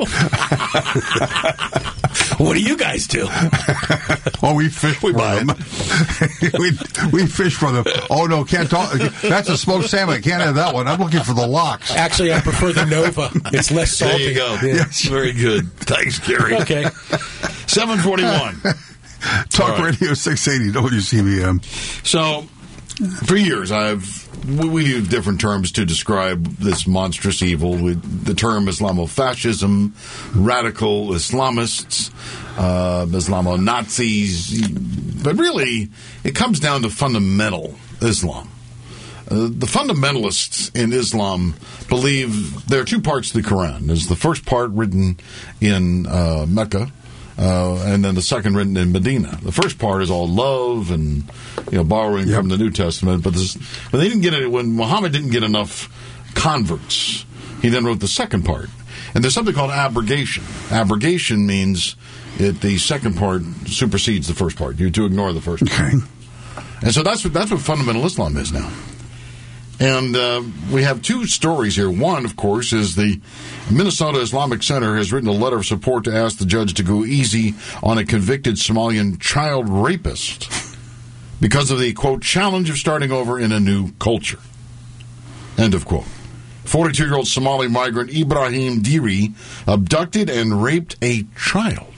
What do you guys do? Oh, we fish for them. we fish for them. Oh, no, can't talk. That's a smoked salmon. Can't have that one. I'm looking for the locks. Actually, I prefer the Nova. It's less salty. There you go. Yeah. Yes. Very good. Thanks, Gary. Okay. 741. Talk Radio 680 WCBM. So, for years, we use different terms to describe this monstrous evil. With the term Islamofascism, radical Islamists, Islamo-Nazis. But really, it comes down to fundamental Islam. The fundamentalists in Islam believe there are two parts to the Quran. There's the first part written in Mecca, and then the second written in Medina. The first part is all love and borrowing from the New Testament, but they didn't get it when Muhammad didn't get enough converts. He then wrote the second part, and there's something called abrogation. Abrogation means the second part supersedes the first part. You to ignore the first part. Okay. And so that's what fundamental Islam is now. And we have two stories here. One, of course, is the Minnesota Islamic Center has written a letter of support to ask the judge to go easy on a convicted Somalian child rapist because of the, quote, challenge of starting over in a new culture. End of quote. 42-year-old Somali migrant Ibrahim Diri abducted and raped a child.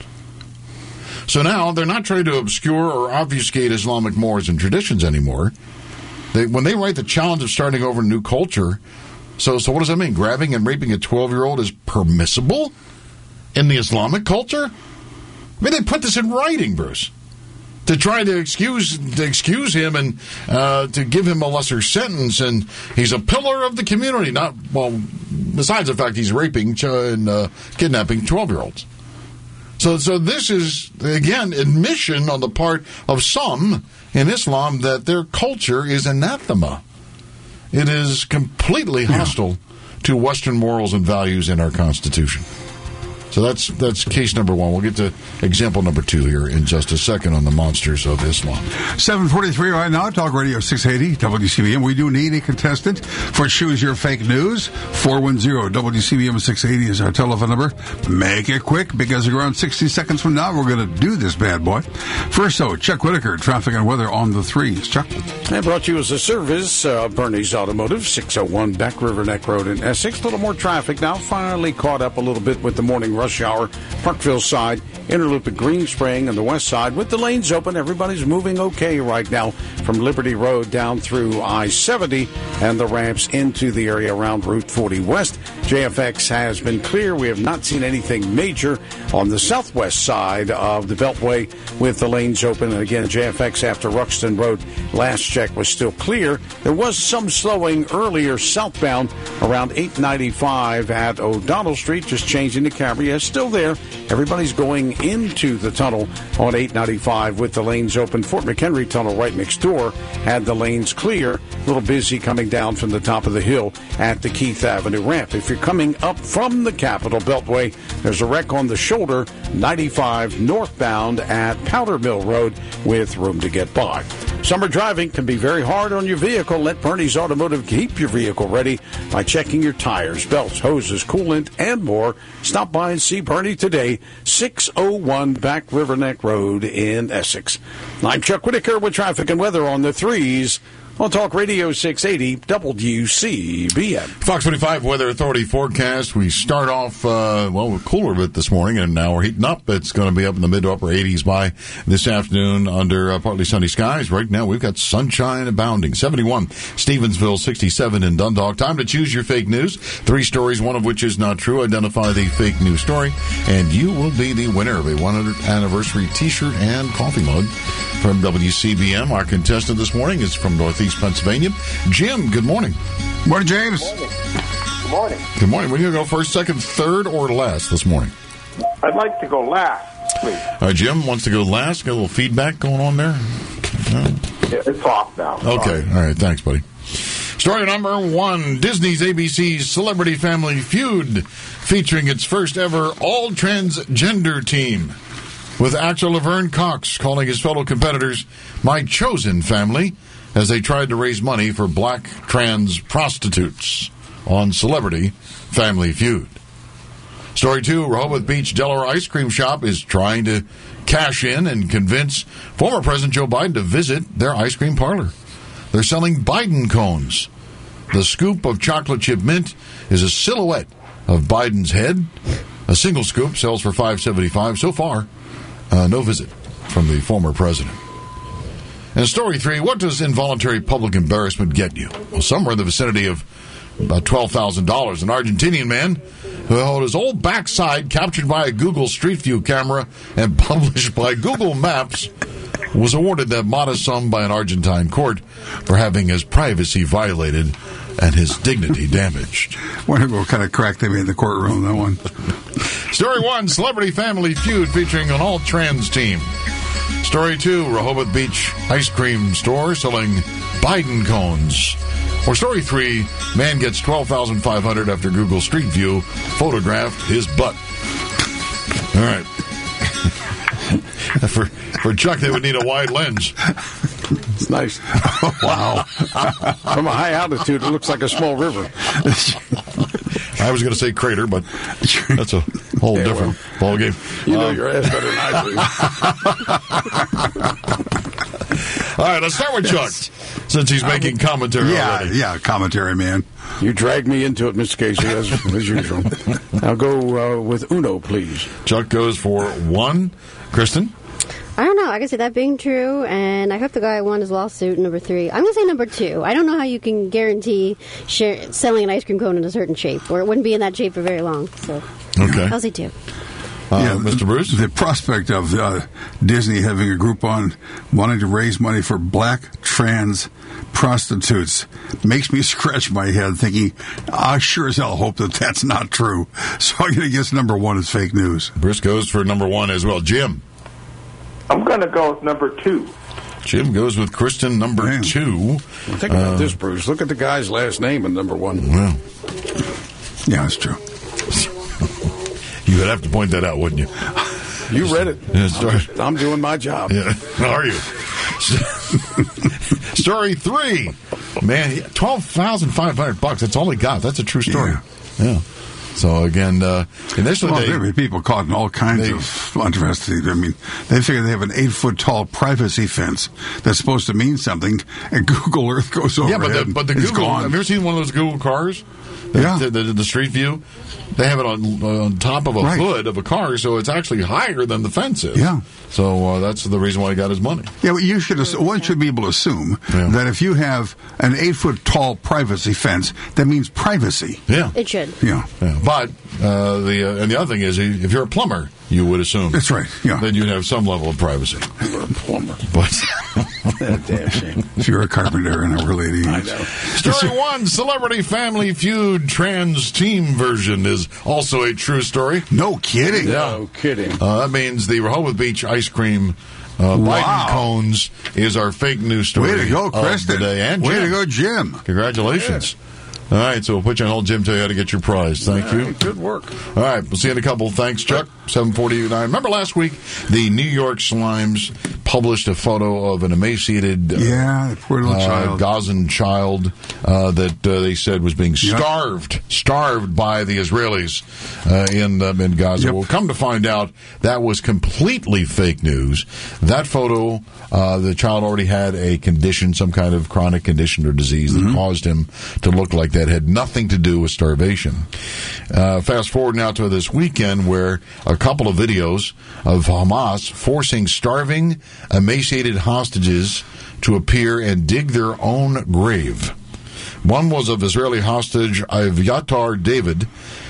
So now they're not trying to obscure or obfuscate Islamic mores and traditions anymore. When they write the challenge of starting over a new culture, so what does that mean? Grabbing and raping a 12-year-old is permissible in the Islamic culture? I mean, they put this in writing, Bruce, to try to excuse him and to give him a lesser sentence, and he's a pillar of the community. Besides the fact he's raping and kidnapping 12-year-olds. So this is, again, admission on the part of some in Islam that their culture is anathema. It is completely hostile to Western morals and values in our Constitution. So that's case number one. We'll get to example number two here in just a second on the monsters of Islam. 7:43 right now, Talk Radio 680 WCBM. We do need a contestant for Choose Your Fake News. 410-WCBM 680 is our telephone number. Make it quick, because around 60 seconds from now, we're going to do this bad boy. First, though, Chuck Whitaker, traffic and weather on the threes. Chuck? And brought to you as a service, Bernie's Automotive, 601 Back River Neck Road in Essex. A little more traffic now. Finally caught up a little bit with the morning rush hour. Parkville side, Interloop at Green Spring, and the west side with the lanes open. Everybody's moving okay right now from Liberty Road down through I-70 and the ramps into the area around Route 40 West. JFX has been clear. We have not seen anything major on the southwest side of the Beltway with the lanes open. And again, JFX after Ruxton Road last check was still clear. There was some slowing earlier southbound around 895 at O'Donnell Street, just changing the camera. Yes, still there. Everybody's going into the tunnel on 895 with the lanes open. Fort McHenry Tunnel right next door had the lanes clear. A little busy coming down from the top of the hill at the Keith Avenue ramp. If you're coming up from the Capitol Beltway, there's a wreck on the shoulder, 95 northbound at Powder Mill Road with room to get by. Summer driving can be very hard on your vehicle. Let Bernie's Automotive keep your vehicle ready by checking your tires, belts, hoses, coolant, and more. Stop by and see Bernie today, 601 Back River Neck Road in Essex. I'm Chuck Whitaker with traffic and weather on the threes on Talk Radio 680 WCBM. Fox 25 Weather Authority forecast. We start off, we're cooler a bit this morning, and now we're heating up. It's going to be up in the mid to upper 80s by this afternoon under partly sunny skies. Right now, we've got sunshine abounding. 71, Stevensville, 67 in Dundalk. Time to choose your fake news. 3 stories, one of which is not true. Identify the fake news story, and you will be the winner of a 100th anniversary T-shirt and coffee mug from WCBM. Our contestant this morning is from Northeast Pennsylvania. Jim, good morning. Morning, James. Good morning. Good morning. We're going to go first, second, third, or last this morning? I'd like to go last, please. All right, Jim wants to go last. Got a little feedback going on there? No? Yeah, it's off now. Okay. All right. Thanks, buddy. Story number 1. Disney's ABC's Celebrity Family Feud, featuring its first ever all-transgender team, with actor Laverne Cox calling his fellow competitors "my chosen family" as they tried to raise money for black trans prostitutes on Celebrity Family Feud. Story 2, Rehoboth Beach Delaware Ice Cream Shop is trying to cash in and convince former President Joe Biden to visit their ice cream parlor. They're selling Biden cones. The scoop of chocolate chip mint is a silhouette of Biden's head. A single scoop sells for $5.75 so far. No visit from the former president. And story 3, what does involuntary public embarrassment get you? Well, somewhere in the vicinity of about $12,000. An Argentinian man who held his old backside captured by a Google Street View camera and published by Google Maps was awarded that modest sum by an Argentine court for having his privacy violated and his dignity damaged. Wonder what kind of crack they made in the courtroom, that one. Story 1, Celebrity Family Feud featuring an all-trans team. Story 2, Rehoboth Beach ice cream store selling Biden cones. Or Story 3, man gets $12,500 after Google Street View photographed his butt. All right. For Chuck, they would need a wide lens. It's nice. Wow. From a high altitude, it looks like a small river. I was going to say crater, but that's a whole different ball game. You know your ass better than I do. All right, let's start with Chuck, since he's making commentary already. Yeah, commentary, man. You dragged me into it, Mr. Casey, as usual. I'll go with Uno, please. Chuck goes for 1. Kristen? I don't know. I can see that being true, and I hope the guy won his lawsuit, number 3. I'm going to say number 2. I don't know how you can guarantee selling an ice cream cone in a certain shape, or it wouldn't be in that shape for very long. So, okay. I'll say 2. Mr. Bruce? The prospect of Disney having a group on wanting to raise money for black trans prostitutes makes me scratch my head thinking, I sure as hell hope that that's not true. So I'm going to guess number 1 is fake news. Bruce goes for number 1 as well. Jim? I'm going to go with number 2. Jim goes with Kristen, number 2. Well, think about this, Bruce. Look at the guy's last name in number 1. Well, yeah, that's true. You would have to point that out, wouldn't you? You read it. Yeah, I'm doing my job. Yeah. Are you? Story 3. Man, $12,500. That's all he got. That's a true story. Yeah. So, again, initially there are people caught in all kinds of controversy. I mean, they figure they have an 8-foot-tall privacy fence that's supposed to mean something, and Google Earth goes over. Yeah, but the Google, gone. Have you ever seen one of those Google cars? The Street View? They have it on top of a hood of a car, so it's actually higher than the fence is. Yeah. So that's the reason why he got his money. Yeah, well, one should be able to assume that if you have an 8-foot-tall privacy fence, that means privacy. Yeah. It should. Yeah. But the other thing is, if you're a plumber, you would assume. That's right. Yeah. Then you'd have some level of privacy. You're a plumber. But damn shame. If you're a carpenter and we're ladies. I know. Story 1, Celebrity Family Feud trans team version is also a true story. No kidding. No kidding. That means the Rehoboth Beach ice cream Biden cones is our fake news story. Way to go, Kristen. Of the day. And Way Jim. to go, Jim. Congratulations. Yeah. All right, so we'll put you on hold. Jim, tell you how to get your prize. Thank you. Good work. All right, we'll see you in a couple. Thanks, Chuck. 7:49. Remember last week, the New York Slimes published a photo of an emaciated poor little child. Gazan child that they said was being starved by the Israelis in Gaza. Yep. Well, come to find out, that was completely fake news. That photo, the child already had a condition, some kind of chronic condition or disease that caused him to look like that. Had nothing to do with starvation. Fast forward now to this weekend, where a couple of videos of Hamas forcing starving, emaciated hostages to appear and dig their own grave. One was of Israeli hostage Aviatar David.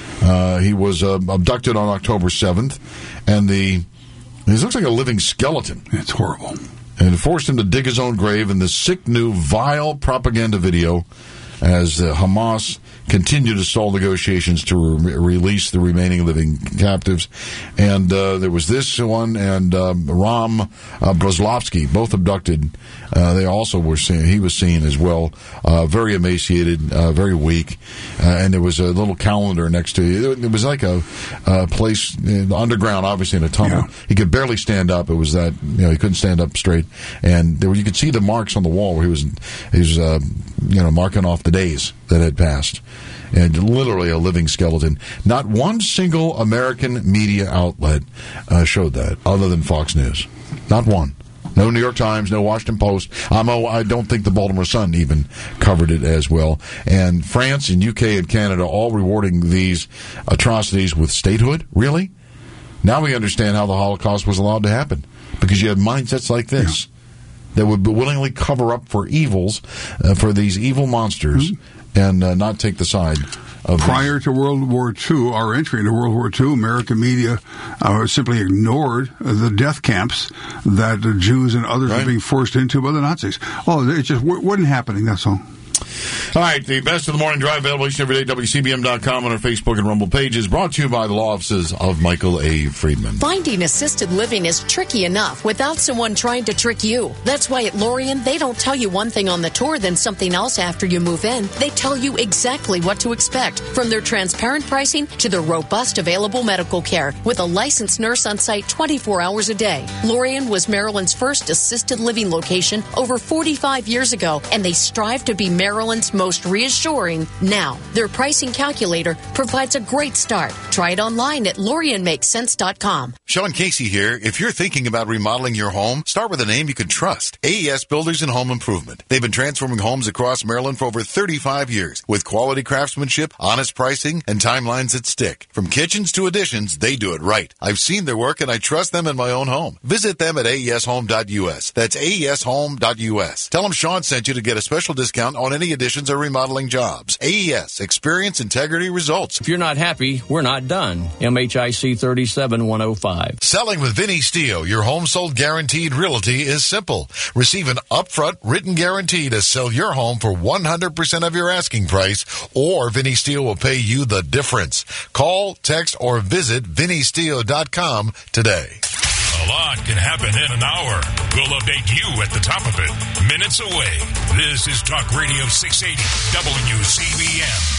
He was abducted on October 7th, and he looks like a living skeleton. It's horrible. And forced him to dig his own grave in this sick, new, vile propaganda video as Hamas continue to stall negotiations to release the remaining living captives. And there was this one and Ram Broslovsky, both abducted. They also were seen. He was seen as well, very emaciated, very weak. And there was a little calendar next to it. It was like a place underground, obviously in a tunnel. Yeah. He could barely stand up. It was that he couldn't stand up straight. And you could see the marks on the wall where he was marking off the days that had passed. And literally a living skeleton. Not one single American media outlet showed that, other than Fox News. Not one. No New York Times, no Washington Post. I don't think the Baltimore Sun even covered it as well. And France and UK and Canada all rewarding these atrocities with statehood? Really? Now we understand how the Holocaust was allowed to happen. Because you have mindsets like this that would willingly cover up for evils, for these evil monsters, and not take the side of Prior to World War II, our entry into World War II, American media simply ignored the death camps that Jews and others were being forced into by the Nazis. Oh, it just wasn't happening, that's all. All right, the best of the morning drive available each and every day, WCBM.com on our Facebook and Rumble pages, brought to you by the law offices of Michael A. Friedman. Finding assisted living is tricky enough without someone trying to trick you. That's why at Lorien, they don't tell you one thing on the tour, then something else after you move in. They tell you exactly what to expect, from their transparent pricing to their robust available medical care, with a licensed nurse on site 24 hours a day. Lorien was Maryland's first assisted living location over 45 years ago, and they strive to be Maryland's most reassuring now. Their pricing calculator provides a great start. Try it online at LorienMakesSense.com. Sean Casey here. If you're thinking about remodeling your home, start with a name you can trust. AES Builders and Home Improvement. They've been transforming homes across Maryland for over 35 years with quality craftsmanship, honest pricing, and timelines that stick. From kitchens to additions, they do it right. I've seen their work and I trust them in my own home. Visit them at AESHome.us. That's AESHome.us. Tell them Sean sent you to get a special discount on any additions or remodeling jobs. AES. Experience, integrity, results. If you're not happy, we're not done. MHIC 37105. Selling with Vinny Steele, your home sold guaranteed realty is simple. Receive an upfront written guarantee to sell your home for 100% of your asking price, or Vinny Steele will pay you the difference. Call, text, or visit VinnySteele.com today. A lot can happen in an hour. We'll update you at the top of it, minutes away. This is Talk Radio 680 WCBM.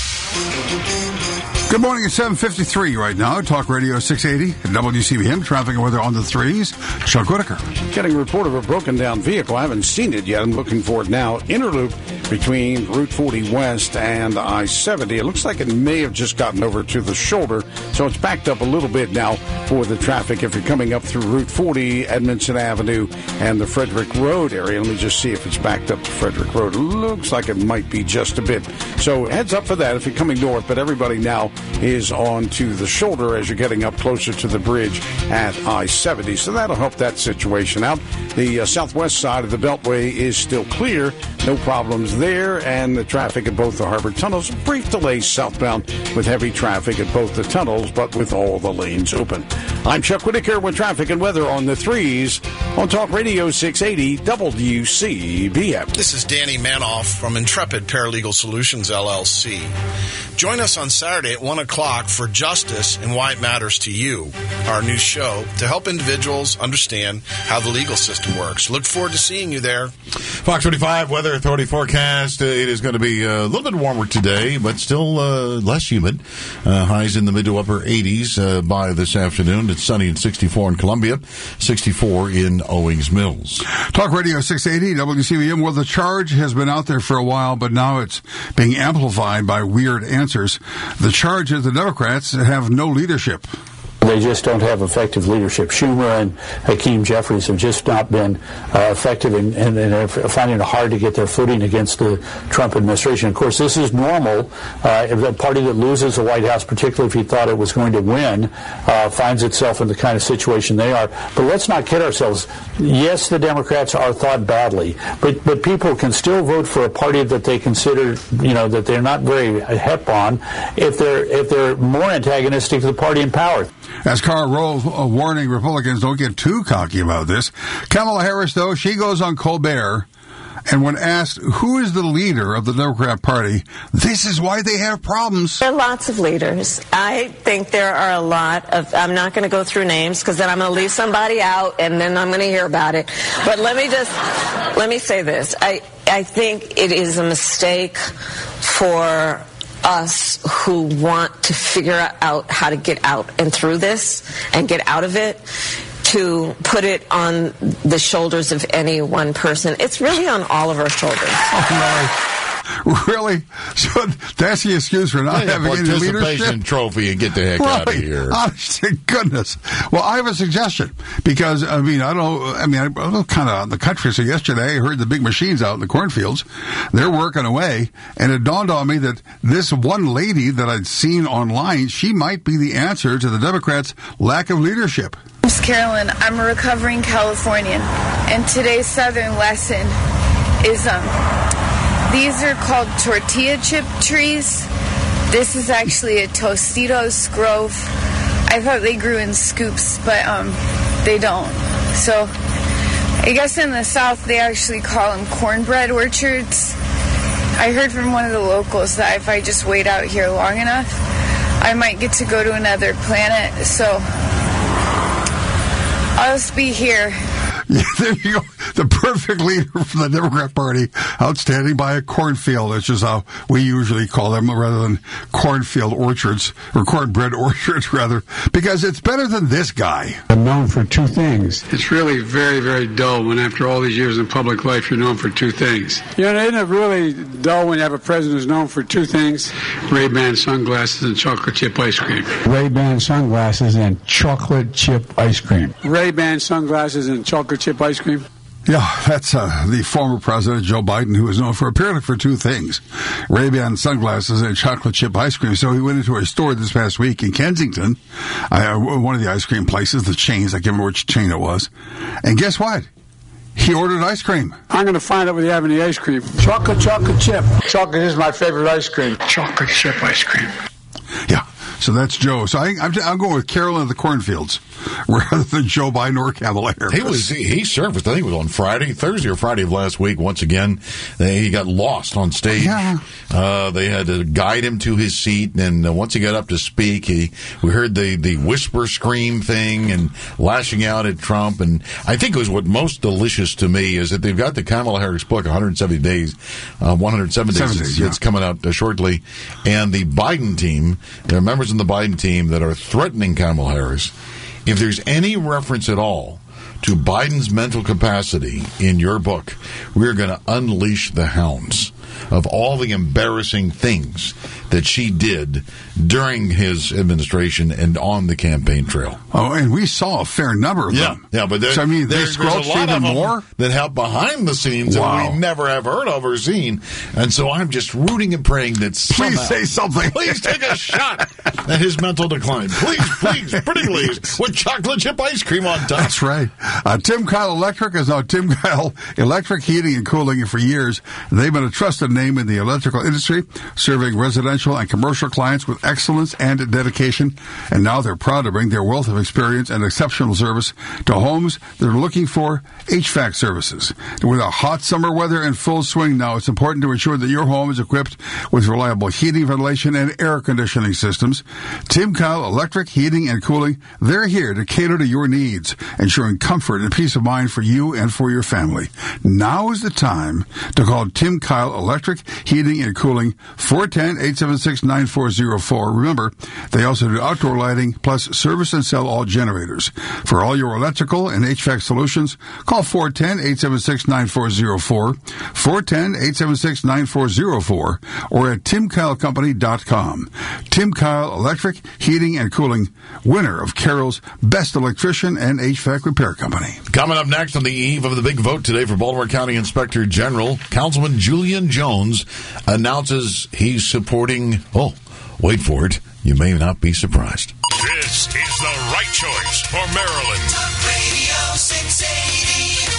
Good morning. It's 7:53 right now. Talk Radio 680 at WCBM. Traffic and weather on the threes. Chuck Whitaker. Getting a report of a broken down vehicle. I haven't seen it yet. I'm looking for it now. Inner loop between Route 40 West and I-70. It looks like it may have just gotten over to the shoulder, so it's backed up a little bit now for the traffic. If you're coming up through Route 40, Edmondson Avenue, and the Frederick Road area, let me just see if it's backed up to Frederick Road. It looks like it might be just a bit. So heads up for that if you're coming north, but everybody now is on to the shoulder as you're getting up closer to the bridge at I-70. So that'll help that situation out. The southwest side of the Beltway is still clear. No problems there. And the traffic at both the harbor tunnels. Brief delays southbound with heavy traffic at both the tunnels, but with all the lanes open. I'm Chuck Whitaker with traffic and weather on the threes on Talk Radio 680 WCBM. This is Danny Manoff from Intrepid Paralegal Solutions, LLC. Join us on Saturday at 1 o'clock for Justice and Why It Matters to You, our new show to help individuals understand how the legal system works. Look forward to seeing you there. Fox 35 Weather Authority forecast. It is going to be a little bit warmer today, but still less humid. Highs in the mid to upper 80s by this afternoon. It's sunny and 64 in Columbia, 64 in Owings Mills. Talk Radio 680 WCBM. Well, the charge has been out there for a while, but now it's being amplified by weird answers. The charge is the Democrats have no leadership. They just don't have effective leadership. Schumer and Hakeem Jeffries have just not been effective, and they're finding it hard to get their footing against the Trump administration. Of course, this is normal. A party that loses the White House, particularly if he thought it was going to win, finds itself in the kind of situation they are. But let's not kid ourselves. Yes, the Democrats are thought badly, but people can still vote for a party that they consider, that they're not very hep on if they're more antagonistic to the party in power. As Karl Rove warning Republicans don't get too cocky about this. Kamala Harris, though, she goes on Colbert, and when asked who is the leader of the Democrat Party, this is why they have problems. There are lots of leaders. I think there are a lot of, I'm not going to go through names because then I'm going to leave somebody out and then I'm going to hear about it. But let me say this. I think it is a mistake for us who want to figure out how to get out and through this and get out of it, to put it on the shoulders of any one person. It's really on all of our shoulders. Oh, really? So that's the excuse for not having any leadership? Participation trophy and get the heck out of here. Honest to goodness. Well, I have a suggestion because, I was kind of out in the country. So yesterday I heard the big machines out in the cornfields. They're working away. And it dawned on me that this one lady that I'd seen online, she might be the answer to the Democrats' lack of leadership. I'm Carolyn. I'm a recovering Californian. And today's Southern lesson is, these are called tortilla chip trees. This is actually a Tostitos grove. I thought they grew in scoops, but they don't. So I guess in the South they actually call them cornbread orchards. I heard from one of the locals that if I just wait out here long enough, I might get to go to another planet. So I'll just be here. Yeah, there you go. The perfect leader for the Democrat Party, outstanding by a cornfield, which is how we usually call them, rather than cornfield orchards, or cornbread orchards, rather, because it's better than this guy. I'm known for two things. It's really very, very dull when after all these years in public life, you're known for two things. You know, isn't it really dull when you have a president who's known for two things? Ray-Ban sunglasses and chocolate chip ice cream. Ray-Ban sunglasses and chocolate chip ice cream. Ray-Ban sunglasses and chocolate chip ice cream. Yeah, that's the former president, Joe Biden, who is known for apparently for two things, Ray-Ban sunglasses and chocolate chip ice cream. So he went into a store this past week in Kensington, one of the ice cream places, the chains, I can't remember which chain it was. And guess what? He ordered ice cream. I'm going to find out whether you have any ice cream. Chocolate chip. Chocolate is my favorite ice cream. Chocolate chip ice cream. Yeah. So that's Joe. So I'm going with Carolyn of the Cornfields rather than Joe Biden or Kamala Harris. He surfaced, I think it was on Thursday or Friday of last week. Once again, he got lost on stage. Yeah. They had to guide him to his seat, and once he got up to speak, we heard the whisper scream thing and lashing out at Trump. And I think it was what most delicious to me is that they've got the Kamala Harris book, 107 days. It's coming out shortly. And the Biden team, there are members in the Biden team that are threatening Kamala Harris. If there's any reference at all to Biden's mental capacity in your book, we're going to unleash the hounds of all the embarrassing things that she did during his administration and on the campaign trail. Oh, and we saw a fair number of them. Yeah, but there's a lot of them more that have behind the scenes that we never have heard of or seen. And so I'm just rooting and praying that please say something. Please take a shot at his mental decline. Please, pretty please, with chocolate chip ice cream on top. That's right. Tim Kyle Electric is now Tim Kyle Electric Heating and Cooling. For years, they've been a trusted name in the electrical industry, serving residential and commercial clients with excellence and dedication. And now they're proud to bring their wealth of experience and exceptional service to homes that are looking for HVAC services. With a hot summer weather in full swing now, it's important to ensure that your home is equipped with reliable heating, ventilation, and air conditioning systems. Tim Kyle Electric Heating and Cooling, they're here to cater to your needs, ensuring comfort and peace of mind for you and for your family. Now is the time to call Tim Kyle Electric Heating and Cooling, 410-876-9404. Remember, they also do outdoor lighting, plus service and sell all generators. For all your electrical and HVAC solutions, call 410-876-9404, 410-876-9404, or at timkylecompany.com. Tim Kyle Electric Heating and Cooling, winner of Carroll's Best Electrician and HVAC Repair Company. Coming up next on the eve of the big vote today for Baltimore County Inspector General, Councilman Julian Jones announces he's supporting, wait for it, you may not be surprised. This is the right choice for Maryland. Talk Radio 680,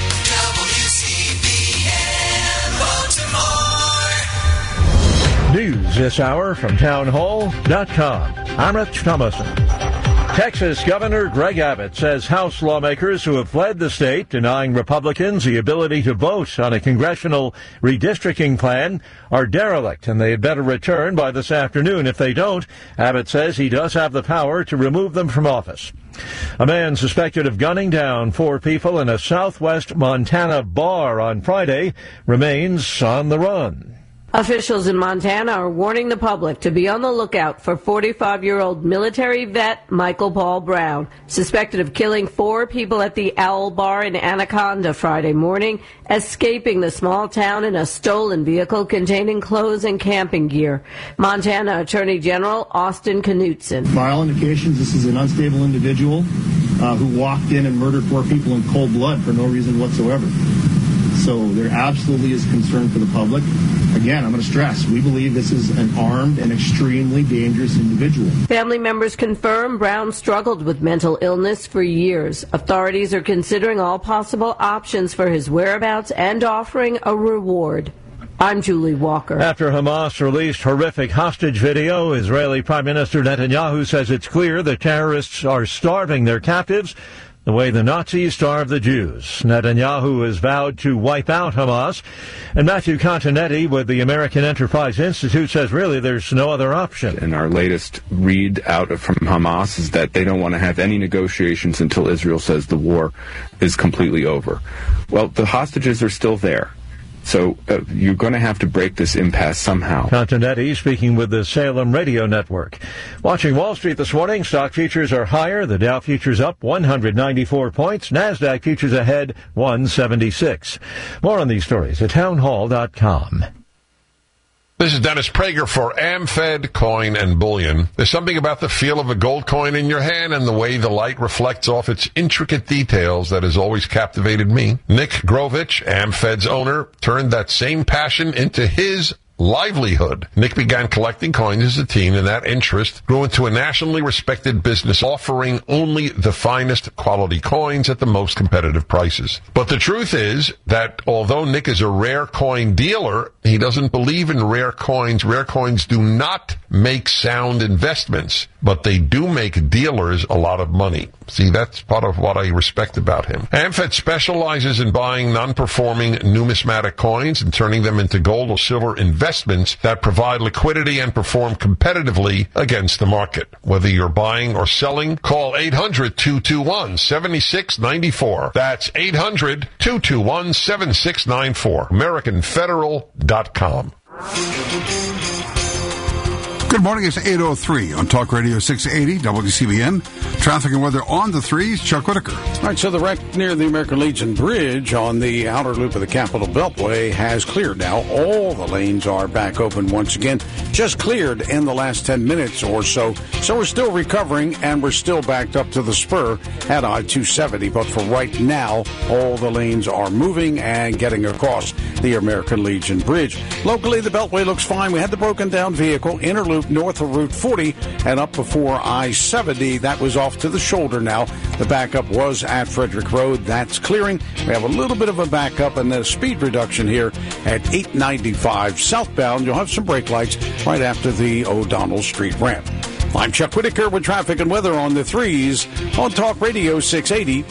WCBN, Baltimore. News this hour from townhall.com. I'm Rich Thomason. Texas Governor Greg Abbott says House lawmakers who have fled the state, denying Republicans the ability to vote on a congressional redistricting plan, are derelict, and they had better return by this afternoon. If they don't, Abbott says he does have the power to remove them from office. A man suspected of gunning down 4 people in a southwest Montana bar on Friday remains on the run. Officials in Montana are warning the public to be on the lookout for 45-year-old military vet Michael Paul Brown, suspected of killing 4 people at the Owl Bar in Anaconda Friday morning, escaping the small town in a stolen vehicle containing clothes and camping gear. Montana Attorney General Austin Knutson. By all indications, this is an unstable individual who walked in and murdered 4 people in cold blood for no reason whatsoever. So there absolutely is concern for the public. Again, I'm going to stress, we believe this is an armed and extremely dangerous individual. Family members confirm Brown struggled with mental illness for years. Authorities are considering all possible options for his whereabouts and offering a reward. I'm Julie Walker. After Hamas released horrific hostage video, Israeli Prime Minister Netanyahu says it's clear the terrorists are starving their captives. the way the Nazis starved the Jews. Netanyahu has vowed to wipe out Hamas. And Matthew Continetti with the American Enterprise Institute says really there's no other option. And our latest read out from Hamas is that they don't want to have any negotiations until Israel says the war is completely over. Well, the hostages are still there. So you're going to have to break this impasse somehow. Continetti speaking with the Salem Radio Network. Watching Wall Street this morning, stock futures are higher. The Dow futures up 194 points. NASDAQ futures ahead 176. More on these stories at townhall.com. This is Dennis Prager for AmFed Coin and Bullion. There's something about the feel of a gold coin in your hand and the way the light reflects off its intricate details that has always captivated me. Nick Grovich, AmFed's owner, turned that same passion into his livelihood. Nick began collecting coins as a teen, and that interest grew into a nationally respected business offering only the finest quality coins at the most competitive prices. But the truth is that although Nick is a rare coin dealer, he doesn't believe in rare coins. Rare coins do not make sound investments, but they do make dealers a lot of money. See, that's part of what I respect about him. AmFed specializes in buying non-performing numismatic coins and turning them into gold or silver investments that provide liquidity and perform competitively against the market. Whether you're buying or selling, call 800-221-7694. That's 800-221-7694. AmericanFederal.com. Good morning, it's 8:03 on Talk Radio 680 WCBM. Traffic and weather on the threes, Chuck Whitaker. All right, so the wreck near the American Legion Bridge on the outer loop of the Capitol Beltway has cleared now. All the lanes are back open once again. Just cleared in the last 10 minutes or so. So we're still recovering, and we're still backed up to the spur at I-270. But for right now, all the lanes are moving and getting across the American Legion Bridge. Locally, the Beltway looks fine. We had the broken down vehicle, inner loop north of Route 40 and up before I-70. That was off to the shoulder now. The backup was at Frederick Road. That's clearing. We have a little bit of a backup and a speed reduction here at 895 southbound. You'll have some brake lights right after the O'Donnell Street ramp. I'm Chuck Whitaker with traffic and weather on the threes on Talk Radio 680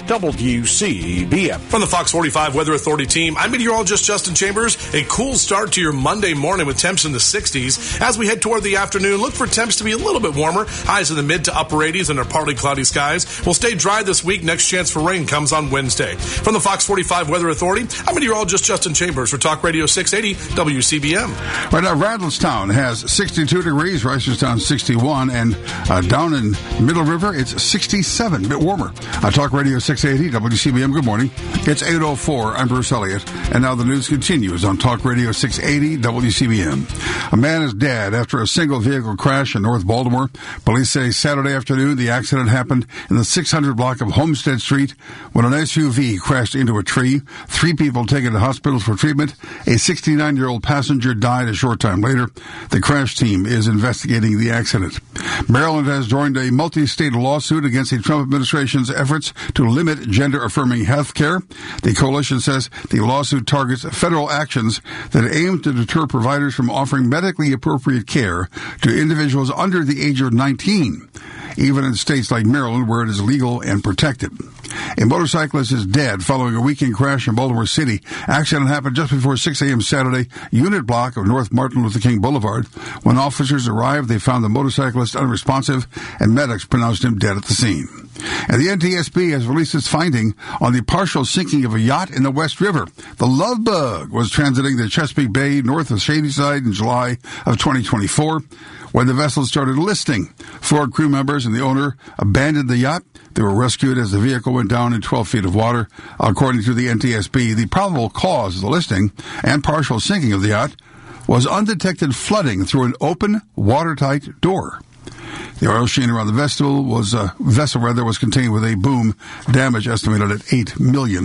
WCBM. From the Fox 45 Weather Authority team, I'm meteorologist Justin Chambers. A cool start to your Monday morning with temps in the 60s. As we head toward the afternoon, look for temps to be a little bit warmer. Highs in the mid to upper 80s under partly cloudy skies. We'll stay dry this week. Next chance for rain comes on Wednesday. From the Fox 45 Weather Authority, I'm meteorologist Justin Chambers for Talk Radio 680 WCBM. Right now, Randallstown has 62 degrees, Reisterstown 61, and down in Middle River, it's 67, a bit warmer. Talk Radio 680 WCBM, good morning. It's 8:04, I'm Bruce Elliott, and now the news continues on Talk Radio 680 WCBM. A man is dead after a single vehicle crash in North Baltimore. Police say Saturday afternoon the accident happened in the 600 block of Homestead Street when an SUV crashed into a tree. 3 people taken to hospitals for treatment. A 69-year-old passenger died a short time later. The crash team is investigating the accident. Maryland has joined a multi-state lawsuit against the Trump administration's efforts to limit gender-affirming health care. The coalition says the lawsuit targets federal actions that aim to deter providers from offering medically appropriate care to individuals under the age of 19, even in states like Maryland where it is legal and protected. A motorcyclist is dead following a weekend crash in Baltimore City. Accident happened just before 6 a.m. Saturday, unit block of North Martin Luther King Boulevard. When officers arrived, they found the motorcyclist unresponsive, and medics pronounced him dead at the scene. And the NTSB has released its finding on the partial sinking of a yacht in the West River. The Love Bug was transiting the Chesapeake Bay north of Shadyside in July of 2024. When the vessel started listing, 4 crew members and the owner abandoned the yacht. They were rescued as the vehicle went down in 12 feet of water. According to the NTSB, the probable cause of the listing and partial sinking of the yacht was undetected flooding through an open, watertight door. The oil sheen around the vessel was contained with a boom, damage estimated at $8 million.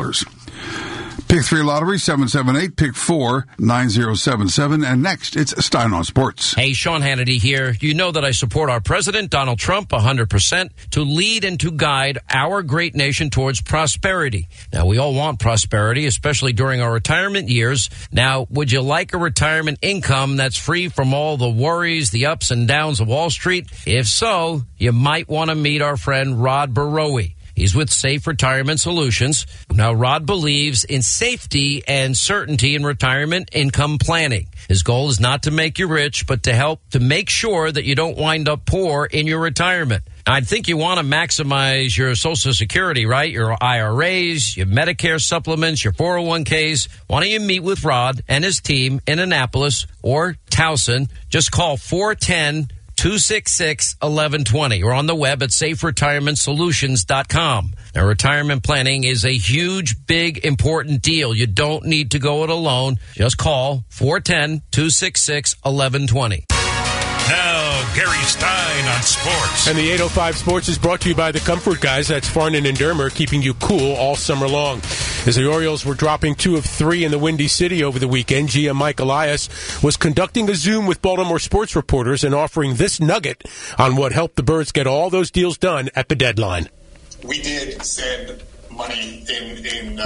Pick 3 lottery, 778, pick 4, 9077, and next, it's Stein on Sports. Hey, Sean Hannity here. You know that I support our president, Donald Trump, 100%, to lead and to guide our great nation towards prosperity. Now, we all want prosperity, especially during our retirement years. Now, would you like a retirement income that's free from all the worries, the ups and downs of Wall Street? If so, you might want to meet our friend Rod Barowie. He's with Safe Retirement Solutions. Now, Rod believes in safety and certainty in retirement income planning. His goal is not to make you rich, but to help to make sure that you don't wind up poor in your retirement. I think you want to maximize your Social Security, right? Your IRAs, your Medicare supplements, your 401ks. Why don't you meet with Rod and his team in Annapolis or Towson? Just call 410-266-1120 or on the web at saferetirementsolutions.com. Now, retirement planning is a huge, big, important deal. You don't need to go it alone. Just call 410-266-1120. Now, Gary Stein on sports. And the 805 Sports is brought to you by the Comfort Guys. That's Farnan and Dermer, keeping you cool all summer long. As the Orioles were dropping 2 of 3 in the Windy City over the weekend, GM Mike Elias was conducting a Zoom with Baltimore sports reporters and offering this nugget on what helped the Birds get all those deals done at the deadline. We did send money in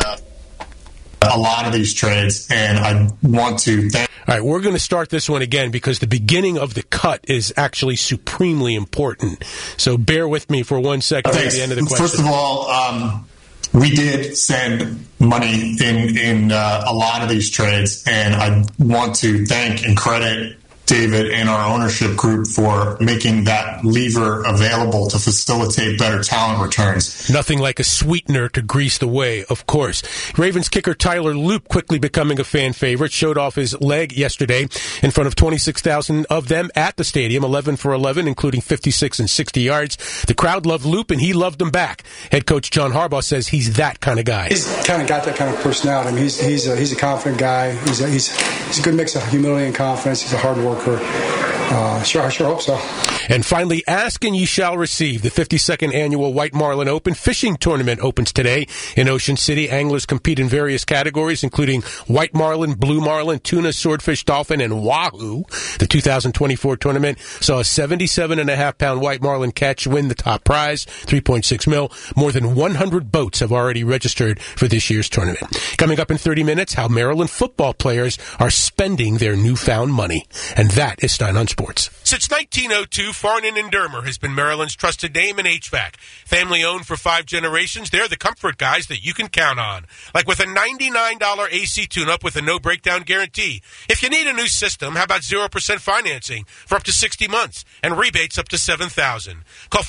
a lot of these trades, and I want to thank... All right, we're going to start this one again because the beginning of the cut is actually supremely important. So bear with me for 1 second at the end of the question. First of all, we did send money in a lot of these trades, and I want to thank and credit David and our ownership group for making that lever available to facilitate better talent returns. Nothing like a sweetener to grease the way, of course. Ravens kicker Tyler Loop quickly becoming a fan favorite, showed off his leg yesterday in front of 26,000 of them at the stadium, 11 for 11, including 56 and 60 yards. The crowd loved Loop, and he loved them back. Head coach John Harbaugh says he's that kind of guy. He's kind of got that kind of personality. I mean, he's a confident guy. He's a good mix of humility and confidence. He's a hard worker. I sure hope so. And finally, ask and ye shall receive. The 52nd annual White Marlin Open fishing tournament opens today in Ocean City. Anglers compete in various categories, including white marlin, blue marlin, tuna, swordfish, dolphin, and wahoo. The 2024 tournament saw a 77.5-pound white marlin catch win the top prize, $3.6 million. More than 100 boats have already registered for this year's tournament. Coming up in 30 minutes, how Maryland football players are spending their newfound money. And that is Stein on Sports. Since 1902, Farnan and Dermer has been Maryland's trusted name in HVAC. Family owned for 5 generations, they're the comfort guys that you can count on. Like with a $99 AC tune-up with a no breakdown guarantee. If you need a new system, how about 0% financing for up to 60 months and rebates up to $7,000? Call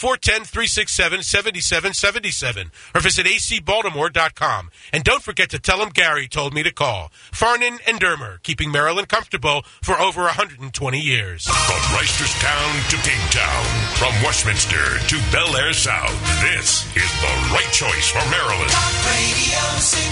410-367-7777 or visit acbaltimore.com. And don't forget to tell them Gary told me to call. Farnan and Dermer, keeping Maryland comfortable for over 120 years. From Reisterstown to Kingstown, from Westminster to Bel Air South, this is the right choice for Maryland. Talk Radio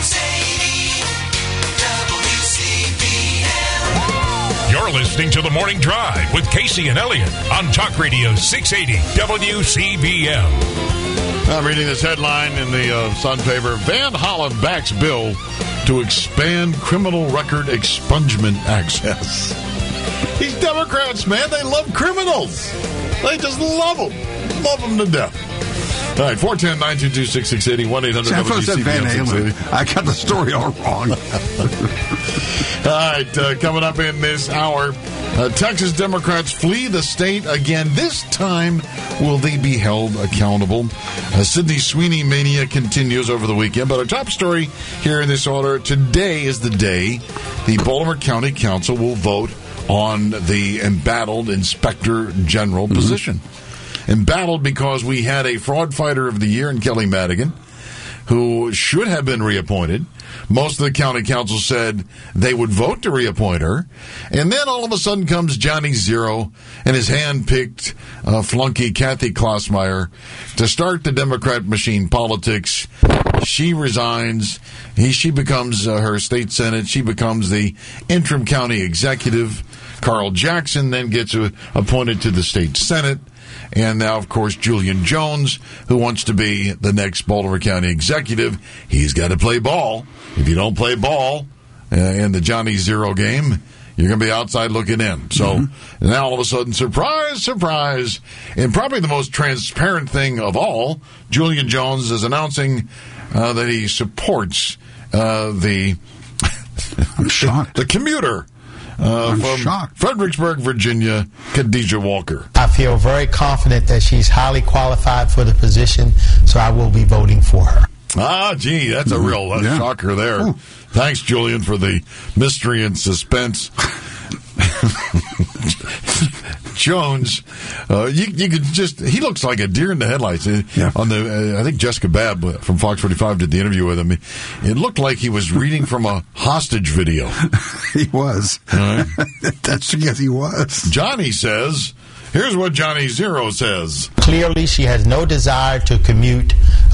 680 WCBM. You're listening to The Morning Drive with Casey and Elliott on Talk Radio 680 WCBM. I'm reading this headline in the Sun paper. Van Hollen backs bill to expand criminal record expungement access. These Democrats, man, they love criminals. They just love them. Love them to death. All right, 410-922-6680, 1-800-WCBM. I got the story all wrong. All right, coming up in this hour, Texas Democrats flee the state again. This time, will they be held accountable? Sydney Sweeney mania continues over the weekend, but our top story here in this order, today is the day the Baltimore County Council will vote on the embattled Inspector General position. Embattled because we had a fraud fighter of the year in Kelly Madigan, who should have been reappointed. Most of the county council said they would vote to reappoint her. And then all of a sudden comes Johnny Zero and his hand-picked flunky Kathy Klossmeyer to start the Democrat machine politics. She resigns. She becomes her state senate. She becomes the interim county executive. Carl Jackson then gets appointed to the state senate. And now, of course, Julian Jones, who wants to be the next Baltimore County executive, he's got to play ball. If you don't play ball in the Johnny Zero game, you're going to be outside looking in. So now all of a sudden, surprise, surprise, and probably the most transparent thing of all, Julian Jones is announcing that he supports I'm shocked. The commuter from Fredericksburg, Virginia, Khadijah Walker. I feel very confident that she's highly qualified for the position, so I will be voting for her. Ah, gee, that's a real shocker there. Ooh. Thanks, Julian, for the mystery and suspense. Jones, you could he looks like a deer in the headlights. On the, I think Jessica Babb from Fox 45 did the interview with him. It looked like he was reading from a hostage video. He was. Right. Yes, he was. Johnny says, here's what Johnny Zero says. Clearly, she has no desire to commute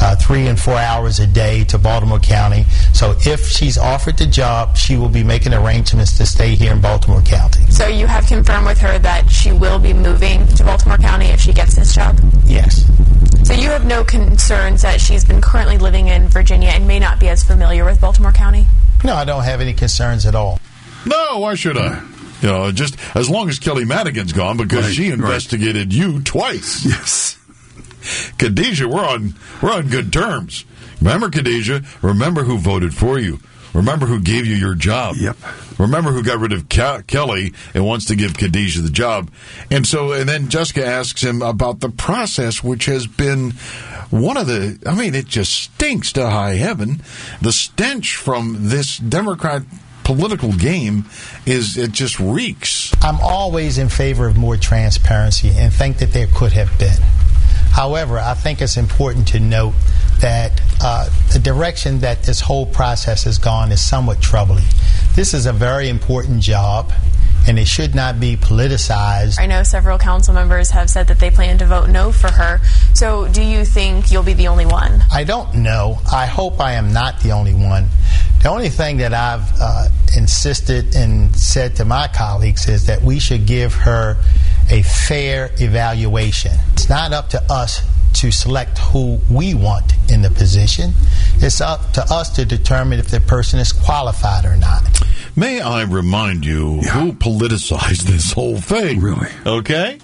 3 and 4 hours a day to Baltimore County. So if she's offered the job, she will be making arrangements to stay here in Baltimore County. So you have confirmed with her that she will be moving to Baltimore County if she gets this job? Yes. So you have no concerns that she's been currently living in Virginia and may not be as familiar with Baltimore County? No, I don't have any concerns at all. No, why should I? You know, just as long as Kelly Madigan's gone, because she investigated you twice. Yes. Khadijah, we're on good terms. Remember, Khadijah, remember who voted for you. Remember who gave you your job. Yep. Remember who got rid of Kelly and wants to give Khadijah the job. And then Jessica asks him about the process, which has been one of the, it just stinks to high heaven. The stench from this Democrat political game it just reeks. I'm always in favor of more transparency and think that there could have been. However, I think it's important to note that the direction that this whole process has gone is somewhat troubling. This is a very important job, and it should not be politicized. I know several council members have said that they plan to vote no for her. So do you think you'll be the only one? I don't know. I hope I am not the only one. The only thing that I've insisted and said to my colleagues is that we should give her a fair evaluation. It's not up to us to select who we want in the position. It's up to us to determine if the person is qualified or not. May I remind you who politicized this whole thing? Really? Okay?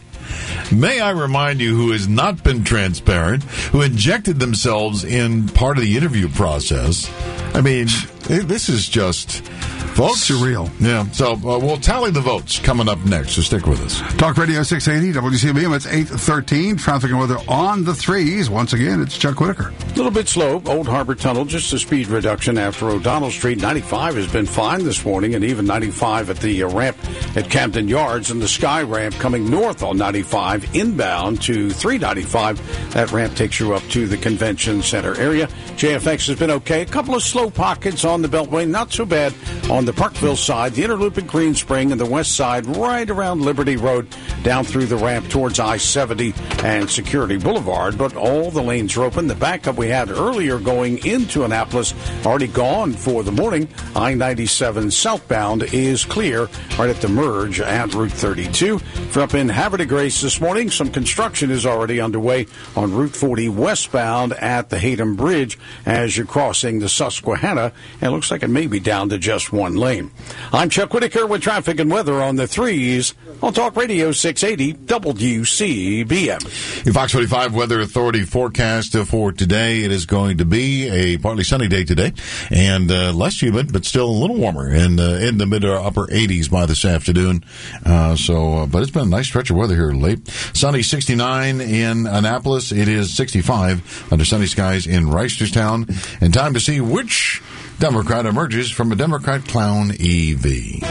May I remind you who has not been transparent, who injected themselves in part of the interview process. This is just, folks, surreal. Yeah, so we'll tally the votes coming up next, so stick with us. Talk Radio 680, WCBM, it's 8:13. Traffic and weather on the threes. Once again, it's Chuck Whitaker. A little bit slow. Old Harbor Tunnel, just a speed reduction after O'Donnell Street. 95 has been fine this morning, and even 95 at the ramp at Camden Yards, and the Sky Ramp coming north on 95 inbound to 395. That ramp takes you up to the Convention Center area. JFX has been okay. A couple of slow pockets on the Beltway, not so bad on the Parkville side, the Interloop at Green Spring, and the west side right around Liberty Road down through the ramp towards I-70 and Security Boulevard. But all the lanes are open. The backup we had earlier going into Annapolis already gone for the morning. I-97 southbound is clear right at the merge at Route 32. For up in Havre de Grace this morning, some construction is already underway on Route 40 westbound at the Hayden Bridge as you're crossing the Susquehanna. And it looks like it may be down to just one lane. I'm Chuck Whitaker with traffic and weather on the threes on Talk Radio 680 WCBM. Your Fox 45 Weather Authority forecast for today. It is going to be a partly sunny day today and less humid, but still a little warmer in the mid or upper 80s by this afternoon. But it's been a nice stretch of weather here late. Sunny 69 in Annapolis. It is 65 under sunny skies in Reisterstown. And time to see which Democrat emerges from a Democrat clown EV.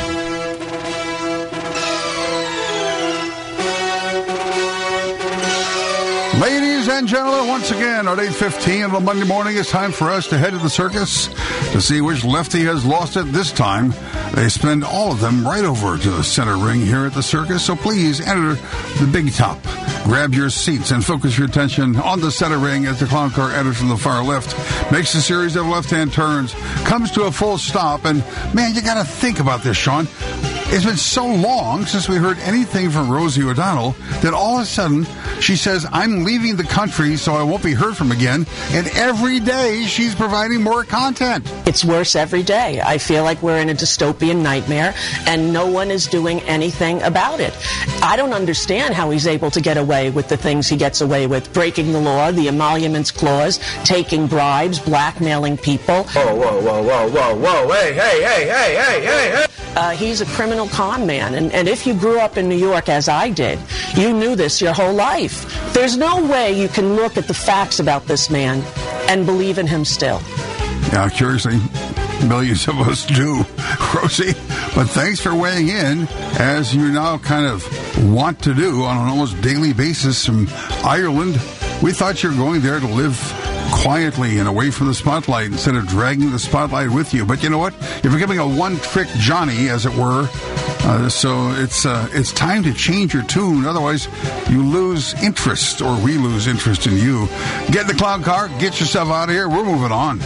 Ladies and gentlemen, once again, at 8:15 on Monday morning, it's time for us to head to the circus to see which lefty has lost it this time. They spend all of them right over to the center ring here at the circus, so please enter the big top. Grab your seats and focus your attention on the center ring as the clown car enters from the far left, makes a series of left-hand turns, comes to a full stop, and, man, you got to think about this, Sean. It's been so long since we heard anything from Rosie O'Donnell that all of a sudden she says, I'm leaving the country so I won't be heard from again. And every day she's providing more content. It's worse every day. I feel like we're in a dystopian nightmare and no one is doing anything about it. I don't understand how he's able to get away with the things he gets away with. Breaking the law, the emoluments clause, taking bribes, blackmailing people. Whoa. Hey. he's a criminal con man. And if you grew up in New York, as I did, you knew this your whole life. There's no way you can look at the facts about this man and believe in him still. Yeah, curiously, millions of us do, Rosie. But thanks for weighing in, as you now kind of want to do on an almost daily basis from Ireland. We thought you were going there to live quietly and away from the spotlight instead of dragging the spotlight with you. But you know what? You're becoming a one-trick Johnny, as it were. So it's time to change your tune. Otherwise, you lose interest, or we lose interest in you. Get in the clown car. Get yourself out of here. We're moving on.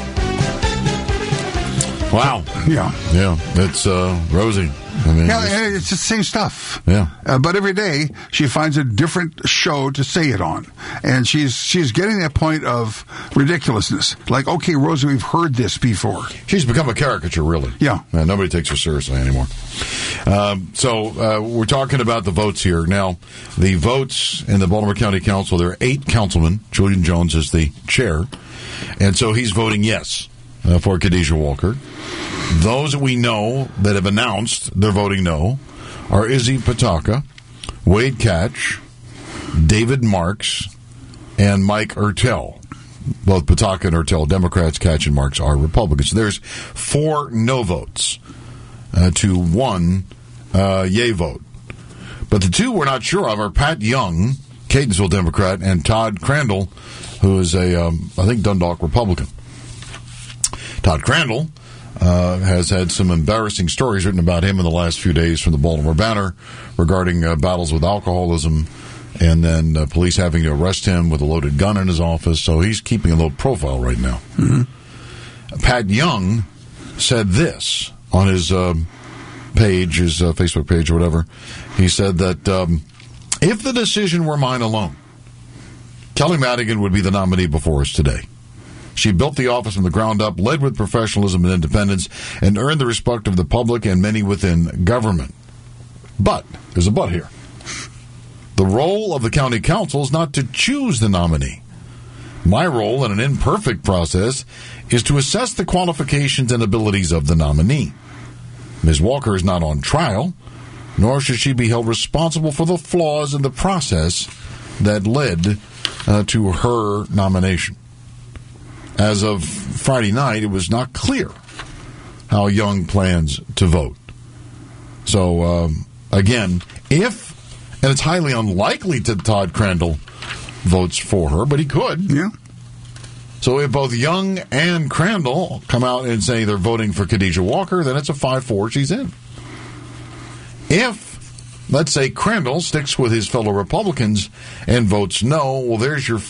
Wow. Yeah. Yeah. It's Rosie. I mean, it's the same stuff. Yeah. But every day she finds a different show to say it on, and she's getting that point of ridiculousness. Like, okay, Rosie, we've heard this before. She's become a caricature, really. Yeah. Nobody takes her seriously anymore. So we're talking about the votes here now. The votes in the Baltimore County Council. There are 8 councilmen. Julian Jones is the chair, and so he's voting yes for Khadijah Walker. Those that we know that have announced they're voting no are Izzy Pataka, Wade Catch, David Marks, and Mike Ertel. Both Pataka and Ertel, Democrats. Catch and Marks are Republicans. There's 4 no votes to 1 yay vote. But the 2 we're not sure of are Pat Young, Catonsville Democrat, and Todd Crandall, who is a, I think, Dundalk Republican. Todd Crandall has had some embarrassing stories written about him in the last few days from the Baltimore Banner regarding battles with alcoholism, and then police having to arrest him with a loaded gun in his office. So he's keeping a low profile right now. Mm-hmm. Pat Young said this on his page, his Facebook page or whatever. He said that if the decision were mine alone, Kelly Madigan would be the nominee before us today. She built the office from the ground up, led with professionalism and independence, and earned the respect of the public and many within government. But, there's a but here. The role of the county council is not to choose the nominee. My role in an imperfect process is to assess the qualifications and abilities of the nominee. Ms. Walker is not on trial, nor should she be held responsible for the flaws in the process that led to her nomination. As of Friday night, it was not clear how Young plans to vote. So, again, and it's highly unlikely that Todd Crandall votes for her, but he could. Yeah. So if both Young and Crandall come out and say they're voting for Khadijah Walker, then it's a 5-4, she's in. If, let's say, Crandall sticks with his fellow Republicans and votes no, well, there's your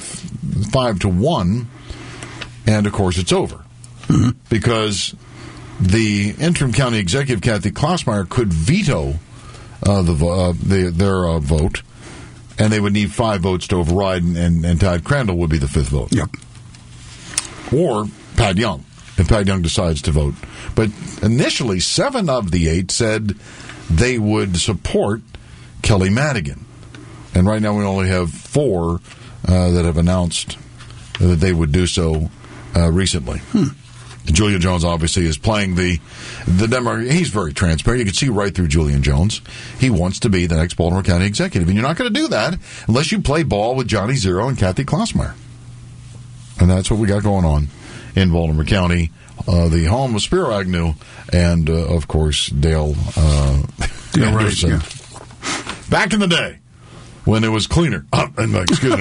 5-1. And, of course, it's over. Mm-hmm. Because the interim county executive, Kathy Klossmeyer, could veto their vote, and they would need 5 votes to override, and Todd Crandall would be the 5th vote. Yep. Or Pat Young, if Pat Young decides to vote. But initially, 7 of the 8 said they would support Kelly Madigan. And right now we only have 4 that have announced that they would do so recently. Julian Jones obviously is playing the demo. He's very transparent. You can see right through Julian Jones. He wants to be the next Baltimore County executive, and you're not going to do that unless you play ball with Johnny Zero and Kathy Klossmeyer. And that's what we got going on in Baltimore County, the home of Spiro Agnew and, of course, Dale Anderson. Right, yeah. Back in the day when it was cleaner. Excuse me.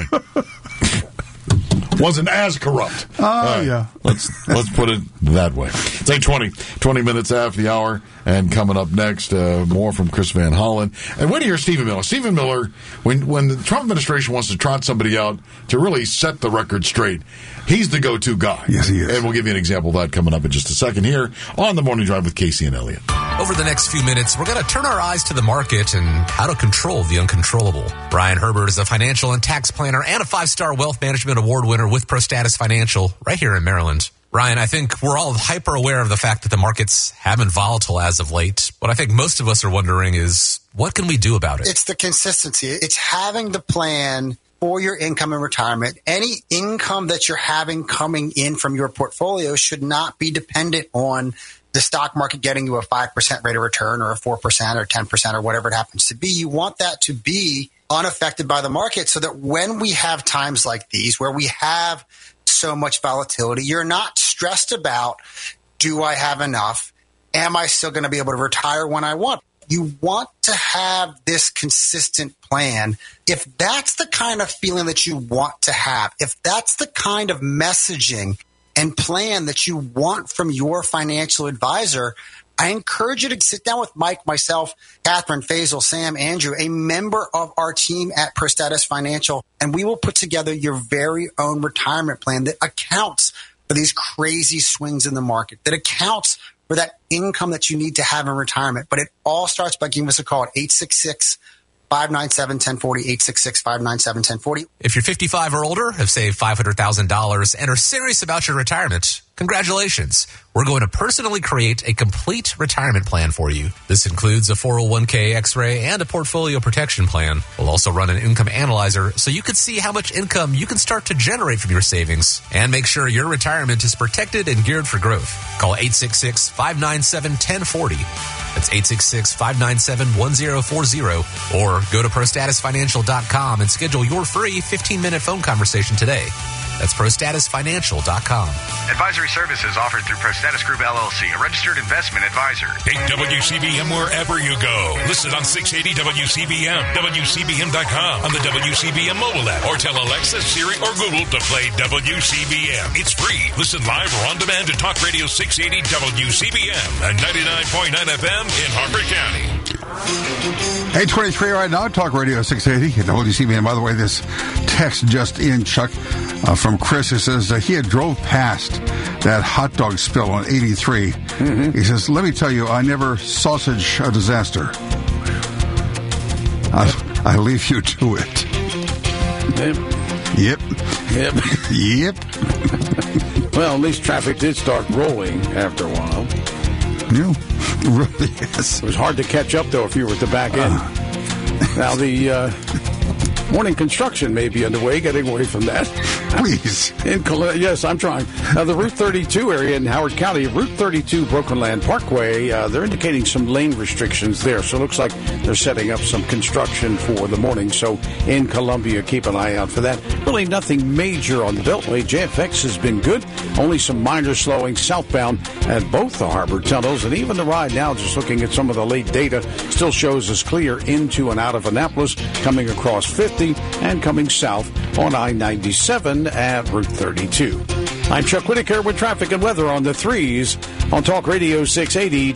Wasn't as corrupt. Yeah. Let's put it that way. It's 8:20, 20 minutes after the hour, and coming up next, more from Chris Van Hollen. And wait to hear Stephen Miller. Stephen Miller, when the Trump administration wants to trot somebody out to really set the record straight, he's the go-to guy. Yes, he is. And we'll give you an example of that coming up in just a second here on The Morning Drive with Casey and Elliott. Over the next few minutes, we're going to turn our eyes to the market and how to control the uncontrollable. Brian Herbert is a financial and tax planner and a 5-star wealth management award winner with ProStatus Financial right here in Maryland. Brian, I think we're all hyper aware of the fact that the markets have been volatile as of late. What I think most of us are wondering is, what can we do about it? It's the consistency. It's having the plan for your income in retirement. Any income that you're having coming in from your portfolio should not be dependent on the stock market getting you a 5% rate of return or a 4% or 10% or whatever it happens to be. You want that to be unaffected by the market so that when we have times like these where we have so much volatility, you're not stressed about, do I have enough? Am I still going to be able to retire when I want? You want to have this consistent plan. If that's the kind of feeling that you want to have, if that's the kind of messaging and plan that you want from your financial advisor, I encourage you to sit down with Mike, myself, Catherine, Faisal, Sam, Andrew, a member of our team at ProStatus Financial, and we will put together your very own retirement plan that accounts for these crazy swings in the market, that accounts for that income that you need to have in retirement. But it all starts by giving us a call at 866-597-1040, 866-597-1040. If you're 55 or older, have saved $500,000, and are serious about your retirement, congratulations. We're going to personally create a complete retirement plan for you. This includes a 401k X-ray and a portfolio protection plan. We'll also run an income analyzer so you can see how much income you can start to generate from your savings and make sure your retirement is protected and geared for growth. Call 866-597-1040. That's 866-597-1040, or go to ProStatusFinancial.com and schedule your free 15-minute phone conversation today. That's ProStatusFinancial.com. Advisory services offered through ProStatus Group, LLC, a registered investment advisor. Take WCBM wherever you go. Listen on 680 WCBM, WCBM.com, on the WCBM mobile app, or tell Alexa, Siri, or Google to play WCBM. It's free. Listen live or on demand to Talk Radio 680 WCBM and 99.9 FM in Harford County. 8:23 right now, Talk Radio 680 at WCBM. By the way, this text just in, Chuck, from Chris, who says he had drove past that hot dog spill on 83. Mm-hmm. He says, let me tell you, I never sausage a disaster. I leave you to it. Yep. Yep. Well, at least traffic did start rolling after a while. Yeah, really is. It was hard to catch up, though, if you were at the back end. Now, the morning construction may be underway, getting away from that. Please. Yes, I'm trying. The Route 32 area in Howard County, Route 32 Broken Land Parkway, they're indicating some lane restrictions there. So it looks like they're setting up some construction for the morning. So in Columbia, keep an eye out for that. Really nothing major on the Beltway. JFX has been good. Only some minor slowing southbound at both the harbor tunnels. And even the ride now, just looking at some of the late data, still shows us clear into and out of Annapolis, coming across 50 and coming south on I-97 at Route 32. I'm Chuck Whitaker with traffic and weather on the 3s on Talk Radio 680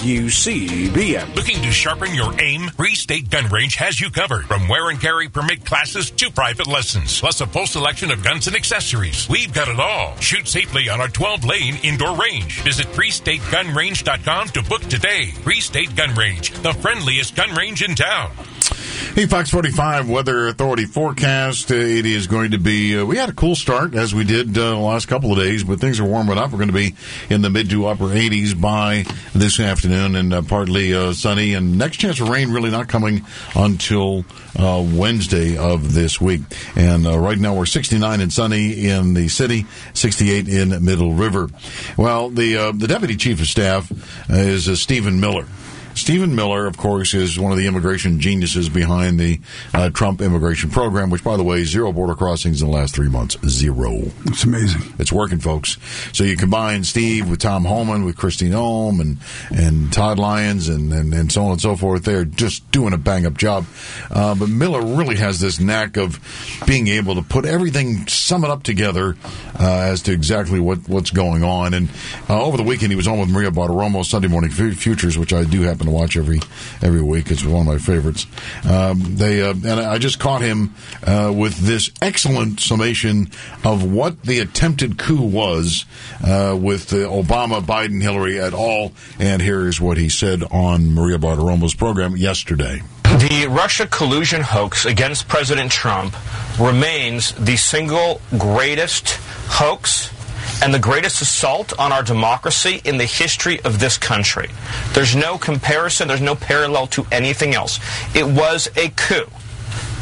WCBM. Looking to sharpen your aim? Free State Gun Range has you covered. From wear and carry permit classes to private lessons, plus a full selection of guns and accessories. We've got it all. Shoot safely on our 12-lane indoor range. Visit FreeStateGunRange.com to book today. Free State Gun Range, the friendliest gun range in town. Hey, Fox 45 Weather Authority forecast. It is going to be, we had a cool start as we did the last couple of days, but things are warming up. We're going to be in the mid to upper 80s by this afternoon and partly sunny. And next chance of rain really not coming until Wednesday of this week. And right now we're 69 and sunny in the city, 68 in Middle River. Well, the Deputy Chief of Staff is Stephen Miller. Stephen Miller, of course, is one of the immigration geniuses behind the Trump immigration program, which, by the way, 0 border crossings in the last 3 months. 0. It's amazing. It's working, folks. So you combine Steve with Tom Homan, with Christine Ohm, and Todd Lyons, and so on and so forth. They're just doing a bang-up job. But Miller really has this knack of being able to put everything, sum it up together as to exactly what's going on. And over the weekend, he was on with Maria Bartiromo, Sunday Morning Futures, which I do happen to watch every week. It's one of my favorites. And I just caught him with this excellent summation of what the attempted coup was with Obama, Biden, Hillary et al. And here is what he said on Maria Bartiromo's program yesterday. The Russia collusion hoax against President Trump remains the single greatest hoax and the greatest assault on our democracy in the history of this country. There's no comparison, there's no parallel to anything else. It was a coup.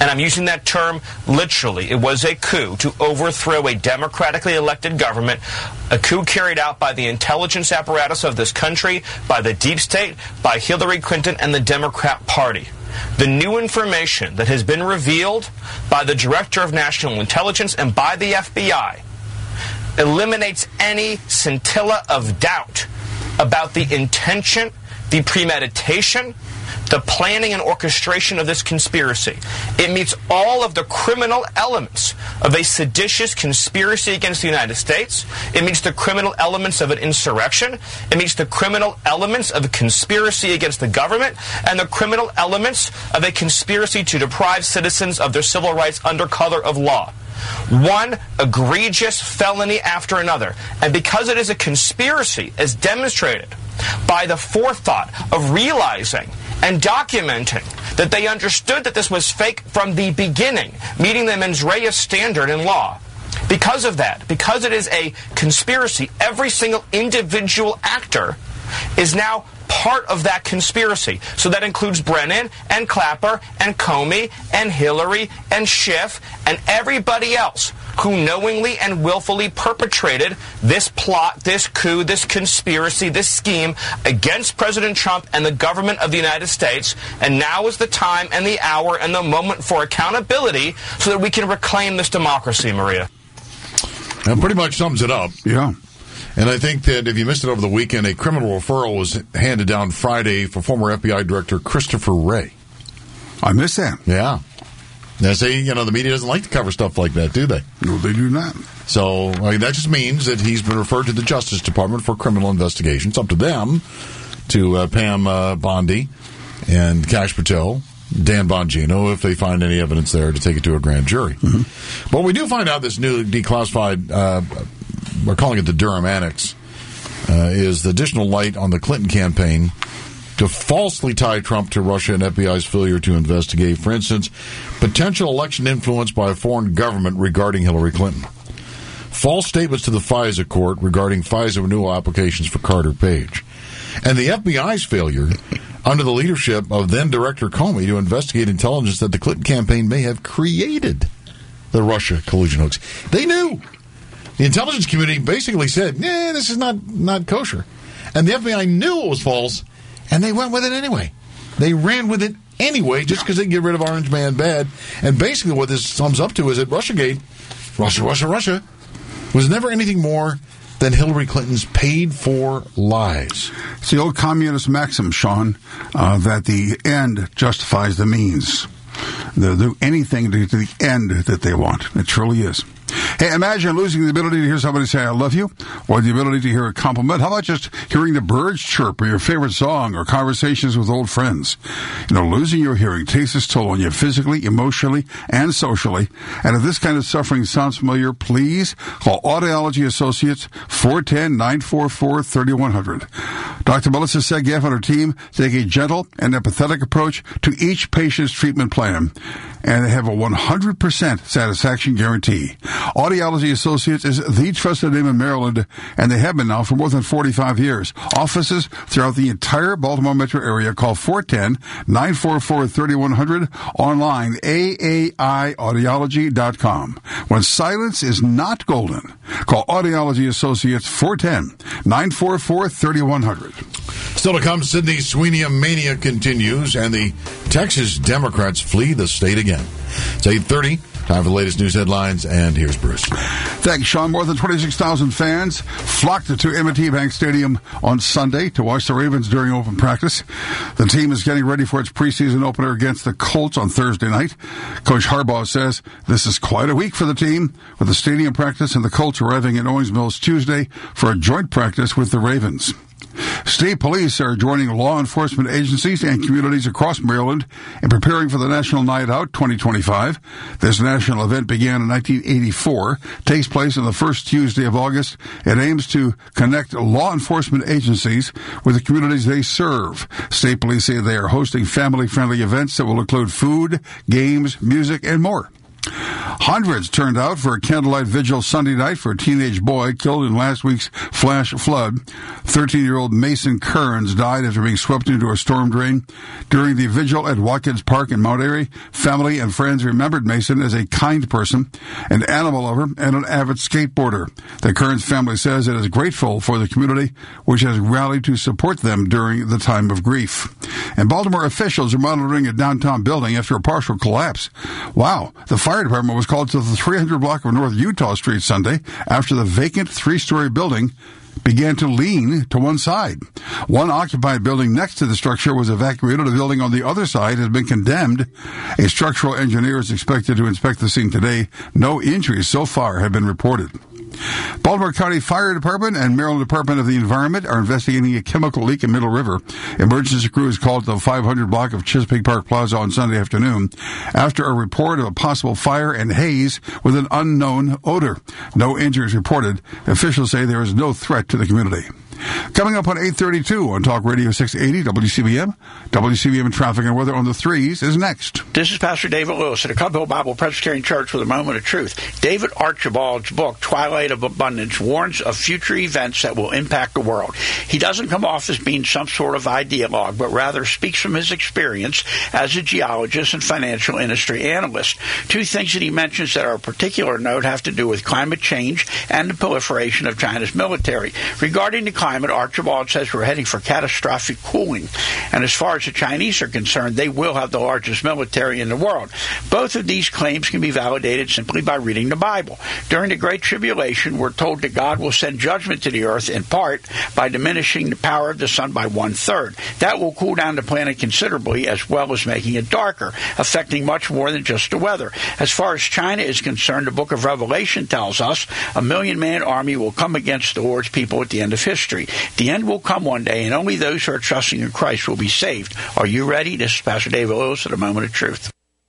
And I'm using that term literally. It was a coup to overthrow a democratically elected government, a coup carried out by the intelligence apparatus of this country, by the deep state, by Hillary Clinton and the Democrat Party. The new information that has been revealed by the Director of National Intelligence and by the FBI eliminates any scintilla of doubt about the intention, the premeditation, the planning and orchestration of this conspiracy. It meets all of the criminal elements of a seditious conspiracy against the United States. It meets the criminal elements of an insurrection. It meets the criminal elements of a conspiracy against the government and the criminal elements of a conspiracy to deprive citizens of their civil rights under color of law. One egregious felony after another. And because it is a conspiracy, as demonstrated by the forethought of realizing and documenting that they understood that this was fake from the beginning, meeting the mens rea standard in law. Because of that, because it is a conspiracy, every single individual actor is now part of that conspiracy. So that includes Brennan and Clapper and Comey and Hillary and Schiff and everybody else who knowingly and willfully perpetrated this plot, this coup, this conspiracy, this scheme against President Trump and the government of the United States. And now is the time and the hour and the moment for accountability so that we can reclaim this democracy, Maria. That pretty much sums it up. Yeah. And I think that if you missed it over the weekend, a criminal referral was handed down Friday for former FBI Director Christopher Wray. I missed that. Yeah. They say, the media doesn't like to cover stuff like that, do they? No, they do not. So that just means that he's been referred to the Justice Department for criminal investigation. It's up to them, to Pam Bondi and Kash Patel, Dan Bongino, if they find any evidence there, to take it to a grand jury. Mm-hmm. But we do find out this new declassified, we're calling it the Durham Annex, is the additional light on the Clinton campaign to falsely tie Trump to Russia and FBI's failure to investigate, for instance, potential election influence by a foreign government regarding Hillary Clinton. False statements to the FISA court regarding FISA renewal applications for Carter Page. And the FBI's failure, under the leadership of then-Director Comey, to investigate intelligence that the Clinton campaign may have created the Russia collusion hoax. They knew. The intelligence community basically said, this is not kosher. And the FBI knew it was false, and they went with it anyway. They ran with it anyway just because they can get rid of Orange Man bad. And basically what this sums up to is that Russiagate, Russia, was never anything more than Hillary Clinton's paid-for lies. It's the old communist maxim, Sean, that the end justifies the means. They'll do anything to the end that they want. It truly is. Hey, imagine losing the ability to hear somebody say, I love you, or the ability to hear a compliment. How about just hearing the birds chirp, or your favorite song, or conversations with old friends? Losing your hearing takes its toll on you physically, emotionally, and socially. And if this kind of suffering sounds familiar, please call Audiology Associates, 410-944-3100. Dr. Melissa Segev and her team take a gentle and empathetic approach to each patient's treatment plan, and they have a 100% satisfaction guarantee. Audiology Associates is the trusted name in Maryland, and they have been now for more than 45 years. Offices throughout the entire Baltimore metro area. Call 410-944-3100. Online, aaiaudiology.com. When silence is not golden, call Audiology Associates, 410-944-3100. Still to come, Sydney Sweeney mania continues, and the Texas Democrats flee the state again. It's 8:30. Time for the latest news headlines, and here's Bruce. Thanks, Sean. More than 26,000 fans flocked to M&T Bank Stadium on Sunday to watch the Ravens during open practice. The team is getting ready for its preseason opener against the Colts on Thursday night. Coach Harbaugh says this is quite a week for the team, with the stadium practice and the Colts arriving in Owings Mills Tuesday for a joint practice with the Ravens. State police are joining law enforcement agencies and communities across Maryland in preparing for the National Night Out 2025. This national event began in 1984, takes place on the first Tuesday of August. It aims to connect law enforcement agencies with the communities they serve. State police say they are hosting family-friendly events that will include food, games, music, and more. Hundreds turned out for a candlelight vigil Sunday night for a teenage boy killed in last week's flash flood. 13-year-old Mason Kearns died after being swept into a storm drain. During the vigil at Watkins Park in Mount Airy, family and friends remembered Mason as a kind person, an animal lover, and an avid skateboarder. The Kearns family says it is grateful for the community, which has rallied to support them during the time of grief. And Baltimore officials are monitoring a downtown building after a partial collapse. Wow. The fire department was called to the 300 block of North Utah Street Sunday after the vacant 3-story building began to lean to one side. One occupied building next to the structure was evacuated. A building on the other side has been condemned. A structural engineer is expected to inspect the scene today. No injuries so far have been reported. Baltimore County Fire Department and Maryland Department of the Environment are investigating a chemical leak in Middle River. Emergency crews called to the 500 block of Chesapeake Park Plaza on Sunday afternoon after a report of a possible fire and haze with an unknown odor. No injuries reported. Officials say there is no threat to the community. Coming up on 8:32 on Talk Radio 680 WCBM. WCBM traffic and weather on the threes is next. This is Pastor David Lewis at the Cub Hill Bible Presbyterian Church with a moment of truth. David Archibald's book, Twilight of Abundance, warns of future events that will impact the world. He doesn't come off as being some sort of ideologue, but rather speaks from his experience as a geologist and financial industry analyst. Two things that he mentions that are of particular note have to do with climate change and the proliferation of China's military. Regarding the climate, Archibald says we're heading for catastrophic cooling. And as far as the Chinese are concerned, they will have the largest military in the world. Both of these claims can be validated simply by reading the Bible. During the Great Tribulation, we're told that God will send judgment to the earth in part by diminishing the power of the sun by 1/3. That will cool down the planet considerably, as well as making it darker, affecting much more than just the weather. As far as China is concerned, the book of Revelation tells us a 1,000,000-man army will come against the Lord's people at the end of history. The end will come one day, and only those who are trusting in Christ will be saved. Are you ready? This is Pastor David Lewis at A Moment of Truth.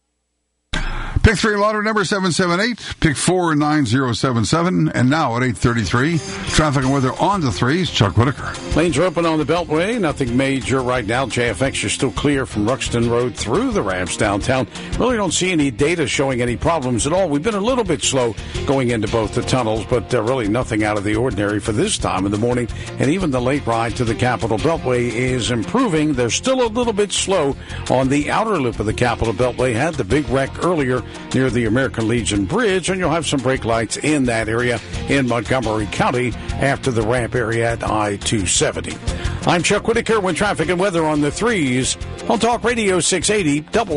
Pick 3 lottery number 778, pick 4 9077, and now at 8:33, traffic and weather on the threes. Chuck Whitaker. Lanes are open on the Beltway. Nothing major right now. JFX, you're still clear from Ruxton Road through the ramps downtown. Really don't see any data showing any problems at all. We've been a little bit slow going into both the tunnels, but really nothing out of the ordinary for this time of the morning. And even the late ride to the Capitol Beltway is improving. They're still a little bit slow on the outer loop of the Capitol Beltway. Had the big wreck earlier near the American Legion Bridge, and you'll have some brake lights in that area in Montgomery County after the ramp area at I-270. I'm Chuck Whitaker with traffic and weather on the threes on Talk Radio 680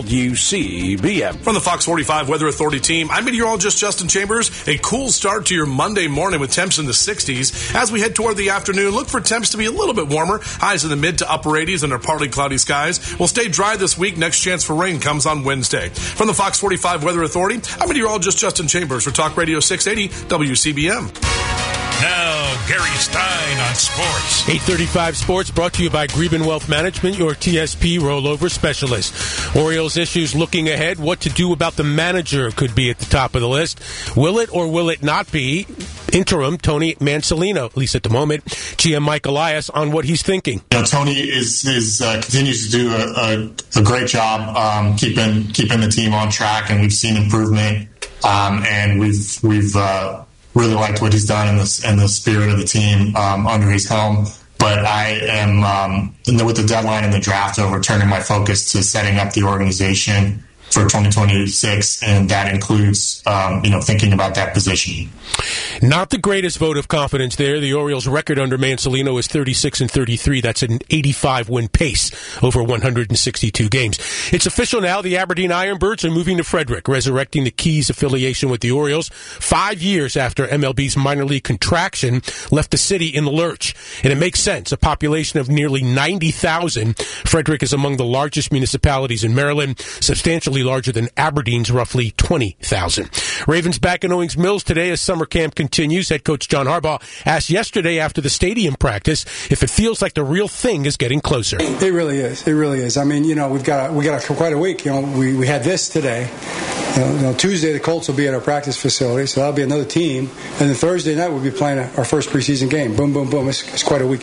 WCBM. From the Fox 45 Weather Authority team, I'm meteorologist Justin Chambers. A cool start to your Monday morning with temps in the 60s. As we head toward the afternoon, look for temps to be a little bit warmer. Highs in the mid to upper 80s under partly cloudy skies. We'll stay dry this week. Next chance for rain comes on Wednesday. From the Fox 45 Weather Authority, I'm meteorologist Justin Chambers for Talk Radio 680 WCBM. Now, Gary Stein on sports. 835 Sports brought to you by Greben Wealth Management, your TSP rollover specialist. Orioles issues looking ahead. What to do about the manager could be at the top of the list. Will it or will it not be interim Tony Mansolino, at least at the moment? GM Mike Elias on what he's thinking. Tony is continues to do a great job keeping the team on track, and we've seen improvement. And we've really liked what he's done in the spirit of the team under his helm. But I am, with the deadline in the draft over, turning my focus to setting up the organization for 2026, and that includes, thinking about that position. Not the greatest vote of confidence there. The Orioles' record under Mansolino is 36-33. That's an 85-win pace over 162 games. It's official now. The Aberdeen Ironbirds are moving to Frederick, resurrecting the Keys affiliation with the Orioles 5 years after MLB's minor league contraction left the city in the lurch. And it makes sense. A population of nearly 90,000, Frederick is among the largest municipalities in Maryland, substantially larger than Aberdeen's roughly 20,000. Ravens back in Owings Mills today as summer camp continues. Head coach John Harbaugh asked yesterday after the stadium practice if it feels like the real thing is getting closer. It really is. It really is. I mean, we've got quite a week. We had this today. Tuesday the Colts will be at our practice facility, so that'll be another team. And then Thursday night we'll be playing our first preseason game. Boom, boom, boom. It's quite a week in front of us.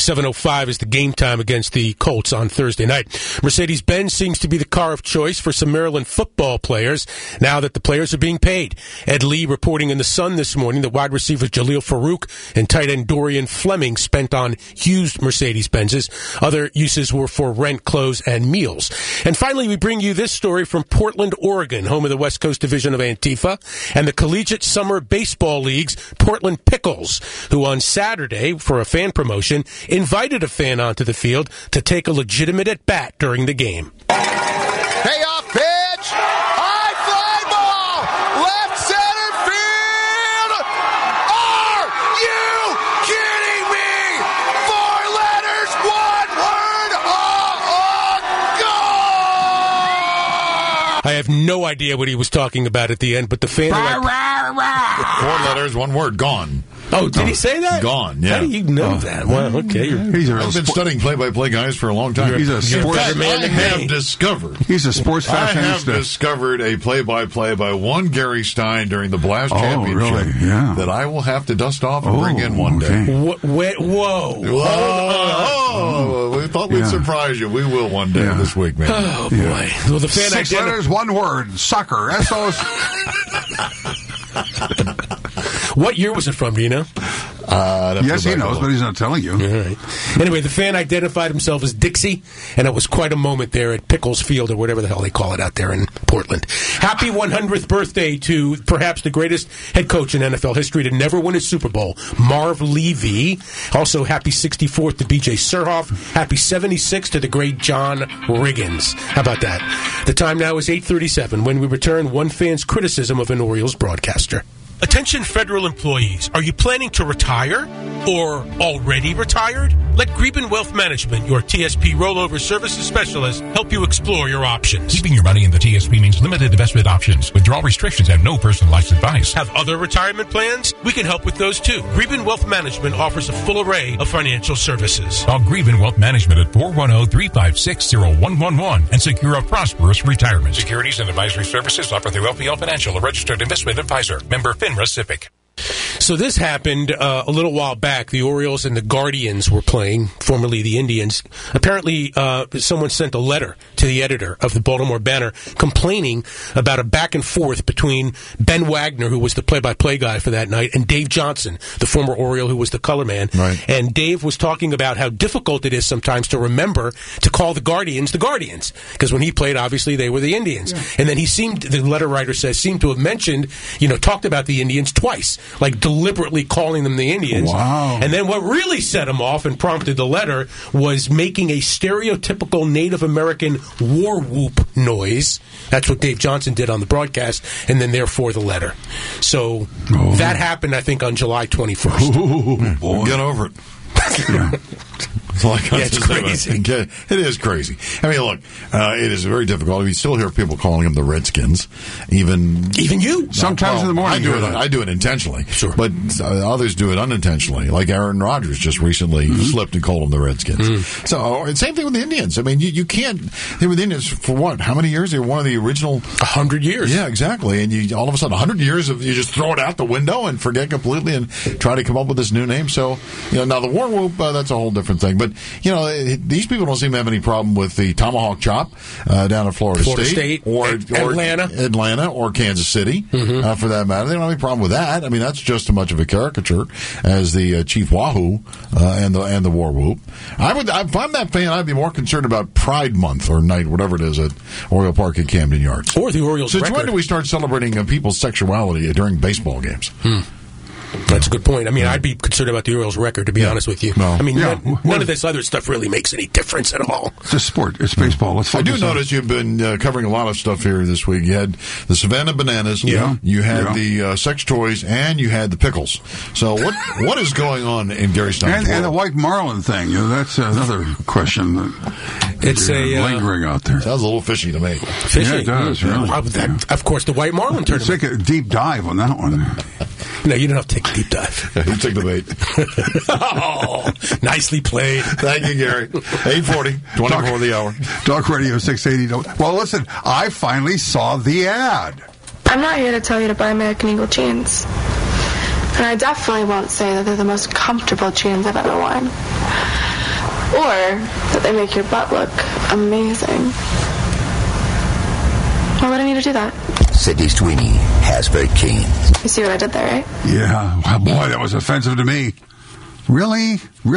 7:05 is the game time against the Colts on Thursday night. Mercedes-Benz seems to be the car of choice for some Maryland football players now that the players are being paid. Ed Lee reporting in The Sun this morning that wide receivers Jaleel Farouk and tight end Dorian Fleming spent on used Mercedes-Benzes. Other uses were for rent, clothes, and meals. And finally, we bring you this story from Portland, Oregon, home of the West Coast Division of Antifa, and the Collegiate Summer Baseball League's Portland Pickles, who on Saturday, for a fan promotion, invited a fan onto the field to take a legitimate at-bat during the game. Payoff pitch! High fly ball! Left center field! Are you kidding me? 4 letters, 1 word! I have no idea what he was talking about at the end, but the fan... 4 letters, 1 word, gone. Oh, did he say that? Gone, yeah. How do you know that? Well, okay. I've been studying play-by-play guys for a long time. He's a sports I have discovered. He's a sports fashionista. I have discovered a play-by-play by one Gary Stein during the Blast Championship really? Yeah. that I will have to dust off and bring in one day. Whoa. We thought we'd surprise you. We will one day this week, man. Oh, boy. Yeah. Well, the fan 6 letters, 1 word. Soccer. S-O-S. What year was it from, do you know? Yes, he knows, but he's not telling you. All right. Anyway, the fan identified himself as Dixie, and it was quite a moment there at Pickles Field, or whatever the hell they call it out there in Portland. Happy 100th birthday to perhaps the greatest head coach in NFL history to never win a Super Bowl, Marv Levy. Also, happy 64th to B.J. Surhoff. Happy 76 to the great John Riggins. How about that? The time now is 8:37. When we return, one fan's criticism of an Orioles broadcaster. Attention federal employees, are you planning to retire or already retired? Let Greben Wealth Management, your TSP rollover services specialist, help you explore your options. Keeping your money in the TSP means limited investment options, withdrawal restrictions, and no personalized advice. Have other retirement plans? We can help with those too. Greben Wealth Management offers a full array of financial services. Call Greben Wealth Management at 410-356-0111 and secure a prosperous retirement. Securities and advisory services offered through LPL Financial, a registered investment advisor. Member FINRA SIPC. So this happened a little while back. The Orioles and the Guardians were playing, formerly the Indians. Apparently, someone sent a letter to the editor of the Baltimore Banner complaining about a back and forth between Ben Wagner, who was the play-by-play guy for that night, and Dave Johnson, the former Oriole who was the color man. Right. And Dave was talking about how difficult it is sometimes to remember to call the Guardians, because when he played, obviously, they were the Indians. Yeah. And then the letter writer says, seemed to have mentioned, talked about the Indians twice, like deliberately calling them the Indians. Wow. And then what really set him off and prompted the letter was making a stereotypical Native American war whoop noise. That's what Dave Johnson did on the broadcast, and then therefore the letter. So that happened, I think, on July 21st. Oh, boy. Get over it. It's crazy. It is crazy. I mean, look, it is very difficult. You still hear people calling them the Redskins. Even you. Sometimes in the morning. I do it intentionally. Sure. But others do it unintentionally. Like Aaron Rodgers just recently slipped and called them the Redskins. So, same thing with the Indians. I mean, you can't. They were the Indians for what? How many years? They were one of the original. 100 years. Yeah, exactly. And all of a sudden, 100 years of you just throw it out the window and forget completely and try to come up with this new name. So, now the war whoop, that's a whole different thing. But, these people don't seem to have any problem with the tomahawk chop down in Florida State or Atlanta or Kansas City, for that matter. They don't have any problem with that. I mean, that's just as much of a caricature as the Chief Wahoo and the war whoop. If I'm that fan, I'd be more concerned about Pride Month or night, whatever it is, at Oriole Park at Camden Yards. Or the Orioles Since record. when do we start celebrating people's sexuality during baseball games? That's a good point. I mean, I'd be concerned about the Orioles' record, to be honest with you. No. I mean, none of this other stuff really makes any difference at all. It's a sport. It's baseball. I do notice you've been covering a lot of stuff here this week. You had the Savannah Bananas. Yeah. You had the sex toys, and you had the pickles. So what is going on in Gary Stein's and the White Marlin thing. That's another question that it's lingering out there. Sounds a little fishy to me. Fishy? Yeah, it does, really. Of course, the White Marlin tournament. Let's take a deep dive on that one. No, you don't have to take a deep dive. You took the bait. Nicely played. Thank you, Gary. 8:40, 24 the hour. Talk Radio 680. Well, listen, I finally saw the ad. I'm not here to tell you to buy American Eagle jeans. And I definitely won't say that they're the most comfortable jeans I've ever worn. that they make your butt look amazing. Why would I need to do that? Sydney Sweeney has great jeans. You see what I did there, right? Yeah. Well, boy, that was offensive to me. Really?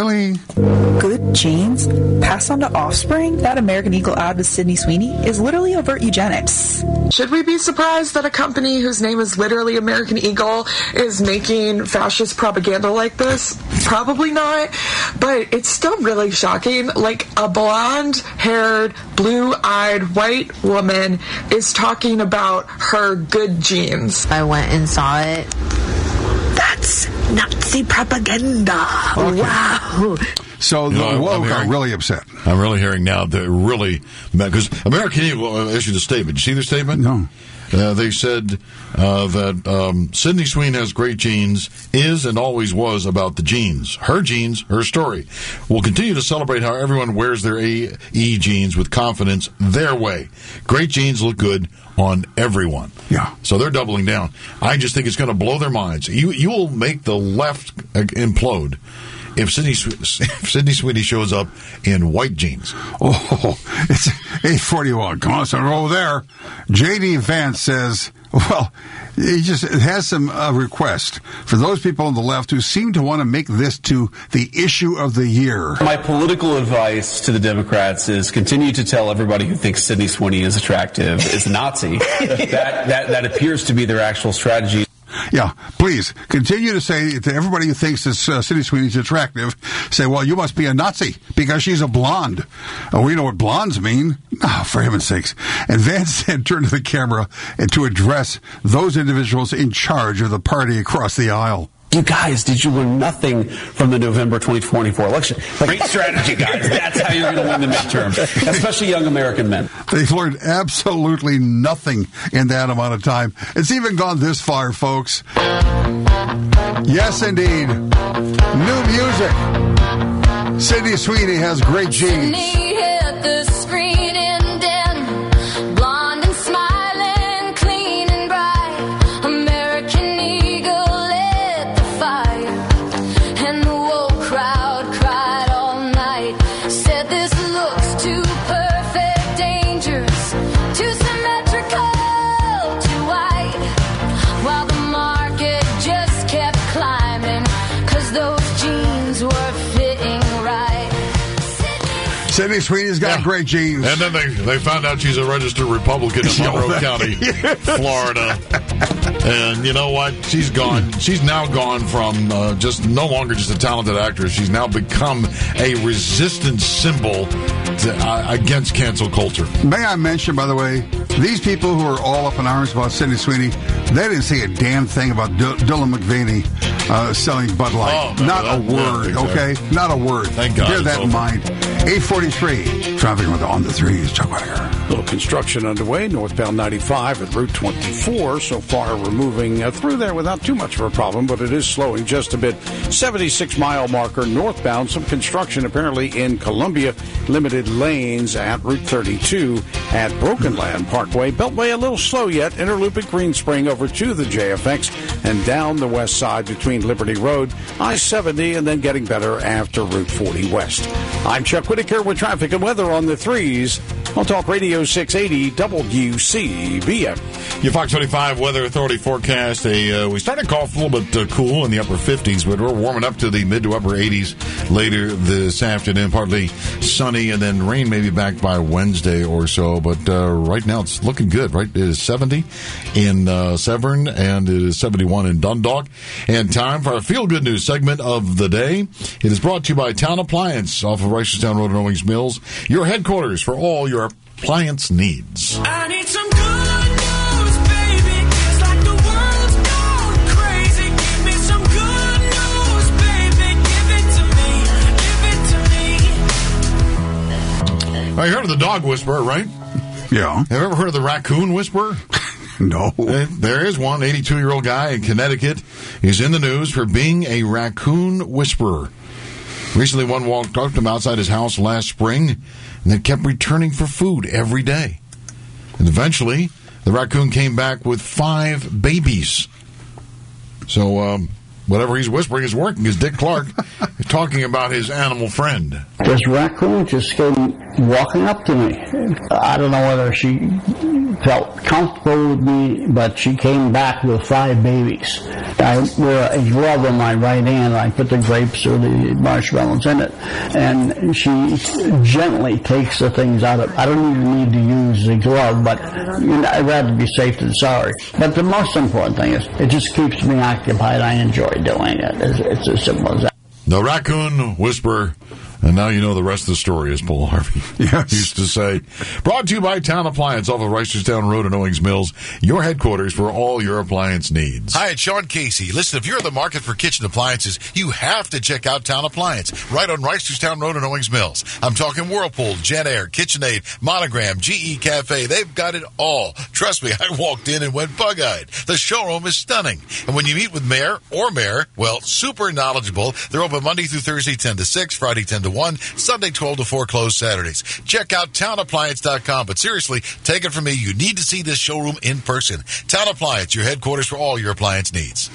Good genes passed on to offspring? That American Eagle ad with Sydney Sweeney is literally overt eugenics. Should we be surprised that a company whose name is literally American Eagle is making fascist propaganda like this? Probably not, but it's still really shocking. Like, a blonde-haired, blue-eyed white woman is talking about her good genes. I went and saw it. That's Nazi propaganda. Okay. Wow. So the woke are really upset. I'm really hearing now they're really mad because American Eagle issued a statement. Did you see their statement? No. They said that Sydney Sweeney has great genes, is and always was about the genes. Her genes, her story. We'll continue to celebrate how everyone wears their AE genes with confidence their way. Great genes look good on everyone. Yeah. So they're doubling down. I just think it's going to blow their minds. You will make the left implode if Sydney Sweeney shows up in white jeans. Oh, it's 8:41. Come on, so roll there. J.D. Vance says, well, he just has some request for those people on the left who seem to want to make this to the issue of the year. My political advice to the Democrats is continue to tell everybody who thinks Sydney Sweeney is attractive is a Nazi. that appears to be their actual strategy. Yeah, please continue to say to everybody who thinks this Sydney Sweeney is attractive, say, well, you must be a Nazi because she's a blonde. We know what blondes mean. Oh, for heaven's sakes. And Vance then turned to the camera to address those individuals in charge of the party across the aisle. You guys, did you learn nothing from the November 2024 election? Great strategy, guys. That's how you're going to win the midterm, especially young American men. They've learned absolutely nothing in that amount of time. It's even gone this far, folks. Yes, indeed. New music. Sydney Sweeney has great genes. Sydney Sweeney's got great genes. And then they found out she's a registered Republican in Monroe County, Florida. And you know what? She's gone. She's now gone from just no longer just a talented actress. She's now become a resistance symbol against cancel culture. May I mention, by the way, these people who are all up in arms about Sydney Sweeney, they didn't say a damn thing about Dylan Mulvaney selling Bud Light. Not a word, exactly. Okay? Not a word. Thank God. Bear that in mind. 8:43. Traffic on the 3s. Chuck Wagner. Little construction underway, northbound 95 at Route 24. So far, we're moving through there without too much of a problem, but it is slowing just a bit. 76-mile marker northbound. Some construction apparently in Columbia. Limited lanes at Route 32 at Broken Land Parkway. Beltway a little slow yet. Interloop at Green Spring over to the JFX and down the west side between Liberty Road, I-70, and then getting better after Route 40 West. I'm Chuck Whitaker with traffic and weather on the 3s on Talk Radio 680 WCBM. Your Fox 25 Weather Authority forecast. We started off a little bit cool in the upper 50s, but we're warming up to the mid to upper 80s later this afternoon. Partly sunny, and then rain maybe back by Wednesday or so. But right now it's looking good, right? It is 70 in Severn, and it is 71 in Dundalk. And time for our Feel Good News segment of the day. It is brought to you by Town Appliance off of Reisterstown Road in Owings Mills, your headquarters for all your appliance needs. I need some good news, baby. It's like the world's gone crazy. Give me some good news, baby. Give it to me. Give it to me. I heard of the dog whisperer, right? Yeah. Have you ever heard of the raccoon whisperer? No. There is one 82-year-old guy in Connecticut. He's in the news for being a raccoon whisperer. Recently, one walked up to him outside his house last spring and then kept returning for food every day. And eventually, the raccoon came back with 5 babies. So, whatever he's whispering is working, because Dick Clark is talking about his animal friend. This raccoon just came walking up to me. I don't know whether she felt comfortable with me, but she came back with 5 babies. I wear a glove in my right hand. I put the grapes or the marshmallows in it, and she gently takes the things out of it. I don't even need to use the glove, but I'd rather be safe than sorry. But the most important thing is it just keeps me occupied. I enjoy doing it. It's as simple as that. The raccoon whisperer. And now you know the rest of the story, as Paul Harvey used to say. Brought to you by Town Appliance off of Reisterstown Road in Owings Mills, your headquarters for all your appliance needs. Hi, it's Sean Casey. Listen, if you're in the market for kitchen appliances, you have to check out Town Appliance, right on Reisterstown Road in Owings Mills. I'm talking Whirlpool, JetAir, KitchenAid, Monogram, GE Cafe. They've got it all. Trust me, I walked in and went bug-eyed. The showroom is stunning. And when you meet with Mayor, well, super knowledgeable. They're open Monday through Thursday, 10 to 6, Friday, 10 to 1, Sunday 12 to 4, closed Saturdays. Check out townappliance.com. But seriously, take it from me, you need to see this showroom in person. Town Appliance, your headquarters for all your appliance needs.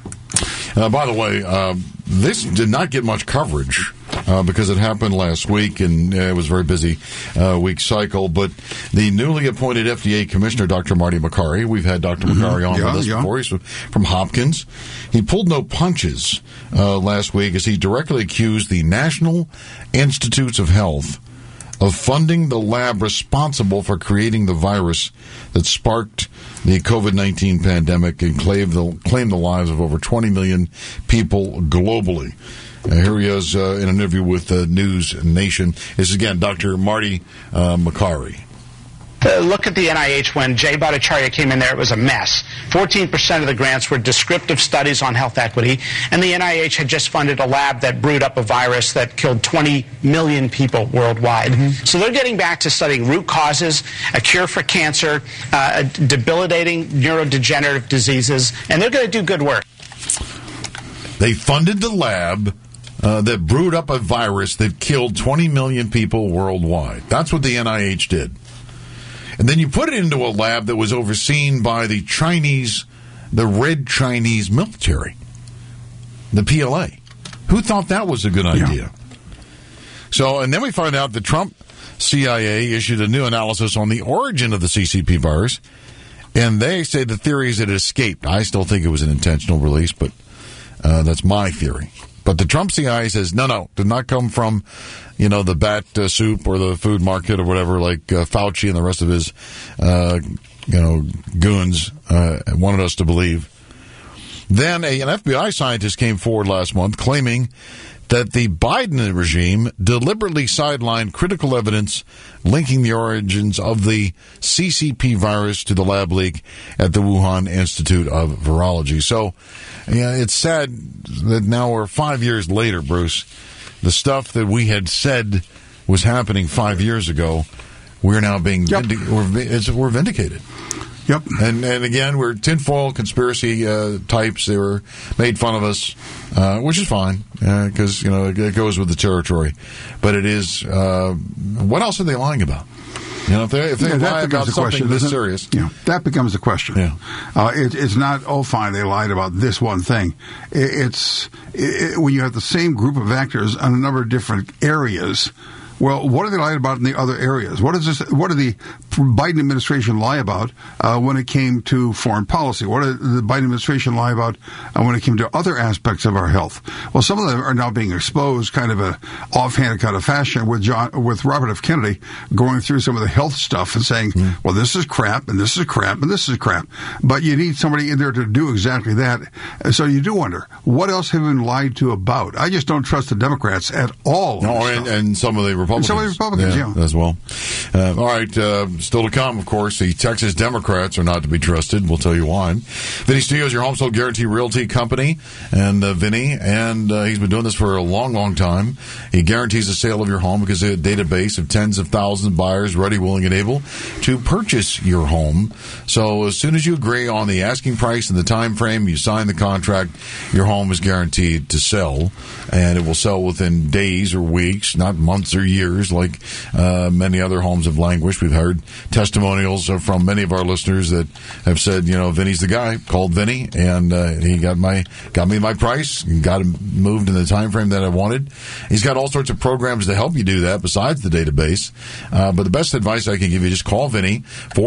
By the way, this did not get much coverage because it happened last week, and it was a very busy week cycle. But the newly appointed FDA Commissioner, Dr. Marty Makary, we've had Dr. Makary on with us before. He's from Hopkins. He pulled no punches last week as he directly accused the National Institutes of Health of funding the lab responsible for creating the virus that sparked the COVID-19 pandemic and claimed the lives of over 20 million people globally. Here he is in an interview with News Nation. This is, again, Dr. Marty Makary. Look at the NIH. When Jay Bhattacharya came in there, it was a mess. 14% of the grants were descriptive studies on health equity, and the NIH had just funded a lab that brewed up a virus that killed 20 million people worldwide. So they're getting back to studying root causes, a cure for cancer, debilitating neurodegenerative diseases, and they're going to do good work. They funded the lab that brewed up a virus that killed 20 million people worldwide. That's what the NIH did. And then you put it into a lab that was overseen by the Red Chinese military, the PLA. Who thought that was a good idea? So, and then we find out the Trump CIA issued a new analysis on the origin of the CCP virus, and they say the theory is that it escaped. I still think it was an intentional release, but that's my theory. But the Trump CIA says, no, did not come from, the bat soup or the food market or whatever, like Fauci and the rest of his, goons wanted us to believe. Then an FBI scientist came forward last month claiming that the Biden regime deliberately sidelined critical evidence linking the origins of the CCP virus to the lab leak at the Wuhan Institute of Virology. So, it's sad that now we're 5 years later, Bruce. The stuff that we had said was happening 5 years ago, we're now being we're vindicated. Yep. And again, we're tinfoil conspiracy types. They were made fun of us, which is fine because it goes with the territory. But it is what else are they lying about? If they lie about something this serious, that becomes the question. Yeah. It's not fine they lied about this one thing. It's when you have the same group of actors on a number of different areas. Well, what are they lying about in the other areas? What did the Biden administration lie about when it came to foreign policy? What did the Biden administration lie about when it came to other aspects of our health? Well, some of them are now being exposed kind of a offhanded kind of fashion with Robert F. Kennedy going through some of the health stuff and saying, well, this is crap and this is crap and this is crap. But you need somebody in there to do exactly that. So you do wonder, what else have we been lied to about? I just don't trust the Democrats at all. No, and some of the Republicans. And some of the Republicans, as well. All right, still to come, of course, the Texas Democrats are not to be trusted. We'll tell you why. Vinny Studio is your home sold guarantee realty company, and Vinny, and he's been doing this for a long, long time. He guarantees the sale of your home because they have a database of tens of thousands of buyers ready, willing, and able to purchase your home. So as soon as you agree on the asking price and the time frame, you sign the contract, your home is guaranteed to sell, and it will sell within days or weeks, not months or years. years, like many other homes have languished. We've heard testimonials from many of our listeners that have said, Vinny's the guy. Called Vinny, and he got me my price, and got him moved in the time frame that I wanted. He's got all sorts of programs to help you do that besides the database. But the best advice I can give you, just call Vinny,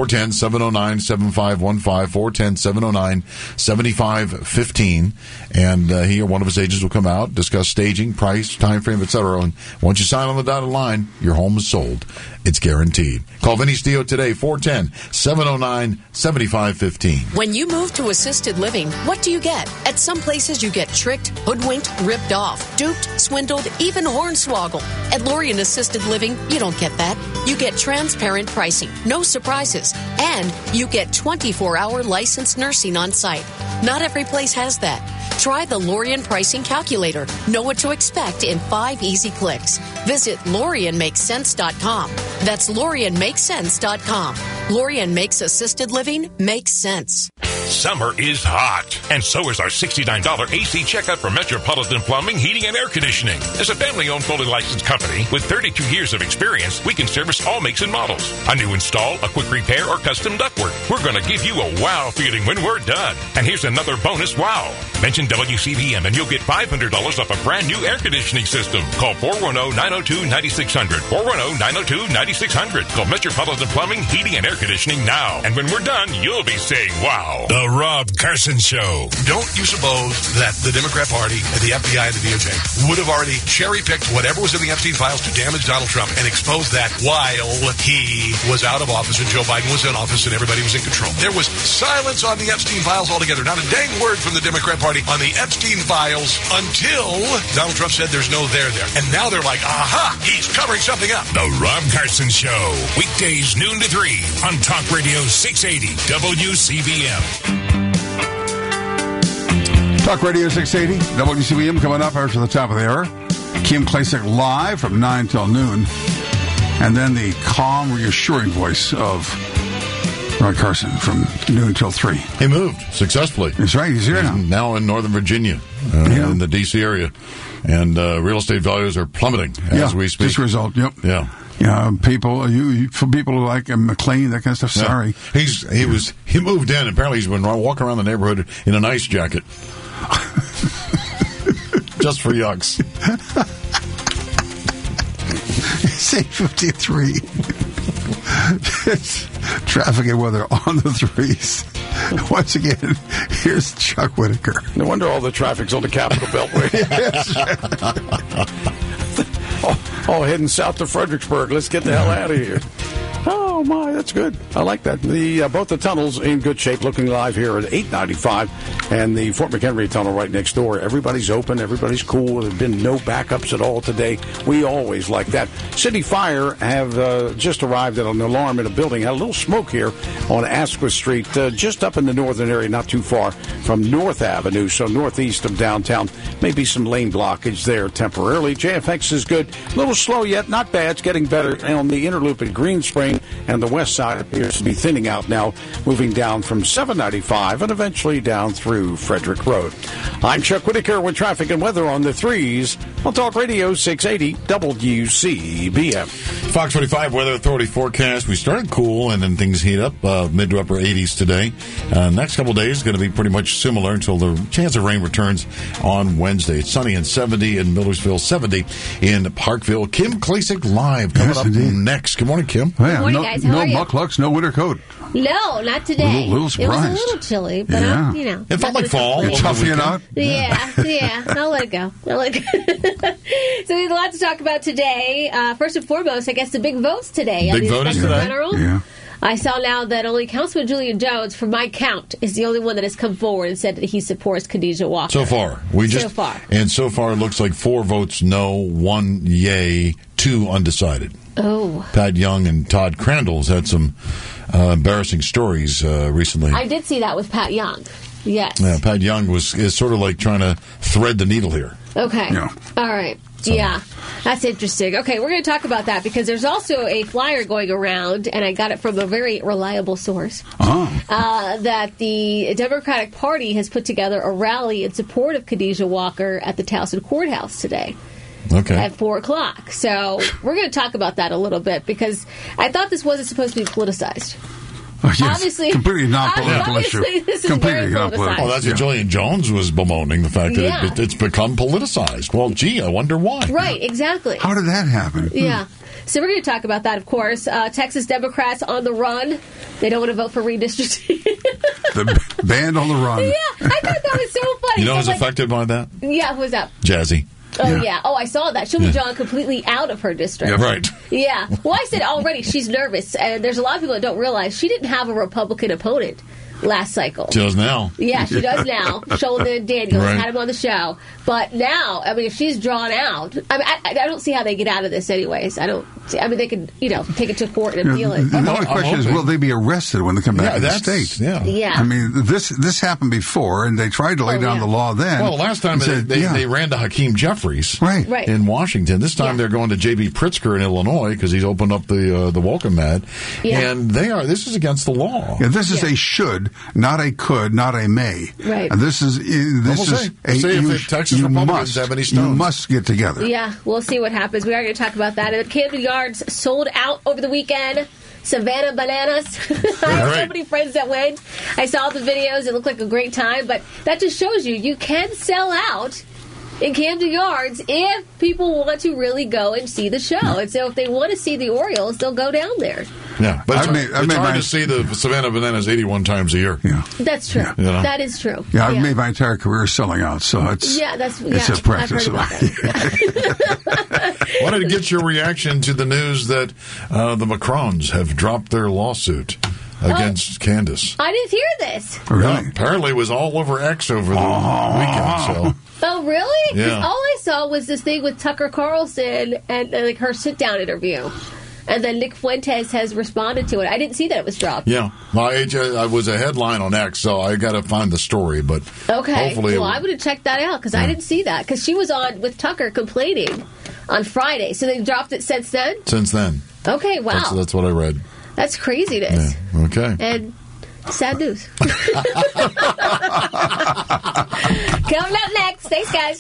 410-709-7515, 410-709-7515, and he or one of his agents will come out, discuss staging, price, time frame, etc. And once you sign on the dotted line, your home is sold. It's guaranteed. Call Vinny Stio today, 410-709-7515. When you move to assisted living, what do you get? At some places you get tricked, hoodwinked, ripped off, duped, swindled, even hornswoggled. At Lorien Assisted Living, you don't get that. You get transparent pricing, no surprises, and you get 24-hour licensed nursing on site. Not every place has that. Try the Lorien Pricing Calculator. Know what to expect in 5 easy clicks. Visit LorienMakesSense.com. That's LorienMakesSense.com. Lorien makes assisted living make sense. Summer is hot, and so is our $69 AC checkup from Metropolitan Plumbing, Heating, and Air Conditioning. As a family-owned, fully licensed company with 32 years of experience, we can service all makes and models. A new install, a quick repair, or custom ductwork. We're going to give you a wow feeling when we're done. And here's another bonus wow. Mention WCBM and you'll get $500 off a brand new air conditioning system. Call 410-902-9600. 410-902-9600. Call Metropolitan Plumbing, Heating, and Air Conditioning now. And when we're done, you'll be saying wow. The Rob Carson Show. Don't you suppose that the Democrat Party and the FBI and the DOJ would have already cherry-picked whatever was in the Epstein files to damage Donald Trump and expose that while he was out of office and Joe Biden was in office and everybody was in control? There was silence on the Epstein files altogether. Not a dang word from the Democrat Party on the Epstein files until Donald Trump said there's no there there. And now they're like, aha, he's covering something up. The Rob Carson Show. Weekdays noon to 3 on Talk Radio 680 WCBM. Talk Radio 680, WCBM coming up after the top of the hour. Kim Klacik live from 9 till noon. And then the calm, reassuring voice of Rod Carson from noon till 3. He moved successfully. That's right. He's here now. Now in Northern Virginia, in the D.C. area. And real estate values are plummeting as we speak. Just a result, yep. Yeah. Yeah, people, for people like McLean, that kind of stuff, sorry. He moved in. Apparently he's been walking around the neighborhood in an ice jacket. Just for yucks. It's 8:53. It's traffic and weather on the threes. Once again, here's Chuck Whitaker. No wonder all the traffic's on the Capitol Beltway. Oh, heading south to Fredericksburg. Let's get the hell out of here. Oh, my, that's good. I like that. Both the tunnels in good shape, looking live here at 895, and the Fort McHenry tunnel right next door. Everybody's open. Everybody's cool. There's been no backups at all today. We always like that. City Fire have just arrived at an alarm in a building. Had a little smoke here on Asquith Street, just up in the northern area, not too far from North Avenue, so northeast of downtown. Maybe some lane blockage there temporarily. JFX is good. A little slow yet, not bad. It's getting better on the inner loop at Green Spring, and the west side appears to be thinning out now, moving down from 795 and eventually down through Frederick Road. I'm Chuck Whitaker with traffic and weather on the threes on Talk Radio 680 WCBM. Fox 45 Weather Authority forecast. We started cool and then things heat up mid to upper 80s today. Next couple days is going to be pretty much similar until the chance of rain returns on Wednesday. It's sunny and 70 in Millersville, 70 in Parkville. Kim Klacik live coming up next. Good morning, Kim. Oh, yeah, Good morning, guys. How no are you? mucklux, no winter coat. No, not today. Little surprised. It was a little chilly, but Yeah. it felt like fall. It's tough you out. Yeah. I'll let it go. So we have a lot to talk about today. First and foremost, I guess the big votes today. Big vote is today. General. Yeah. I saw now that only Councilman Julian Jones, from my count, is the only one that has come forward and said that he supports Khadijah Walker. So far. So far it looks like 4 votes no, 1 yay, 2 undecided. Oh. Pat Young and Todd Crandall's had some embarrassing stories recently. I did see that with Pat Young. Yes. Yeah, Pat Young is sort of like trying to thread the needle here. Okay. Yeah. All right. Yeah, that's interesting. Okay, we're going to talk about that because there's also a flyer going around, and I got it from a very reliable source, that the Democratic Party has put together a rally in support of Khadijah Walker at the Towson Courthouse today. Okay. at 4 o'clock. So we're going to talk about that a little bit because I thought this wasn't supposed to be politicized. Yes, Obviously, completely not political obviously issue. this is Completely very not politicized. Well, that's what Jillian Jones was bemoaning, the fact that Yeah. it's become politicized. Well, gee, I wonder why. Right, exactly. How did that happen? Yeah. So we're going to talk about that, of course. Texas Democrats on the run. They don't want to vote for redistricting. The band on the run. Yeah, I thought that was so funny. You know who's So, like, affected by that? Yeah, who's that? Jazzy. Oh, yeah. Oh, I saw that. She'll be Yeah. drawn completely out of her district. Yeah, right. Yeah. Well, I said already she's nervous, and there's a lot of people that don't realize she didn't have a Republican opponent last cycle. She does now. Yeah, she does now. Sheldon Daniels Right. had him on the show. But now, I mean, if she's drawn out, I mean, I don't see how they get out of this anyways. I don't see, I mean, they could, take it to court and appeal it. The only question is, will they be arrested when they come back to the state? Yeah. I mean, this happened before, and they tried to lay down the law then. Well, last time they ran to Hakeem Jeffries Right. in Washington. This time they're going to J.B. Pritzker in Illinois because he's opened up the welcome mat. Yeah. And this is against the law. Yeah, this is a should, not a could, not a may. Right. And this is if the Texas Republicans have any stones. You must get together. Yeah, we'll see what happens. We are going to talk about that. And the Camden Yards sold out over the weekend. Savannah Bananas. I have so many friends that went. I saw the videos. It looked like a great time. But that just shows you can sell out in Camden Yards if people want to really go and see the show. And so if they want to see the Orioles, they'll go down there. Yeah, but it's hard to see the Savannah Bananas 81 times a year. Yeah. That's true. You know? That is true. Yeah, I've made my entire career selling out, so it's a practice. I've heard about that. Wanted to get your reaction to the news that the Macrons have dropped their lawsuit against Candace. I didn't hear this. Really? Yeah, apparently it was all over X over the weekend. Oh, really? 'Cause Yeah. all I saw was this thing with Tucker Carlson and like her sit-down interview. And then Nick Fuentes has responded to it. I didn't see that it was dropped. Yeah, I was a headline on X, so I got to find the story. But Okay. hopefully, Well, I would have checked that out because I didn't see that. Because she was on with Tucker complaining on Friday. So they've dropped it since then? since then, Okay, wow. that's what I read. That's craziness. Yeah. Okay. And sad news. Coming up next. Thanks, guys.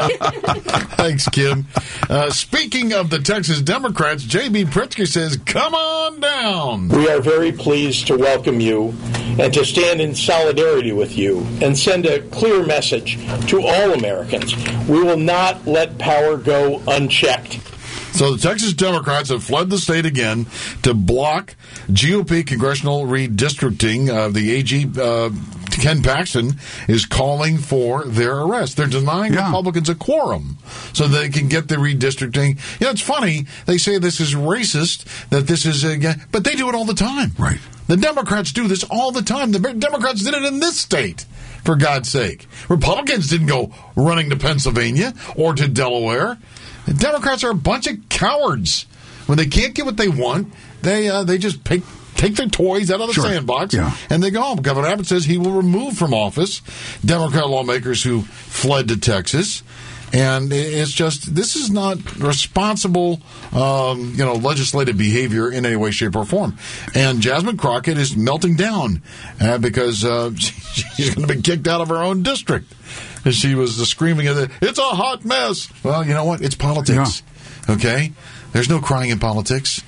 Thanks, Kim. Speaking of the Texas Democrats, J.B. Pritzker says, "Come on down." We are very pleased to welcome you and to stand in solidarity with you and send a clear message to all Americans. We will not let power go unchecked. So the Texas Democrats have fled the state again to block GOP congressional redistricting. The AG, Ken Paxton, is calling for their arrest. They're denying Republicans a quorum so they can get the redistricting. It's funny. They say this is racist, that this is, but they do it all the time. Right. The Democrats do this all the time. The Democrats did it in this state, for God's sake. Republicans didn't go running to Pennsylvania or to Delaware. The Democrats are a bunch of cowards. When they can't get what they want, they just take their toys out of the sandbox and they go home. Governor Abbott says he will remove from office Democrat lawmakers who fled to Texas. And it's just, this is not responsible, legislative behavior in any way, shape, or form. And Jasmine Crockett is melting down because she's going to be kicked out of her own district. And she was screaming at it, "It's a hot mess." Well, you know what? It's politics. Yeah. Okay? There's no crying in politics.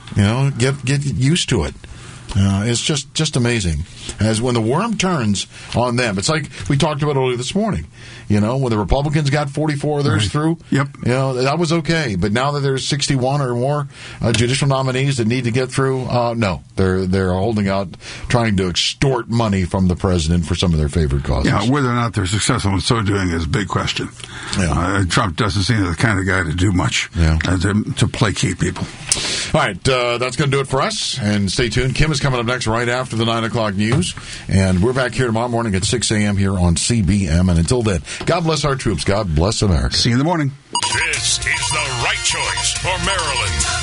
Get used to it. It's just amazing. As when the worm turns on them, it's like we talked about earlier this morning. When the Republicans got 44 of theirs through, that was okay. But now that there's 61 or more judicial nominees that need to get through, no, they're holding out, trying to extort money from the president for some of their favorite causes. Yeah, whether or not they're successful in so doing is a big question. Yeah. Trump doesn't seem the kind of guy to do much to placate people. All right, that's going to do it for us. And stay tuned. Kim is coming up next right after the 9 o'clock news. And we're back here tomorrow morning at 6 a.m. here on CBM. And until then, God bless our troops. God bless America. See you in the morning. This is the right choice for Maryland.